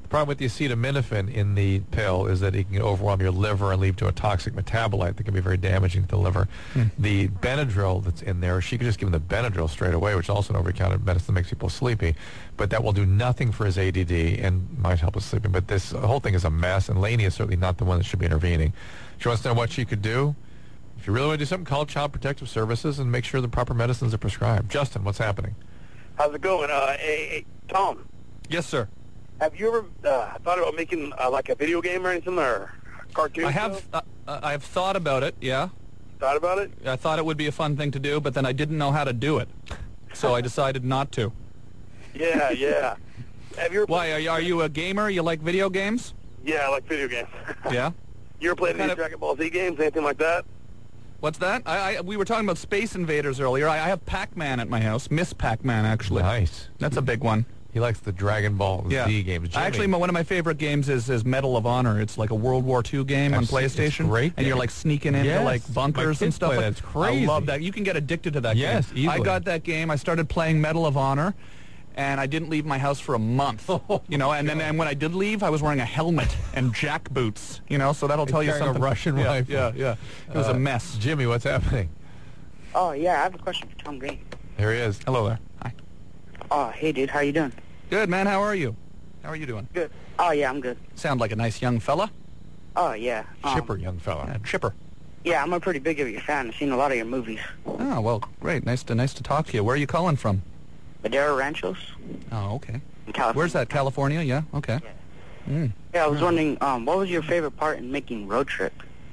Speaker 4: The problem with the acetaminophen in the pill is that it can overwhelm your liver and lead to a toxic metabolite that can be very damaging to the liver.
Speaker 5: Hmm.
Speaker 4: The Benadryl that's in there, she could just give him the Benadryl straight away, which is also an over-the-counter medicine that makes people sleepy. But that will do nothing for his A D D and might help with sleeping. But this whole thing is a mess, and Lainey is certainly not the one that should be intervening. She wants to know what she could do. If you really want to do something, call Child Protective Services and make sure the proper medicines are prescribed. Justin, what's happening?
Speaker 17: How's it going? Uh, hey, hey, Tom.
Speaker 5: Yes, sir.
Speaker 17: Have you ever uh, thought about making uh, like a video game or anything, or a cartoon?
Speaker 5: I have. Uh, uh, I have thought about it. Yeah.
Speaker 17: Thought about it?
Speaker 5: I thought it would be a fun thing to do, but then I didn't know how to do it, so I decided not to.
Speaker 17: Yeah, yeah. Have you ever
Speaker 5: Why? Are you, are you a gamer? You like video games?
Speaker 17: Yeah, I like video games.
Speaker 5: Yeah.
Speaker 17: You ever played any
Speaker 5: Kind of-
Speaker 17: Dragon Ball Z games, anything like that?
Speaker 5: What's that? I, I we were talking about Space Invaders earlier. I, I have Pac-Man at my house. Miss Pac-Man, actually.
Speaker 4: Nice.
Speaker 5: That's a big one.
Speaker 4: He likes the Dragon Ball
Speaker 5: Yeah.
Speaker 4: Z games. Jimmy.
Speaker 5: Actually, my, one of my favorite games is, is Medal of Honor. It's like a World War Two game
Speaker 4: I've
Speaker 5: on
Speaker 4: seen- it's
Speaker 5: PlayStation.
Speaker 4: great
Speaker 5: And you're
Speaker 4: game.
Speaker 5: like sneaking into
Speaker 4: Yes.
Speaker 5: like
Speaker 4: My
Speaker 5: bunkers and
Speaker 4: kids
Speaker 5: stuff.
Speaker 4: play
Speaker 5: like
Speaker 4: that. It's crazy.
Speaker 5: I love that. You can get addicted to that
Speaker 4: Yes,
Speaker 5: game. I
Speaker 4: easily.
Speaker 5: got that game. I started playing Medal of Honor. And I didn't leave my house for a month,
Speaker 4: Oh,
Speaker 5: you know. And then, and when I did leave, I was wearing a helmet and jack boots, you know. So that'll
Speaker 4: He's
Speaker 5: tell you
Speaker 4: carrying a
Speaker 5: something.
Speaker 4: Russian
Speaker 5: yeah,
Speaker 4: rifle.
Speaker 5: Yeah, yeah. It was
Speaker 4: Uh,
Speaker 5: a mess.
Speaker 4: Jimmy, what's happening?
Speaker 18: Oh, yeah, I have a question for Tom Green.
Speaker 4: Here he is.
Speaker 5: Hello there. Hi.
Speaker 18: Oh, hey, dude, how you doing?
Speaker 5: Good, man. How are you? How are you doing?
Speaker 18: Good. Oh, yeah, I'm good.
Speaker 5: Sound like a nice young fella.
Speaker 18: Oh, yeah. Um,
Speaker 4: Chipper young fella.
Speaker 5: Yeah, chipper.
Speaker 18: Yeah, I'm a pretty big of your fan. I've seen a lot of your movies.
Speaker 5: Oh, well, great. Nice to nice to talk to you. Where are you calling from?
Speaker 18: Madera Ranchos
Speaker 5: Oh, okay.
Speaker 18: in California.
Speaker 5: Where's that? California? Yeah. Okay. Mm.
Speaker 18: Yeah, I was wondering, um, what was your favorite part in making Road Trip?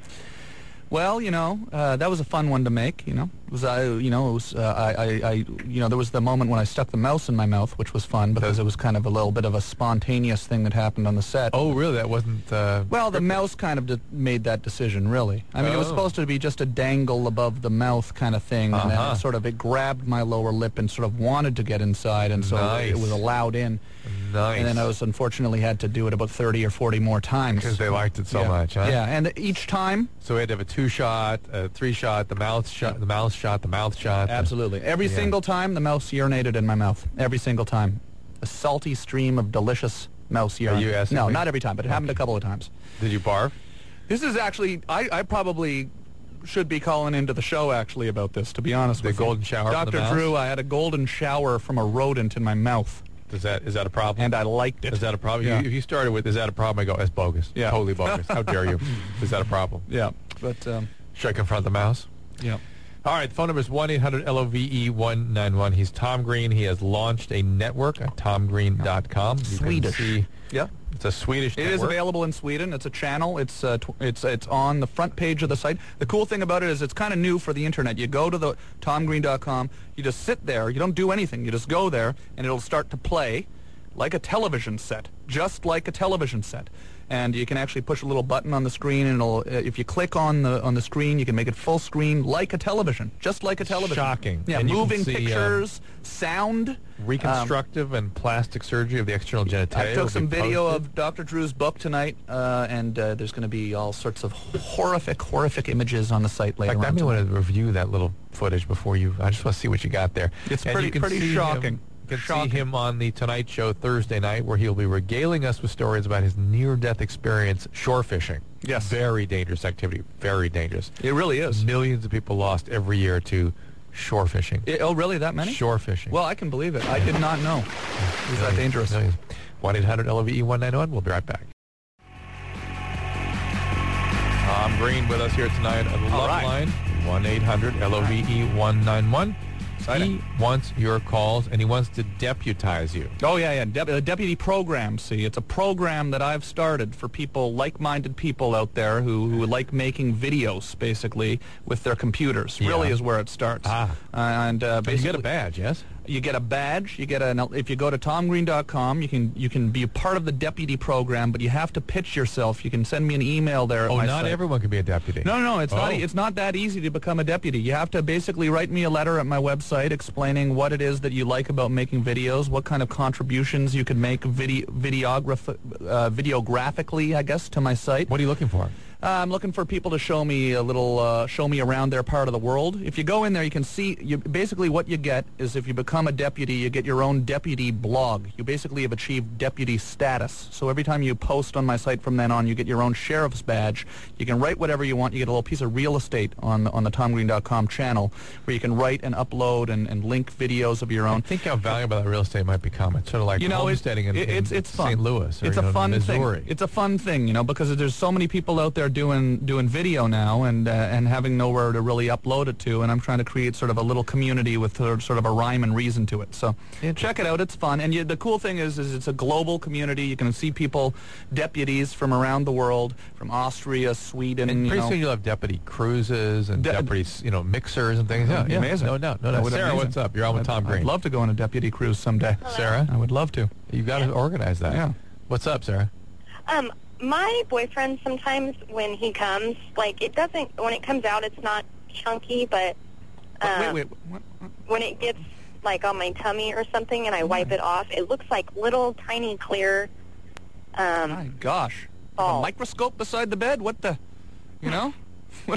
Speaker 5: Well, you know, uh, that was a fun one to make. You know, it was I, you know, it was uh, I, I, I, you know, there was the moment when I stuck the mouse in my mouth, which was fun because it was kind of a little bit of a spontaneous thing that happened on the set.
Speaker 4: Oh, really? That wasn't. Uh,
Speaker 5: Well, the mouse kind of de- made that decision, really. I mean, it was
Speaker 4: Oh.
Speaker 5: supposed to be just a dangle above the mouth kind of thing, and then
Speaker 4: Uh-huh.
Speaker 5: it sort of it grabbed my lower lip and sort of wanted to get inside, and so
Speaker 4: Nice.
Speaker 5: it was allowed in.
Speaker 4: Nice.
Speaker 5: And then I was unfortunately had to do it about thirty or forty more times
Speaker 4: Because they liked it so
Speaker 5: Yeah.
Speaker 4: much, huh?
Speaker 5: Yeah, and each time,
Speaker 4: So we had to have a two-shot, a three-shot, the mouth shot, the mouth shot, the mouth shot.
Speaker 5: absolutely, every
Speaker 4: Yeah.
Speaker 5: single time the mouse urinated in my mouth. Every single time, a salty stream of delicious mouse urine.
Speaker 4: you asking
Speaker 5: no,
Speaker 4: me?
Speaker 5: not every time, but it happened a couple of times.
Speaker 4: Did you barf?
Speaker 5: This is actually, I, I probably should be calling into the show actually about this, to be honest
Speaker 4: The
Speaker 5: with you.
Speaker 4: golden shower from the
Speaker 5: Doctor
Speaker 4: mouse?
Speaker 5: Drew, I had a golden shower from a rodent in my mouth,
Speaker 4: Is that is that a problem?
Speaker 5: and I liked it.
Speaker 4: Is that a problem?
Speaker 5: Yeah.
Speaker 4: You, if you started with, is that a problem? I go, it's bogus.
Speaker 5: Yeah.
Speaker 4: Totally bogus. How dare you? Is that a problem?
Speaker 5: Yeah, but, um,
Speaker 4: Should I confront the mouse?
Speaker 5: yeah.
Speaker 4: All right, the phone number is one eight hundred L O V E one nine one. He's Tom Green. He has launched a network at tom green dot com. You can
Speaker 5: Swedish.
Speaker 4: see-
Speaker 5: Yeah.
Speaker 4: It's a Swedish
Speaker 5: It is
Speaker 4: network.
Speaker 5: available in Sweden. It's a channel. It's uh, tw- it's it's on the front page of the site. The cool thing about it is it's kind of new for the internet. You go to the tom green dot com. You just sit there. You don't do anything. You just go there, and it'll start to play like a television set, just like a television set. And you can actually push a little button on the screen, and it'll, uh, if you click on the on the screen, you can make it full screen like a television, just like a television.
Speaker 4: Shocking.
Speaker 5: Yeah,
Speaker 4: And you can
Speaker 5: moving
Speaker 4: see, um,
Speaker 5: pictures, sound.
Speaker 4: Reconstructive and plastic surgery of the external genitalia.
Speaker 5: I
Speaker 4: will
Speaker 5: took
Speaker 4: be
Speaker 5: some video
Speaker 4: posted.
Speaker 5: of Doctor Drew's book tonight, uh, and uh, there's going to be all sorts of horrific, horrific images on the site
Speaker 4: In
Speaker 5: later
Speaker 4: fact, I
Speaker 5: on.
Speaker 4: may
Speaker 5: tonight.
Speaker 4: want to review that little footage before you. I just want to see what you got there.
Speaker 5: It's
Speaker 4: And
Speaker 5: pretty-
Speaker 4: you can
Speaker 5: pretty
Speaker 4: see
Speaker 5: shocking.
Speaker 4: Him, you can
Speaker 5: Shocking.
Speaker 4: see him on the Tonight Show Thursday night, where he'll be regaling us with stories about his near-death experience shore fishing.
Speaker 5: Yes.
Speaker 4: Very dangerous activity. Very dangerous.
Speaker 5: It really is.
Speaker 4: Millions of people lost every year to shore fishing.
Speaker 5: It- oh, really? That many?
Speaker 4: Shore fishing.
Speaker 5: Well, I can believe it. I did not know. It was that dangerous.
Speaker 4: one eight hundred L O V E one nine one. We'll be right back. Tom Green with us here tonight on the
Speaker 5: All
Speaker 4: Love
Speaker 5: right.
Speaker 4: Line. one eight hundred L O V E one nine one.
Speaker 5: Exciting.
Speaker 4: He wants your calls, and he wants to deputize you.
Speaker 5: Oh, yeah, yeah. Dep- a deputy program, see. It's a program that I've started for people, like-minded people out there who, who like making videos, basically, with their computers.
Speaker 4: Yeah.
Speaker 5: Really is where it starts.
Speaker 4: Ah.
Speaker 5: Uh, and uh,
Speaker 4: And you
Speaker 5: basically,
Speaker 4: get a badge, yes?
Speaker 5: You get a badge. You get an. If you go to tom green dot com, you can you can be a part of the deputy program, but you have to pitch yourself. You can send me an email there. At
Speaker 4: Oh,
Speaker 5: my
Speaker 4: not
Speaker 5: site.
Speaker 4: everyone can be a deputy.
Speaker 5: No, no, it's not.
Speaker 4: Oh.
Speaker 5: It's not that easy to become a deputy. You have to basically write me a letter at my website explaining what it is that you like about making videos, what kind of contributions you could make video videograph uh, videographically, I guess, to my site.
Speaker 4: What are you looking for?
Speaker 5: Uh, I'm looking for people to show me a little, uh, show me around their part of the world. If you go in there, you can see, you, basically what you get is if you become a deputy, you get your own deputy blog. You basically have achieved deputy status. So every time you post on my site from then on, you get your own sheriff's badge. You can write whatever you want. You get a little piece of real estate on, on the tom green dot com channel where you can write and upload and, and link videos of your own.
Speaker 4: I think how valuable that real estate might become. It's sort of like
Speaker 5: you know,
Speaker 4: homesteading
Speaker 5: it,
Speaker 4: in,
Speaker 5: it's,
Speaker 4: in
Speaker 5: it's fun.
Speaker 4: Saint Louis or
Speaker 5: it's
Speaker 4: you
Speaker 5: a
Speaker 4: know,
Speaker 5: fun
Speaker 4: Missouri.
Speaker 5: thing. It's a fun thing, you know, because there's so many people out there doing doing video now and uh, and having nowhere to really upload it to, and I'm trying to create sort of a little community with sort of, sort of a rhyme and reason to it. So check it out; it's fun. And you, the cool thing is, is it's a global community. You can see people, deputies from around the world, from Austria, Sweden.
Speaker 4: And
Speaker 5: you
Speaker 4: pretty
Speaker 5: know.
Speaker 4: soon you'll have deputy cruises and
Speaker 5: De-
Speaker 4: deputies, you know, mixers and things. Yeah, yeah.
Speaker 5: Amazing.
Speaker 4: No doubt, no
Speaker 5: That
Speaker 4: doubt.
Speaker 5: would
Speaker 4: Sarah,
Speaker 5: amazing.
Speaker 4: what's up? You're on with
Speaker 5: I'd,
Speaker 4: Tom Green.
Speaker 5: I'd love to go on a deputy cruise someday.
Speaker 4: Sarah,
Speaker 5: I would love to.
Speaker 4: You got to organize that.
Speaker 5: Yeah.
Speaker 4: What's up, Sarah?
Speaker 6: Um, my boyfriend sometimes when he comes, like it doesn't. When it comes out, it's not chunky, but uh,
Speaker 5: wait, wait. What?
Speaker 6: when it gets like on my tummy or something, and I wipe it off, it looks like little tiny clear. Um,
Speaker 5: My gosh. You have a microscope beside the bed? What the? You know? What?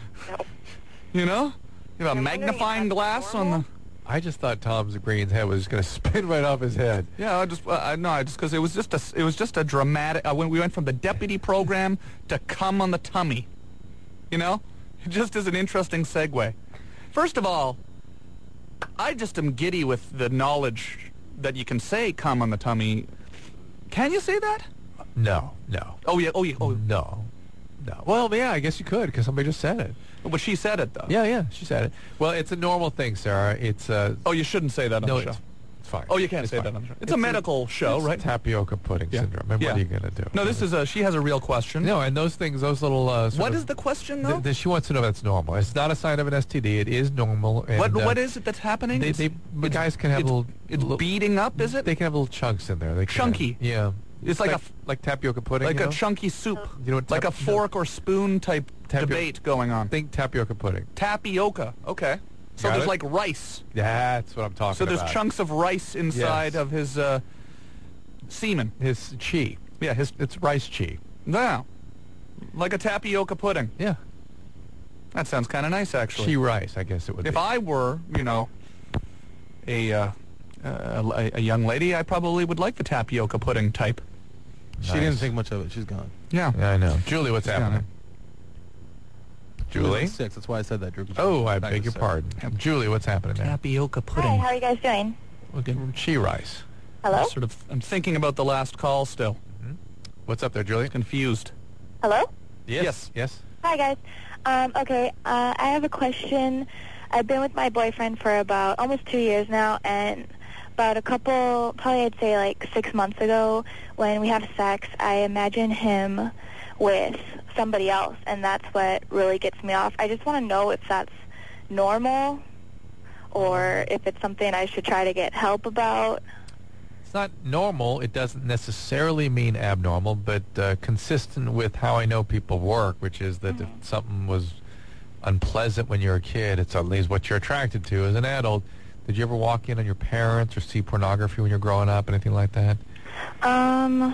Speaker 5: You know? You have a magnifying glass on the.
Speaker 4: I just thought Tom Green's head was going to spin right off his head.
Speaker 5: Yeah, I just uh, I no, I just because it was just a it was just a dramatic. Uh, when we went from the deputy program to come on the tummy, you know, it just is an interesting segue. First of all, I just am giddy with the knowledge that you can say "come on the tummy." Can you say that?
Speaker 4: No, no.
Speaker 5: Oh yeah. Oh yeah. Oh
Speaker 4: no, no. Well, yeah, I guess you could because somebody just said it.
Speaker 5: But she said it though.
Speaker 4: Yeah, yeah, she said it. Well, it's a normal thing, Sarah. It's uh.
Speaker 5: Oh, you shouldn't say that on
Speaker 4: no,
Speaker 5: the show.
Speaker 4: It's, it's fine.
Speaker 5: Oh, you can't
Speaker 4: it's
Speaker 5: say
Speaker 4: fine.
Speaker 5: that on the show. It's,
Speaker 4: It's
Speaker 5: a
Speaker 4: a-
Speaker 5: medical show,
Speaker 4: it's
Speaker 5: right?
Speaker 4: Tapioca pudding
Speaker 5: Yeah.
Speaker 4: syndrome. And
Speaker 5: Yeah.
Speaker 4: what are you going to do?
Speaker 5: No, this is a. She has a real question.
Speaker 4: No, and those things, those little. Uh, sort
Speaker 5: What
Speaker 4: of-
Speaker 5: is the question though?
Speaker 4: Th- th- she wants to know if that's normal. It's not a sign of an S T D. It is normal. And,
Speaker 5: what
Speaker 4: uh,
Speaker 5: What is it that's happening?
Speaker 4: They,
Speaker 5: It's-
Speaker 4: they, the guys can have
Speaker 5: it's,
Speaker 4: little.
Speaker 5: It's
Speaker 4: little,
Speaker 5: beating up, is it?
Speaker 4: They can have little chunks in there. They can
Speaker 5: Chunky.
Speaker 4: have- yeah.
Speaker 5: It's like a
Speaker 4: like,
Speaker 5: f-
Speaker 4: like tapioca pudding.
Speaker 5: like
Speaker 4: you
Speaker 5: a
Speaker 4: know?
Speaker 5: chunky soup.
Speaker 4: You know what
Speaker 5: like a
Speaker 4: tap-
Speaker 5: fork or spoon type
Speaker 4: Tapio-
Speaker 5: debate going on.
Speaker 4: Think tapioca pudding.
Speaker 5: Tapioca. Okay. So
Speaker 4: Got
Speaker 5: there's
Speaker 4: it?
Speaker 5: like rice.
Speaker 4: That's what I'm talking
Speaker 5: So
Speaker 4: about.
Speaker 5: there's chunks of rice inside
Speaker 4: Yes.
Speaker 5: of his uh, semen.
Speaker 4: His chi.
Speaker 5: Yeah, his
Speaker 4: It's rice chi.
Speaker 5: yeah, like a tapioca pudding.
Speaker 4: Yeah.
Speaker 5: That sounds kind of nice, actually.
Speaker 4: Chi rice, I guess it would
Speaker 5: If
Speaker 4: be.
Speaker 5: I were, you know, a, uh, uh, a a young lady, I probably would like the tapioca pudding type.
Speaker 7: She
Speaker 4: Nice.
Speaker 7: didn't think much of it. She's gone.
Speaker 5: Yeah.
Speaker 4: Yeah, I know. Julie, what's
Speaker 5: She's
Speaker 4: happening?
Speaker 5: gone.
Speaker 4: Julie?
Speaker 7: Six. That's why I said that, Drew.
Speaker 4: Oh, I
Speaker 7: Back
Speaker 4: beg
Speaker 7: to
Speaker 4: your
Speaker 7: Sarah.
Speaker 4: pardon. Julie, what's happening there?
Speaker 5: Tapioca
Speaker 15: Hi,
Speaker 5: pudding.
Speaker 15: how are you guys doing?
Speaker 4: Okay. Chi rice.
Speaker 15: Hello?
Speaker 5: Sort of. I'm thinking about the last call still.
Speaker 4: What's up there, Julie?
Speaker 5: Confused.
Speaker 15: Hello?
Speaker 4: Yes.
Speaker 5: Yes.
Speaker 4: Yes.
Speaker 15: Hi, guys. Um, okay, uh, I have a question. I've been with my boyfriend for about almost two years now, and about a couple, probably I'd say like six months ago, when we have sex, I imagine him with somebody else, and that's what really gets me off. I just want to know if that's normal or if it's something I should try to get help about.
Speaker 4: It's not normal. It doesn't necessarily mean abnormal, but uh, consistent with how I know people work, which is that if something was unpleasant when you're a kid, it's at least what you're attracted to as an adult. Did you ever walk in on your parents or see pornography when you're growing up, anything like that?
Speaker 15: Um,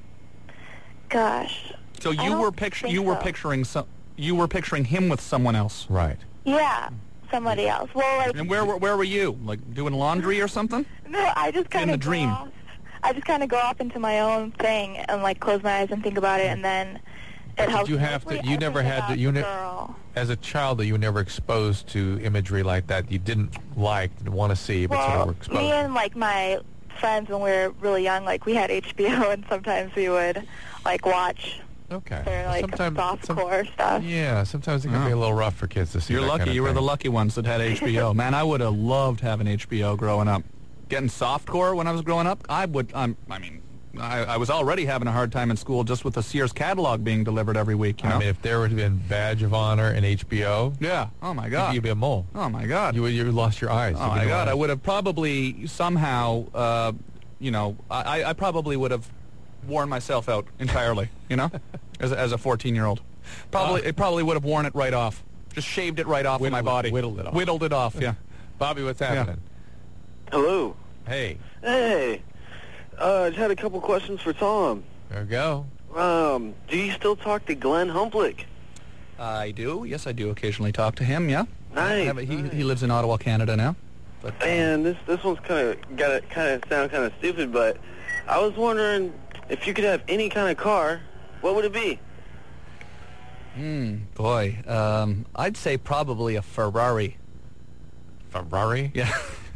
Speaker 15: gosh.
Speaker 5: So
Speaker 15: I
Speaker 5: you
Speaker 15: don't
Speaker 5: were picture
Speaker 15: think
Speaker 5: you were
Speaker 15: so.
Speaker 5: picturing some you were picturing him with someone else.
Speaker 4: Right.
Speaker 15: Yeah, somebody else. Well, like,
Speaker 5: And where were where were you? Like doing laundry or something?
Speaker 15: no, I just kind
Speaker 5: In
Speaker 15: of
Speaker 5: the dream.
Speaker 15: Off, I just kind of go off into my own thing and like close my eyes and think about it, and then it helps.
Speaker 4: Did you have to?
Speaker 15: mostly
Speaker 4: You
Speaker 15: I
Speaker 4: never
Speaker 15: think
Speaker 4: had to.
Speaker 15: about
Speaker 4: You
Speaker 15: the
Speaker 4: ne-
Speaker 15: girl.
Speaker 4: as a child, that you were never exposed to imagery like that. You didn't like, didn't want to see, but sort of were
Speaker 15: Well,
Speaker 4: exposed.
Speaker 15: me and like my friends when we were really young, like we had H B O, and sometimes we would like watch
Speaker 4: Okay.
Speaker 15: their like
Speaker 4: Sometimes-
Speaker 15: softcore stuff.
Speaker 4: Yeah, sometimes it can
Speaker 5: Oh.
Speaker 4: be a little rough for kids to see.
Speaker 5: You're
Speaker 4: that
Speaker 5: lucky.
Speaker 4: kind of
Speaker 5: You were
Speaker 4: thing.
Speaker 5: the lucky ones that had H B O. Man, I would have loved having H B O growing up. Getting softcore when I was growing up, I would. Um, I mean, I, I was already having a hard time in school just with the Sears catalog being delivered every week. You know?
Speaker 4: I mean, if there would have been Badge of Honor and H B O,
Speaker 5: yeah. Oh my God.
Speaker 4: you'd be a mole.
Speaker 5: Oh my God.
Speaker 4: You would you lost your eyes.
Speaker 5: Oh
Speaker 4: You'd be
Speaker 5: my God.
Speaker 4: blind.
Speaker 5: I would have probably somehow, uh, you know, I, I probably would have worn myself out entirely. You know, as a, as a fourteen-year-old, probably it probably would have worn it right off. Just shaved it right off of my
Speaker 4: Whittled-
Speaker 5: body.
Speaker 4: whittled it off.
Speaker 5: Whittled it off. Yeah.
Speaker 4: Bobby, what's happening?
Speaker 14: Hello.
Speaker 4: Hey,
Speaker 14: Hey. Uh, I just had a couple questions for Tom.
Speaker 4: there we go.
Speaker 14: Um, do you still talk to Glenn Humplick?
Speaker 5: I do. Yes, I do occasionally talk to him, yeah.
Speaker 14: Nice.
Speaker 5: I have a, he, he lives in Ottawa, Canada now. But, uh,
Speaker 14: And this this one's kind of got to kind of sound kind of stupid, but I was wondering if you could have any kind of car, what would it be?
Speaker 5: Hmm, boy. Um, I'd say probably a Ferrari.
Speaker 4: Ferrari?
Speaker 5: Yeah.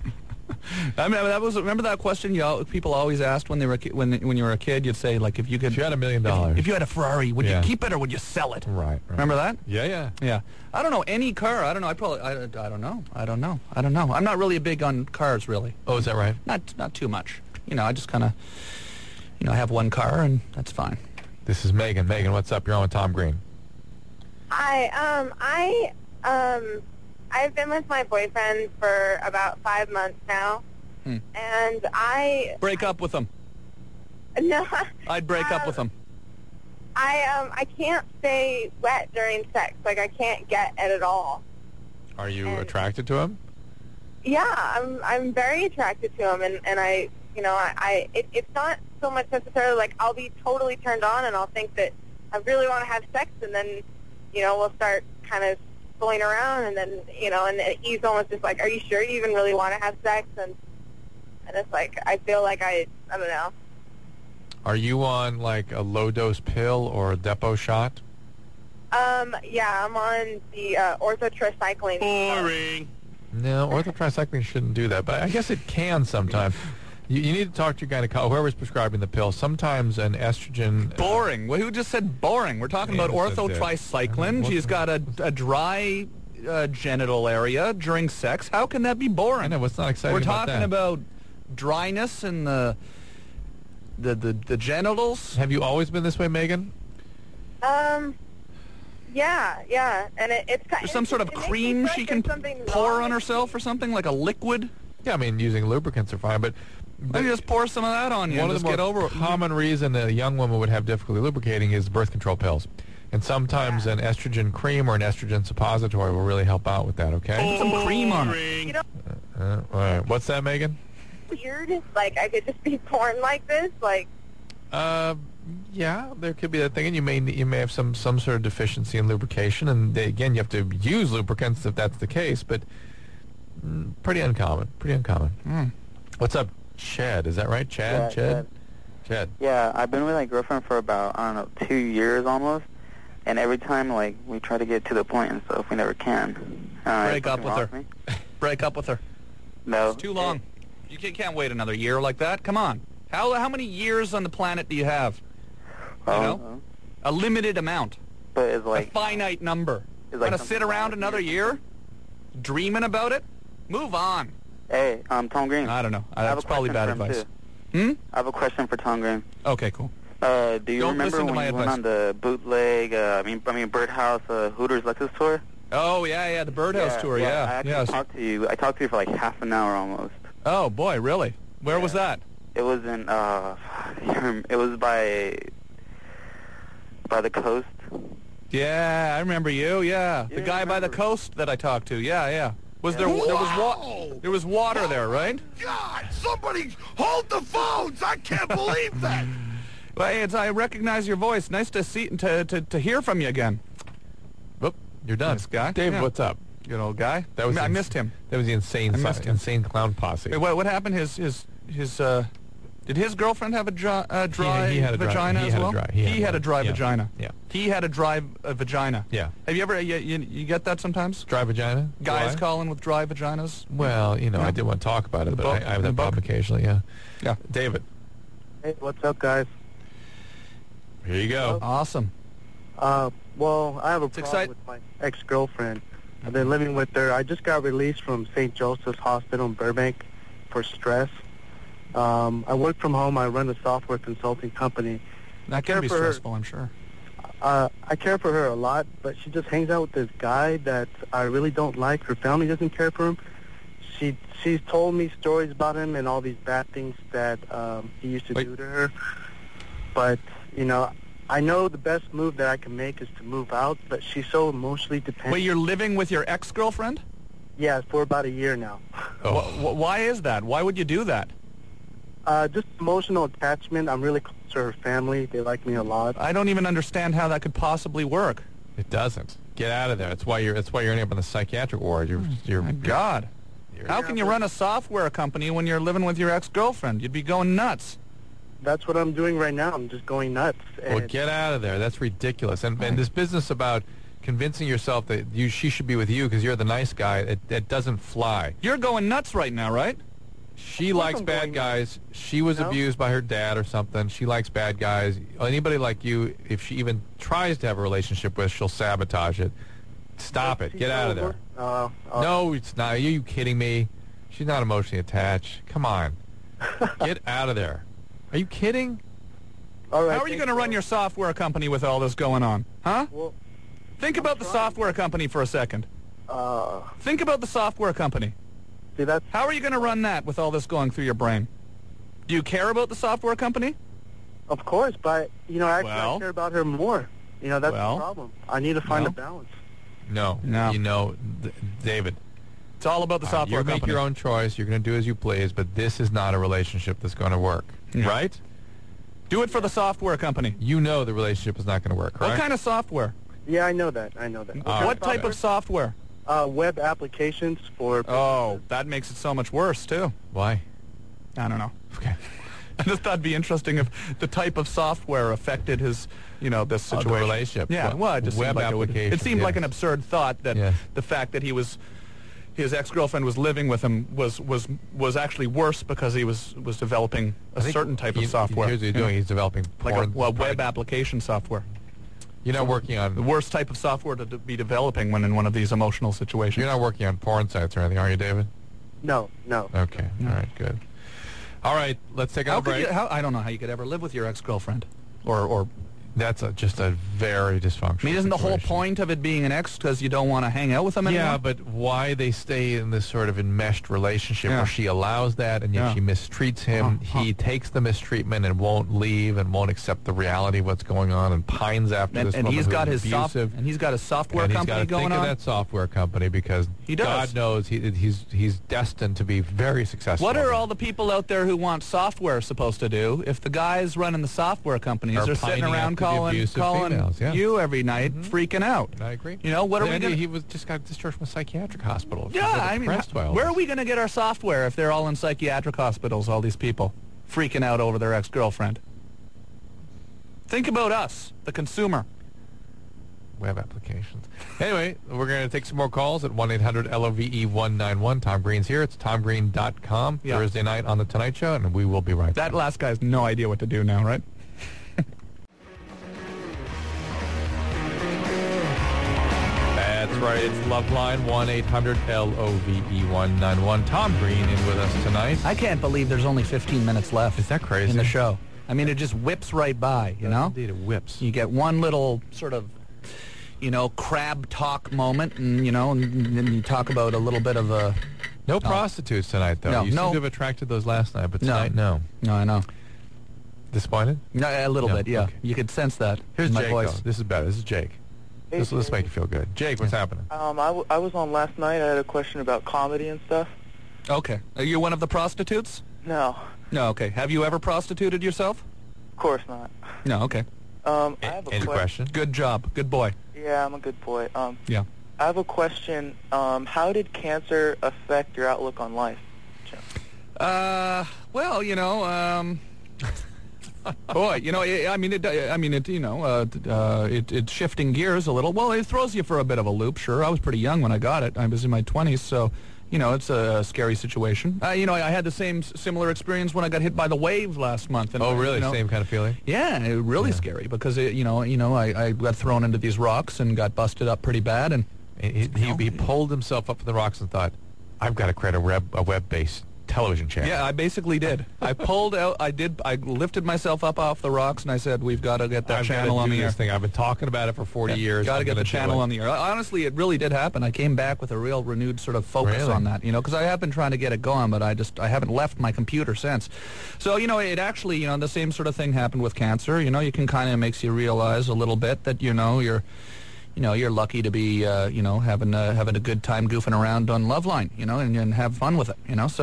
Speaker 5: I mean, that was remember that question you all, people always asked when they were a ki- when when you were a kid. You'd say like, if you could,
Speaker 4: If you had a million
Speaker 5: if-
Speaker 4: dollars.
Speaker 5: if you had a Ferrari, would
Speaker 4: Yeah.
Speaker 5: you keep it or would you sell it?
Speaker 4: Right, right.
Speaker 5: Remember that?
Speaker 4: Yeah, yeah.
Speaker 5: Yeah. I don't know any car. I don't know. I probably. I, I don't know. I don't know. I don't know. I'm not really big on cars, really.
Speaker 4: Oh, is that right?
Speaker 5: Not not too much. You know, I just kind of, you know, I have one car and that's fine.
Speaker 4: This is Megan. Megan, what's up? You're on with Tom Green.
Speaker 19: Hi. Um, I um, I've been with my boyfriend for about five months now,
Speaker 5: Hmm.
Speaker 19: and I
Speaker 5: Break up with them.
Speaker 19: no,
Speaker 5: I'd break up with them.
Speaker 19: I um, I can't stay wet during sex. Like I can't get it at all.
Speaker 4: Are you attracted to him?
Speaker 19: Yeah, I'm I'm very attracted to him, and and I you know I, I it, it's not so much necessarily like I'll be totally turned on and I'll think that I really want to have sex, and then you know we'll start kind of fooling around, and then you know and he's almost just like, are you sure you even really want to have sex? And and it's like I feel like I I don't know.
Speaker 4: Are you on like a low dose pill or a depot shot?
Speaker 19: Um yeah, I'm on the uh, orthotricycline.
Speaker 14: Boring.
Speaker 4: No, orthotricycline shouldn't do that, but I guess it can sometimes. You, you need to talk to your gynecologist, whoever's prescribing the pill. Sometimes an estrogen...
Speaker 5: Boring. Well, who just said boring? We're talking
Speaker 4: Yeah,
Speaker 5: about
Speaker 4: that's it.
Speaker 5: orthotricycline.
Speaker 4: What's
Speaker 5: She's
Speaker 4: the-
Speaker 5: got a, a dry uh, genital area during sex. How can that be boring?
Speaker 4: I know, what's not exciting
Speaker 5: We're
Speaker 4: about
Speaker 5: talking
Speaker 4: that?
Speaker 5: about dryness in the, the the the genitals.
Speaker 4: Have you always been this way, Megan?
Speaker 19: Um yeah, yeah, and it, it's kind
Speaker 5: There's some sort of
Speaker 19: it makes me
Speaker 5: cream
Speaker 19: feel like
Speaker 5: she can
Speaker 19: there's something
Speaker 5: pour
Speaker 19: wrong.
Speaker 5: on herself or something, like a liquid.
Speaker 4: Yeah, I mean, using lubricants are fine, but...
Speaker 5: Maybe just pour some of that on you
Speaker 4: One
Speaker 5: and
Speaker 4: of
Speaker 5: just
Speaker 4: the
Speaker 5: get
Speaker 4: most
Speaker 5: over it.
Speaker 4: common reason a young woman would have difficulty lubricating is birth control pills. And sometimes an estrogen cream or an estrogen suppository will really help out with that, okay?
Speaker 5: Put some cream on it.
Speaker 19: You know,
Speaker 4: Uh, all right. What's that, Megan?
Speaker 19: weird. Like I could just be born like this. Like
Speaker 4: Uh, yeah, there could be that thing, and you may you may have some some sort of deficiency in lubrication, and they, again, you have to use lubricants if that's the case. But mm, pretty uncommon. Pretty uncommon.
Speaker 5: Mm.
Speaker 4: What's up, Chad? Is that right, Chad?
Speaker 18: Yeah,
Speaker 4: Chad? Chad.
Speaker 18: Yeah, I've been with my girlfriend for about, I don't know, two years almost. And every time, like, we try to get to the point and stuff, we never can. Uh,
Speaker 5: Break
Speaker 18: is
Speaker 5: up
Speaker 18: something
Speaker 5: with
Speaker 18: wrong
Speaker 5: her. Break up with her.
Speaker 18: No.
Speaker 5: It's too long. You can't, can't wait another year like that. Come on. How how many years on the planet do you have? You
Speaker 18: Uh,
Speaker 5: know, a limited amount.
Speaker 18: But it's like
Speaker 5: a finite number.
Speaker 18: Is
Speaker 5: Want
Speaker 18: like
Speaker 5: to sit around another year, dreaming about it? Move on.
Speaker 18: Hey, um, Tom Green.
Speaker 5: I don't know.
Speaker 18: I have
Speaker 5: That's
Speaker 18: a
Speaker 5: probably bad
Speaker 18: question for him,
Speaker 5: advice.
Speaker 18: too.
Speaker 5: Hmm.
Speaker 18: I have a question for Tom Green.
Speaker 5: Okay, cool.
Speaker 18: Uh, do you
Speaker 5: Don't
Speaker 18: remember
Speaker 5: listen to
Speaker 18: when
Speaker 5: my
Speaker 18: you went
Speaker 5: advice.
Speaker 18: on the bootleg? Uh, I mean, I mean, Birdhouse uh, Hooters Lexus tour?
Speaker 5: Oh yeah, yeah, the Birdhouse
Speaker 18: yeah,
Speaker 5: tour.
Speaker 18: Yeah,
Speaker 5: Yeah,
Speaker 18: I actually
Speaker 5: yes.
Speaker 18: talked to you. I talked to you for like half an hour almost.
Speaker 5: Oh boy, really? Where was that?
Speaker 18: It was in. Uh, it was by by the coast.
Speaker 5: Yeah, I remember you. Yeah, the guy by the coast that I talked to. Yeah, yeah. Was there there was wa- there was water there, right?
Speaker 20: God, somebody hold the phones! I can't believe that!
Speaker 5: Well, hey, it's, I recognize your voice. Nice to see to to, to hear from you again.
Speaker 4: Whoop, you're done.
Speaker 5: Nice guy.
Speaker 4: Dave,
Speaker 5: Yeah.
Speaker 4: what's up?
Speaker 5: Good old guy.
Speaker 4: That was
Speaker 5: I,
Speaker 4: the
Speaker 5: I
Speaker 4: ins-
Speaker 5: missed him.
Speaker 4: That was the insane,
Speaker 5: I
Speaker 4: si-
Speaker 5: missed him.
Speaker 4: insane clown posse.
Speaker 5: Wait, what what happened? His his his uh, did his girlfriend have a dry, uh, dry
Speaker 4: he had a dry-
Speaker 5: vagina
Speaker 4: he
Speaker 5: as
Speaker 4: had a
Speaker 5: well?
Speaker 4: dry- he had
Speaker 5: had
Speaker 4: one.
Speaker 5: a dry
Speaker 4: Yeah.
Speaker 5: vagina.
Speaker 4: Yeah.
Speaker 5: He had a dry uh, vagina.
Speaker 4: Yeah.
Speaker 5: Have you ever you, you, you get that sometimes?
Speaker 4: Dry vagina?
Speaker 5: Guys
Speaker 4: Why?
Speaker 5: calling with dry vaginas.
Speaker 4: Well, you know,
Speaker 5: Yeah.
Speaker 4: I didn't want to talk about it,
Speaker 5: The
Speaker 4: but
Speaker 5: bug-
Speaker 4: I, I have
Speaker 5: the
Speaker 4: that
Speaker 5: bug.
Speaker 4: problem occasionally, yeah.
Speaker 5: Yeah.
Speaker 4: David,
Speaker 21: Hey, what's up, guys?
Speaker 4: here you go.
Speaker 5: Awesome.
Speaker 21: Uh, well, I have a problem
Speaker 5: excite-
Speaker 21: with my ex-girlfriend. I've been living with her. I just got released from Saint Joseph's Hospital in Burbank for stress. Um, I work from home. I run a software consulting company. I
Speaker 5: That can
Speaker 21: care
Speaker 5: be
Speaker 21: for her.
Speaker 5: stressful, I'm sure.
Speaker 21: Uh, I care for her a lot, but she just hangs out with this guy that I really don't like. Her family doesn't care for him. She she's told me stories about him and all these bad things that um, he used to
Speaker 5: Wait.
Speaker 21: do to her. But you know, I know the best move that I can make is to move out. But she's so emotionally dependent.
Speaker 5: Wait, you're living with your ex-girlfriend?
Speaker 21: Yeah, for about a year now.
Speaker 5: Wh- wh- why is that? Why would you do that?
Speaker 21: Uh, just emotional attachment. I'm really close to her family. They like me a lot.
Speaker 5: I don't even understand how that could possibly work.
Speaker 4: It doesn't. Get out of there. That's why you're. That's why you're ending up in the psychiatric ward. You're. you're
Speaker 5: My God.
Speaker 4: You're,
Speaker 5: How can you run a software company when you're living with your ex-girlfriend? You'd be going nuts.
Speaker 21: That's what I'm doing right now. I'm just going nuts.
Speaker 4: Well,
Speaker 21: And
Speaker 4: get out of there. That's ridiculous. And, and this business about convincing yourself that you she should be with you because you're the nice guy, it, it doesn't fly.
Speaker 5: You're going nuts right now, right?
Speaker 4: She likes
Speaker 21: I'm
Speaker 4: bad
Speaker 21: going
Speaker 4: guys. She was
Speaker 21: No.
Speaker 4: abused by her dad or something. She likes bad guys. Anybody like you, if she even tries to have a relationship with, she'll sabotage it. Stop it. Get out of there.
Speaker 21: Uh, uh,
Speaker 4: No, it's not. Are you kidding me? She's not emotionally attached. Come on. Get out of there. Are you kidding?
Speaker 21: All right.
Speaker 5: How are you going to run your software company with all this going on? Huh?
Speaker 21: Well,
Speaker 5: Think about the software company for a second.
Speaker 21: uh,
Speaker 5: Think about the software company.
Speaker 21: see, that's
Speaker 5: How are you going to run that with all this going through your brain? Do you care about the software company?
Speaker 21: of course, but you know, actually,
Speaker 5: Well.
Speaker 21: I care about her more. You know, that's
Speaker 5: Well.
Speaker 21: the problem. I need to find
Speaker 5: No.
Speaker 21: a balance.
Speaker 4: No.
Speaker 5: No.
Speaker 4: You know, th- David.
Speaker 5: It's all about the
Speaker 4: Uh,
Speaker 5: software
Speaker 4: you make
Speaker 5: company.
Speaker 4: your own choice. You're going to do as you please, but this is not a relationship that's going to work,
Speaker 5: Yeah.
Speaker 4: right?
Speaker 5: Do it for the software company.
Speaker 4: You know the relationship is not going to work, correct?
Speaker 5: What kind of software?
Speaker 21: Yeah, I know that. I know that.
Speaker 4: All
Speaker 5: What type of software?
Speaker 21: Uh, web applications for.
Speaker 5: Oh, that makes it so much worse, too.
Speaker 4: Why?
Speaker 5: I don't know.
Speaker 4: Okay.
Speaker 5: I just thought it'd be interesting if the type of software affected his, you know, this
Speaker 4: Oh, the
Speaker 5: situation.
Speaker 4: relationship.
Speaker 5: Yeah,
Speaker 4: Web-
Speaker 5: well, it just
Speaker 4: web
Speaker 5: seemed like it, would, it
Speaker 4: applications,
Speaker 5: seemed like
Speaker 4: yes.
Speaker 5: an absurd thought that
Speaker 4: Yes.
Speaker 5: the fact that he was, his ex-girlfriend was living with him was was was actually worse because he was was developing a
Speaker 4: I think
Speaker 5: certain type
Speaker 4: he-
Speaker 5: of software.
Speaker 4: Here's what he's
Speaker 5: you know,
Speaker 4: doing. He's developing
Speaker 5: like a
Speaker 4: porn.
Speaker 5: well, web application software.
Speaker 4: You're not working
Speaker 5: The
Speaker 4: on.
Speaker 5: worst type of software to d- be developing when in one of these emotional situations.
Speaker 4: You're not working on porn sites or anything, are you, David?
Speaker 21: No, no.
Speaker 4: Okay. All right. Good. All right. Let's take
Speaker 5: How
Speaker 4: a
Speaker 5: could
Speaker 4: break.
Speaker 5: you? How, I don't know how you could ever live with your ex-girlfriend, or or.
Speaker 4: That's a, just a very dysfunctional.
Speaker 5: I mean, isn't the whole
Speaker 4: situation.
Speaker 5: point of it being an ex because you don't want to hang out with them anymore?
Speaker 4: Yeah, but why they stay in this sort of enmeshed relationship
Speaker 5: Yeah.
Speaker 4: where she allows that and yet
Speaker 5: Yeah.
Speaker 4: she mistreats him.
Speaker 5: Uh-huh.
Speaker 4: He takes the mistreatment and won't leave and won't accept the reality of what's going on and pines after
Speaker 5: and,
Speaker 4: this
Speaker 5: and
Speaker 4: woman
Speaker 5: he's
Speaker 4: who's
Speaker 5: got his soft,
Speaker 4: abusive.
Speaker 5: and he's got a software
Speaker 4: and he's
Speaker 5: company
Speaker 4: got to
Speaker 5: going
Speaker 4: think
Speaker 5: on.
Speaker 4: of that software company because
Speaker 5: He does.
Speaker 4: God knows he, he's he's destined to be very successful.
Speaker 5: What
Speaker 4: in
Speaker 5: are
Speaker 4: it.
Speaker 5: all the people out there who want software supposed to do if the guys running the software companies
Speaker 4: Are
Speaker 5: are sitting
Speaker 4: pining
Speaker 5: around
Speaker 4: after the
Speaker 5: calling
Speaker 4: abusive
Speaker 5: calling
Speaker 4: females, yeah.
Speaker 5: you every night, freaking out?
Speaker 4: I agree.
Speaker 5: You know what are we
Speaker 4: And
Speaker 5: going?
Speaker 4: He was just got discharged from a psychiatric hospital.
Speaker 5: Yeah,
Speaker 4: People are
Speaker 5: I mean,
Speaker 4: depressed by all
Speaker 5: where
Speaker 4: this.
Speaker 5: are we going to get our software if they're all in psychiatric hospitals? All these people freaking out over their ex-girlfriend. Think about us, the consumer.
Speaker 4: Web applications. Anyway, we're going to take some more calls at one eight hundred L O V E one nine one. Tom Green's here. It's tom green dot com.
Speaker 5: Yeah.
Speaker 4: Thursday night on The Tonight Show, and we will be right back.
Speaker 5: That last guy has no idea what to do now, right?
Speaker 4: That's right. It's Loveline, one eight hundred L O V E one nine one. Tom Green in with us tonight.
Speaker 5: I can't believe there's only fifteen minutes left.
Speaker 4: Is that crazy?
Speaker 5: In the show. I mean, it just whips right by, you know?
Speaker 4: Indeed, it whips.
Speaker 5: You get one little sort of, you know, crab talk moment, and, you know, and then you talk about a little bit of a...
Speaker 4: No prostitutes tonight, though.
Speaker 5: No,
Speaker 4: you
Speaker 5: no.
Speaker 4: seem to have attracted those last night, but
Speaker 5: No.
Speaker 4: tonight, no.
Speaker 5: No, I know.
Speaker 4: Disappointed?
Speaker 5: No, a little
Speaker 4: No,
Speaker 5: bit, yeah.
Speaker 4: okay.
Speaker 5: You could sense that
Speaker 4: Here's
Speaker 5: in my
Speaker 4: Jake,
Speaker 5: voice.
Speaker 4: though. This is better. This is Jake.
Speaker 2: Hey,
Speaker 4: This will this make you feel good. Jake, what's happening?
Speaker 2: Um, I, w- I was on last night. I had a question about comedy and stuff.
Speaker 5: Okay. Are you one of the prostitutes?
Speaker 2: No,
Speaker 5: No, okay. Have you ever prostituted yourself?
Speaker 2: of course not.
Speaker 5: No, okay.
Speaker 2: Um, I have a
Speaker 4: Any
Speaker 2: que-
Speaker 4: question?
Speaker 5: Good job. Good boy.
Speaker 2: Yeah, I'm a good boy. Um,
Speaker 5: Yeah.
Speaker 2: I have a question. Um, how did cancer affect your outlook on life?
Speaker 5: Uh, well, you know, um, boy, you know, I I mean, it, I mean, it, you know, uh, uh, it, it's shifting gears a little. Well, it throws you for a bit of a loop. Sure, I was pretty young when I got it. I was in my twenties, so, you know, it's a scary situation. Uh, you know, I had the same s- similar experience when I got hit by the wave last month. And,
Speaker 4: Oh, really?
Speaker 5: you know,
Speaker 4: Same kind of feeling?
Speaker 5: Yeah, it really scary because it, you know, you know, I, I got thrown into these rocks and got busted up pretty bad, and
Speaker 4: He, he, he pulled himself up from the rocks and thought, I've got to create a web a web-based television channel.
Speaker 5: yeah, I basically did. I pulled out. I did. I lifted myself up off the rocks, and I said, "We've got to get that
Speaker 4: I've
Speaker 5: channel
Speaker 4: gotta
Speaker 5: on
Speaker 4: do
Speaker 5: the air."
Speaker 4: this thing. I've been talking about it for forty years.
Speaker 5: Got to
Speaker 4: I'm
Speaker 5: get the
Speaker 4: gonna do
Speaker 5: channel
Speaker 4: it.
Speaker 5: on the air. Honestly, it really did happen. I came back with a real renewed sort of focus
Speaker 4: Really?
Speaker 5: on that, you know, because I have been trying to get it going, but I just I haven't left my computer since. So, you know, it actually, you know, the same sort of thing happened with cancer. You know, you can kind of makes you realize a little bit that, you know, you're. You know, you're lucky to be, uh, you know, having uh, having a good time goofing around on Loveline, you know, and, and have fun with it, you know. So,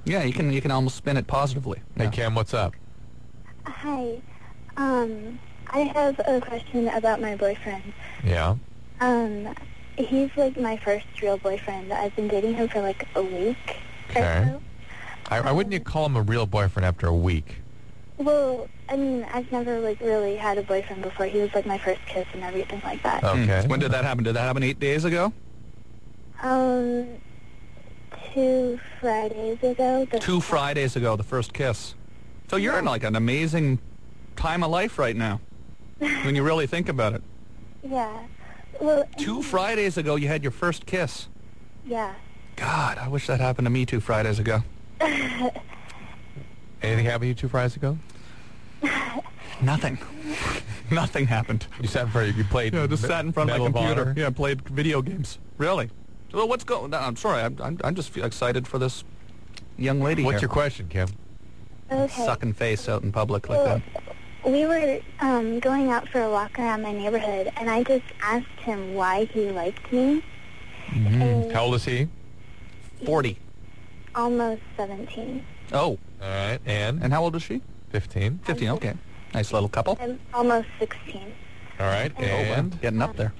Speaker 5: Yeah, you can you can almost spin it positively.
Speaker 4: Hey, Kim, what's up?
Speaker 15: Hi. Um, I have a question about my boyfriend.
Speaker 4: Yeah.
Speaker 15: Um, he's like my first real boyfriend. I've been dating him for like a week.
Speaker 4: Okay. I, I wouldn't you call him a real boyfriend after a week?
Speaker 15: Well, I mean, I've never like really had a boyfriend before. He was like my first kiss and everything like that.
Speaker 4: Okay.
Speaker 5: Hmm. When did that happen? Did that happen eight days ago?
Speaker 15: Um, two Fridays ago. The
Speaker 5: Two Fridays ago, the first kiss. So you're in like an amazing time of life right now, when you really think about it.
Speaker 15: Yeah. Well.
Speaker 5: Two Fridays ago, you had your first kiss.
Speaker 15: Yeah.
Speaker 5: God, I wish that happened to me two Fridays ago.
Speaker 4: Anything happened to you two Fridays ago?
Speaker 5: Nothing. Nothing happened.
Speaker 4: You sat in front of, you played
Speaker 5: Yeah, just
Speaker 4: Me-
Speaker 5: sat in front of my
Speaker 4: Medal of
Speaker 5: computer.
Speaker 4: Honor?
Speaker 5: Yeah, played video games. Really? Well, what's going on? I'm sorry, I'm, I'm, I'm just feel excited for this young lady
Speaker 4: What's
Speaker 5: here.
Speaker 4: your question, Kim?
Speaker 15: Okay.
Speaker 5: Sucking face out in public like
Speaker 15: Well,
Speaker 5: that.
Speaker 15: we were um, going out for a walk around my neighborhood, and I just asked him why he liked me.
Speaker 4: Mm-hmm. How old is he?
Speaker 5: Forty.
Speaker 15: Almost seventeen.
Speaker 5: Oh.
Speaker 4: All right. And?
Speaker 5: And how old is she?
Speaker 4: Fifteen.
Speaker 5: Fifteen. Okay. Nice little couple.
Speaker 15: I'm almost sixteen.
Speaker 4: All right.
Speaker 5: Oh, wow.
Speaker 4: And?
Speaker 5: Getting up there.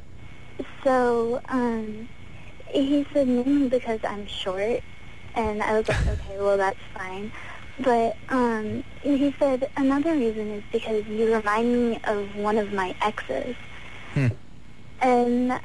Speaker 15: So, um, he said mainly because I'm short, and I was like, okay, well, that's fine. But um, he said another reason is because you remind me of one of my exes.
Speaker 5: Hmm.
Speaker 15: And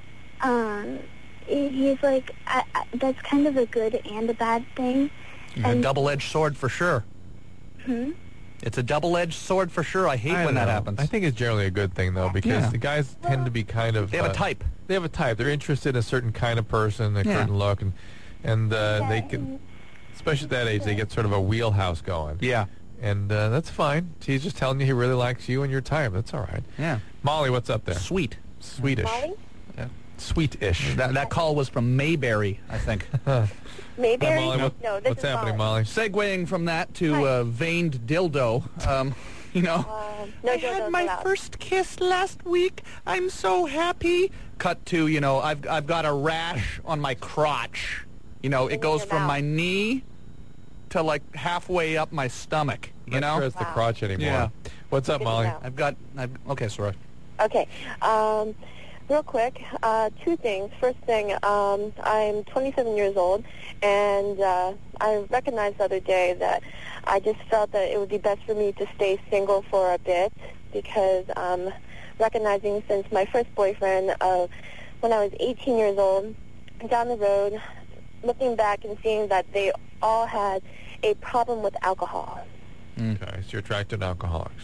Speaker 15: um, he- he's like, I, I, that's kind of a good and a bad thing.
Speaker 5: A
Speaker 15: And-
Speaker 5: double-edged sword for sure.
Speaker 15: Hmm?
Speaker 5: It's a double-edged sword for sure. I hate
Speaker 4: I
Speaker 5: when
Speaker 4: don't
Speaker 5: that
Speaker 4: know.
Speaker 5: happens.
Speaker 4: I think it's generally a good thing, though, because
Speaker 5: Yeah.
Speaker 4: the guys tend to be kind of...
Speaker 5: They have a
Speaker 4: uh,
Speaker 5: type.
Speaker 4: They have a type. They're interested in a certain kind of person, a
Speaker 5: Yeah.
Speaker 4: certain look, and and uh,
Speaker 15: Yeah,
Speaker 4: they can, especially at that age, they get sort of a wheelhouse going.
Speaker 5: Yeah.
Speaker 4: And uh, that's fine. He's just telling you he really likes you and your type. That's all right.
Speaker 5: Yeah.
Speaker 4: Molly, what's up there?
Speaker 5: Sweet.
Speaker 4: Swedish.
Speaker 6: Molly?
Speaker 5: Yeah.
Speaker 4: Sweet-ish.
Speaker 5: That, that call was from Mayberry, I think.
Speaker 6: Mayberry?
Speaker 4: Hi, Molly. What-
Speaker 6: No, this
Speaker 4: what's
Speaker 6: is
Speaker 4: happening, Molly?
Speaker 5: Segueing from that to uh, veined dildo, um, you know.
Speaker 6: Um, no,
Speaker 5: I
Speaker 6: Joe,
Speaker 5: had
Speaker 6: don't
Speaker 5: my
Speaker 6: go out.
Speaker 5: first kiss last week. I'm so happy. Cut to, you know, I've I've got a rash on my crotch. You know, it
Speaker 6: in
Speaker 5: goes
Speaker 6: your
Speaker 5: from
Speaker 6: mouth.
Speaker 5: my knee to like halfway up my stomach. You
Speaker 4: I'm
Speaker 5: know.
Speaker 4: not sure it's the
Speaker 6: Wow.
Speaker 4: crotch anymore.
Speaker 5: Yeah.
Speaker 4: What's up,
Speaker 6: Good to
Speaker 4: Molly?
Speaker 6: know.
Speaker 5: I've got. I've, okay, sorry.
Speaker 6: Okay. Um, real quick, uh, two things. First thing, um, I'm twenty-seven years old, and uh, I recognized the other day that I just felt that it would be best for me to stay single for a bit because um, recognizing since my first boyfriend uh, when I was eighteen years old, down the road, looking back and seeing that they all had a problem with alcohol.
Speaker 4: Okay, so you're attracted to alcoholics.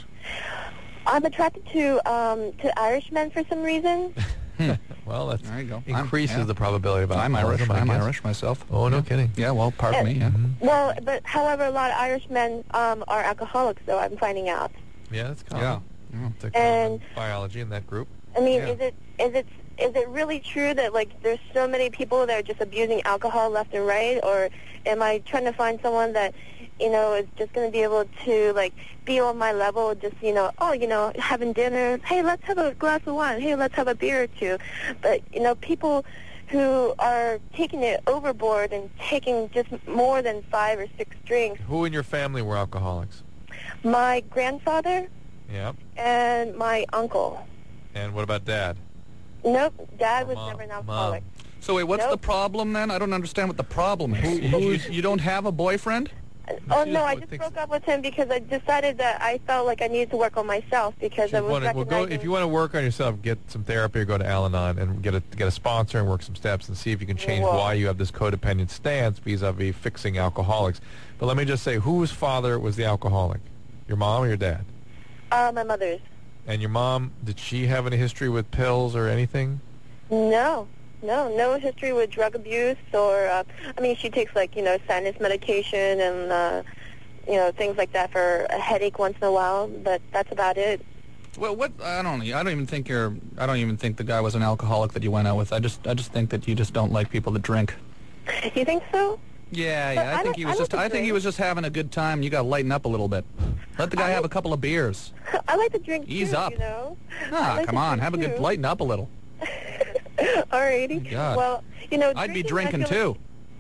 Speaker 6: I'm attracted to um, to Irish men for some reason.
Speaker 4: Well, that
Speaker 5: There you go.
Speaker 4: increases
Speaker 5: I'm, yeah.
Speaker 4: the probability of
Speaker 5: I'm
Speaker 4: alcoholism,
Speaker 5: Irish.
Speaker 4: I
Speaker 5: I'm
Speaker 4: guess.
Speaker 5: Irish myself.
Speaker 4: Oh, no
Speaker 5: yeah.
Speaker 4: kidding.
Speaker 5: Yeah, well, pardon me. Yeah.
Speaker 6: Well, but however, a lot of Irish men um, are alcoholics, though I'm finding out.
Speaker 4: Yeah, that's common.
Speaker 5: Yeah. Yeah.
Speaker 4: It's a
Speaker 6: And-
Speaker 4: common biology in that group.
Speaker 6: I mean,
Speaker 5: Yeah.
Speaker 6: is it is it is it really true that like there's so many people that are just abusing alcohol left and right, or am I trying to find someone that you know is just going to be able to like be on my level, just you know, oh, you know, having dinner, hey, let's have a glass of wine, hey, let's have a beer or two, but you know, people who are taking it overboard and taking just more than five or six drinks.
Speaker 4: Who in your family were alcoholics?
Speaker 6: My grandfather
Speaker 4: Yeah.
Speaker 6: and my uncle.
Speaker 4: And what about Dad?
Speaker 6: Nope, Dad was
Speaker 4: Mom.
Speaker 6: never an alcoholic.
Speaker 5: So wait, what's the
Speaker 6: Nope.
Speaker 5: problem then? I don't understand what the problem is.
Speaker 4: Who-
Speaker 5: you,
Speaker 4: who's-
Speaker 5: you don't have a boyfriend?
Speaker 6: Oh
Speaker 4: She
Speaker 6: no,
Speaker 4: just
Speaker 6: I
Speaker 4: would
Speaker 6: just
Speaker 4: think
Speaker 6: broke up with him because I decided that I felt like I needed to work on myself because
Speaker 4: So
Speaker 6: I
Speaker 4: you
Speaker 6: was
Speaker 4: wanna- well,
Speaker 6: recognizing.
Speaker 4: go, if you want to work on yourself, get some therapy or go to Al-Anon and get a get a sponsor and work some steps and see if you can change
Speaker 6: Whoa.
Speaker 4: why you have this codependent stance vis-a-vis fixing alcoholics. But let me just say, whose father was the alcoholic? Your mom or your dad?
Speaker 6: uh, my mother's.
Speaker 4: And your mom, did she have any history with pills or anything?
Speaker 6: No, no, no history with drug abuse or. Uh, I mean, she takes like you know sinus medication and uh, you know things like that for a headache once in a while, but that's about it.
Speaker 5: Well, what I don't. I don't even think you're. I don't even think the guy was an alcoholic that you went out with. I just. I just think that you just don't like people that drink.
Speaker 6: You think so?
Speaker 5: Yeah,
Speaker 6: But
Speaker 5: yeah. I,
Speaker 6: I
Speaker 5: think
Speaker 6: like-
Speaker 5: he
Speaker 6: I
Speaker 5: was
Speaker 6: like
Speaker 5: just.
Speaker 6: to
Speaker 5: I think he
Speaker 6: drink.
Speaker 5: was just having a good time. You got to lighten up a little bit. Let the guy have a couple of beers.
Speaker 6: I like to drink
Speaker 5: Ease
Speaker 6: too,
Speaker 5: up.
Speaker 6: you know. I
Speaker 5: Ah,
Speaker 6: like
Speaker 5: come
Speaker 6: to
Speaker 5: on,
Speaker 6: drink
Speaker 5: have a good.
Speaker 6: too.
Speaker 5: Lighten up a little.
Speaker 6: Alrighty.
Speaker 5: God.
Speaker 6: Well, you know,
Speaker 5: I'd be
Speaker 6: drinking, I
Speaker 5: drinking
Speaker 6: feel
Speaker 5: too.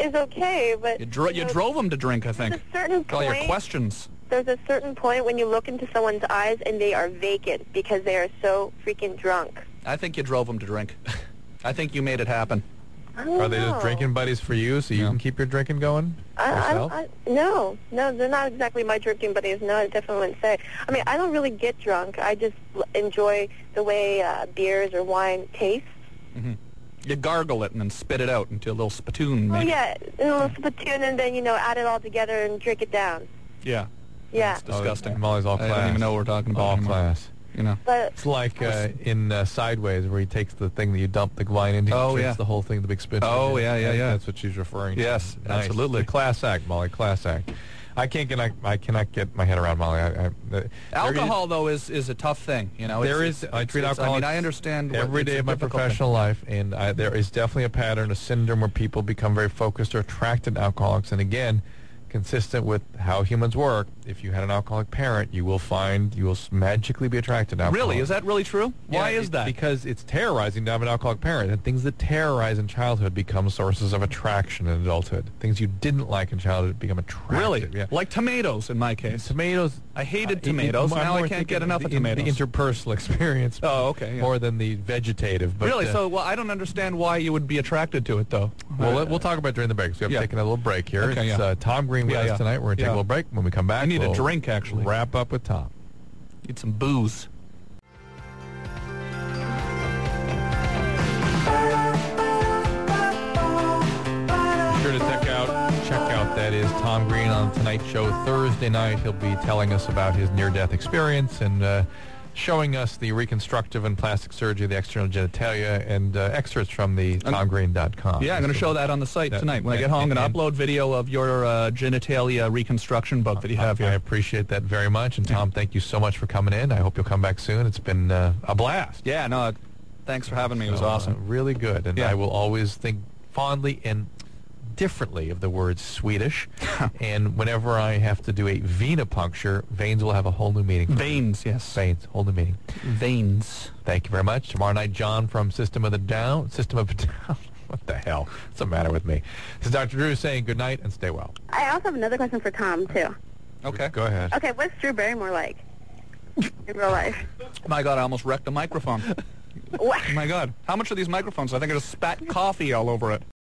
Speaker 6: is okay, but
Speaker 5: You, dro- you
Speaker 6: know,
Speaker 5: drove him to drink, I think.
Speaker 6: There's a certain
Speaker 5: With all your
Speaker 6: point-
Speaker 5: questions.
Speaker 6: there's a certain point when you look into someone's eyes and they are vacant because they are so freaking drunk.
Speaker 5: I think you drove him to drink. I think you made it happen.
Speaker 6: I don't
Speaker 4: Are they
Speaker 6: know.
Speaker 4: just drinking buddies for you so you can keep your drinking going?
Speaker 6: I, I,
Speaker 4: yourself?
Speaker 6: I, no, no, they're not exactly my drinking buddies. No, I definitely wouldn't say. I mean, I don't really get drunk. I just l- enjoy the way uh, beers or wine taste.
Speaker 5: hmm You gargle it and then spit it out into a little spittoon,
Speaker 6: Oh,
Speaker 5: maybe.
Speaker 6: yeah, a little spittoon and then, you know, add it all together and drink it down.
Speaker 5: Yeah.
Speaker 6: Yeah.
Speaker 5: It's disgusting.
Speaker 4: Oh, Molly's all
Speaker 5: I
Speaker 4: class.
Speaker 5: don't even know what we're talking about
Speaker 4: All
Speaker 5: anymore.
Speaker 4: class.
Speaker 5: You know.
Speaker 6: But
Speaker 4: It's like uh, in uh, Sideways where he takes the thing that you dump the wine into.
Speaker 5: Oh,
Speaker 4: he drinks
Speaker 5: yeah.
Speaker 4: the whole thing, the big spit.
Speaker 5: Oh, yeah, yeah,
Speaker 4: That-
Speaker 5: yeah.
Speaker 4: That's what she's referring to.
Speaker 5: Yes,
Speaker 4: Nice.
Speaker 5: absolutely.
Speaker 4: It's a class act, Molly. Class act. I can't get. I, I cannot get my head around Molly. I, I, uh,
Speaker 5: Alcohol, though, is, is a tough thing. You know,
Speaker 4: There
Speaker 5: It's-
Speaker 4: is.
Speaker 5: it's-
Speaker 4: I treat
Speaker 5: it's-
Speaker 4: alcohol.
Speaker 5: I mean, I understand what-
Speaker 4: every
Speaker 5: it's
Speaker 4: day
Speaker 5: a
Speaker 4: of my
Speaker 5: difficult
Speaker 4: professional
Speaker 5: thing.
Speaker 4: life, and I, there is definitely a pattern, a syndrome where people become very focused or attracted to alcoholics. And again, consistent with how humans work, if you had an alcoholic parent, you will find you will s- magically be attracted to alcohol.
Speaker 5: Really? Is that really true? Why
Speaker 4: Yeah,
Speaker 5: is
Speaker 4: it-
Speaker 5: that?
Speaker 4: Because it's terrorizing to have an alcoholic parent, and things that terrorize in childhood become sources of attraction in adulthood. Things you didn't like in childhood become attractive.
Speaker 5: Really?
Speaker 4: Yeah.
Speaker 5: Like tomatoes, in my case.
Speaker 4: Tomatoes.
Speaker 5: I hated
Speaker 4: uh, it-
Speaker 5: tomatoes.
Speaker 4: it-
Speaker 5: now
Speaker 4: I'm
Speaker 5: I
Speaker 4: more
Speaker 5: can't get
Speaker 4: thinking
Speaker 5: enough
Speaker 4: the,
Speaker 5: of
Speaker 4: in-
Speaker 5: tomatoes.
Speaker 4: The interpersonal experience.
Speaker 5: Oh, okay, yeah.
Speaker 4: More than the vegetative. But,
Speaker 5: really?
Speaker 4: uh,
Speaker 5: So, well, I don't understand why you would be attracted to it, though.
Speaker 4: Well,
Speaker 5: Uh,
Speaker 4: let- we'll talk about it during the break. So we have
Speaker 5: yeah.
Speaker 4: taken a little break here.
Speaker 5: Okay,
Speaker 4: it's
Speaker 5: yeah.
Speaker 4: uh, Tom Green with
Speaker 5: Yeah,
Speaker 4: us
Speaker 5: yeah.
Speaker 4: tonight. We're going to take
Speaker 5: Yeah.
Speaker 4: a little break. When we come back,
Speaker 5: I need a
Speaker 4: we'll
Speaker 5: drink, actually.
Speaker 4: Wrap up with Tom.
Speaker 5: Need some booze.
Speaker 4: Be sure to check out, check out, that is Tom Green on Tonight Show Thursday night. He'll be telling us about his near-death experience and uh, showing us the reconstructive and plastic surgery of the external genitalia and uh, excerpts from the tom green dot com.
Speaker 5: Yeah, I'm going to show that on the site
Speaker 4: That-
Speaker 5: tonight. When I
Speaker 4: and-
Speaker 5: get home, I'm going
Speaker 4: and-
Speaker 5: to upload video of your uh, genitalia reconstruction book that you have
Speaker 4: I
Speaker 5: here.
Speaker 4: appreciate that very much. And Tom, thank you so much for coming in. I hope you'll come back soon. It's been uh, a blast.
Speaker 5: Yeah, no, thanks for having me. It was
Speaker 4: So, uh,
Speaker 5: awesome.
Speaker 4: really good. And
Speaker 5: Yeah.
Speaker 4: I will always think fondly and differently of the word Swedish. And whenever I have to do a venipuncture, veins will have a whole new meaning. for me.
Speaker 5: Veins, yes.
Speaker 4: Veins, whole new meaning.
Speaker 5: Veins.
Speaker 4: Thank you very much. Tomorrow night, John from System of the Down. System of a Down. What the hell? What's the matter with me? This is Doctor Drew saying good night and stay well.
Speaker 8: I also have another question for Tom, too.
Speaker 5: Okay.
Speaker 4: Go ahead.
Speaker 8: Okay, what's Drew Barrymore like in real life?
Speaker 5: My God, I almost wrecked a microphone.
Speaker 8: What?
Speaker 5: My God. How much are these microphones? I think I just spat coffee all over it.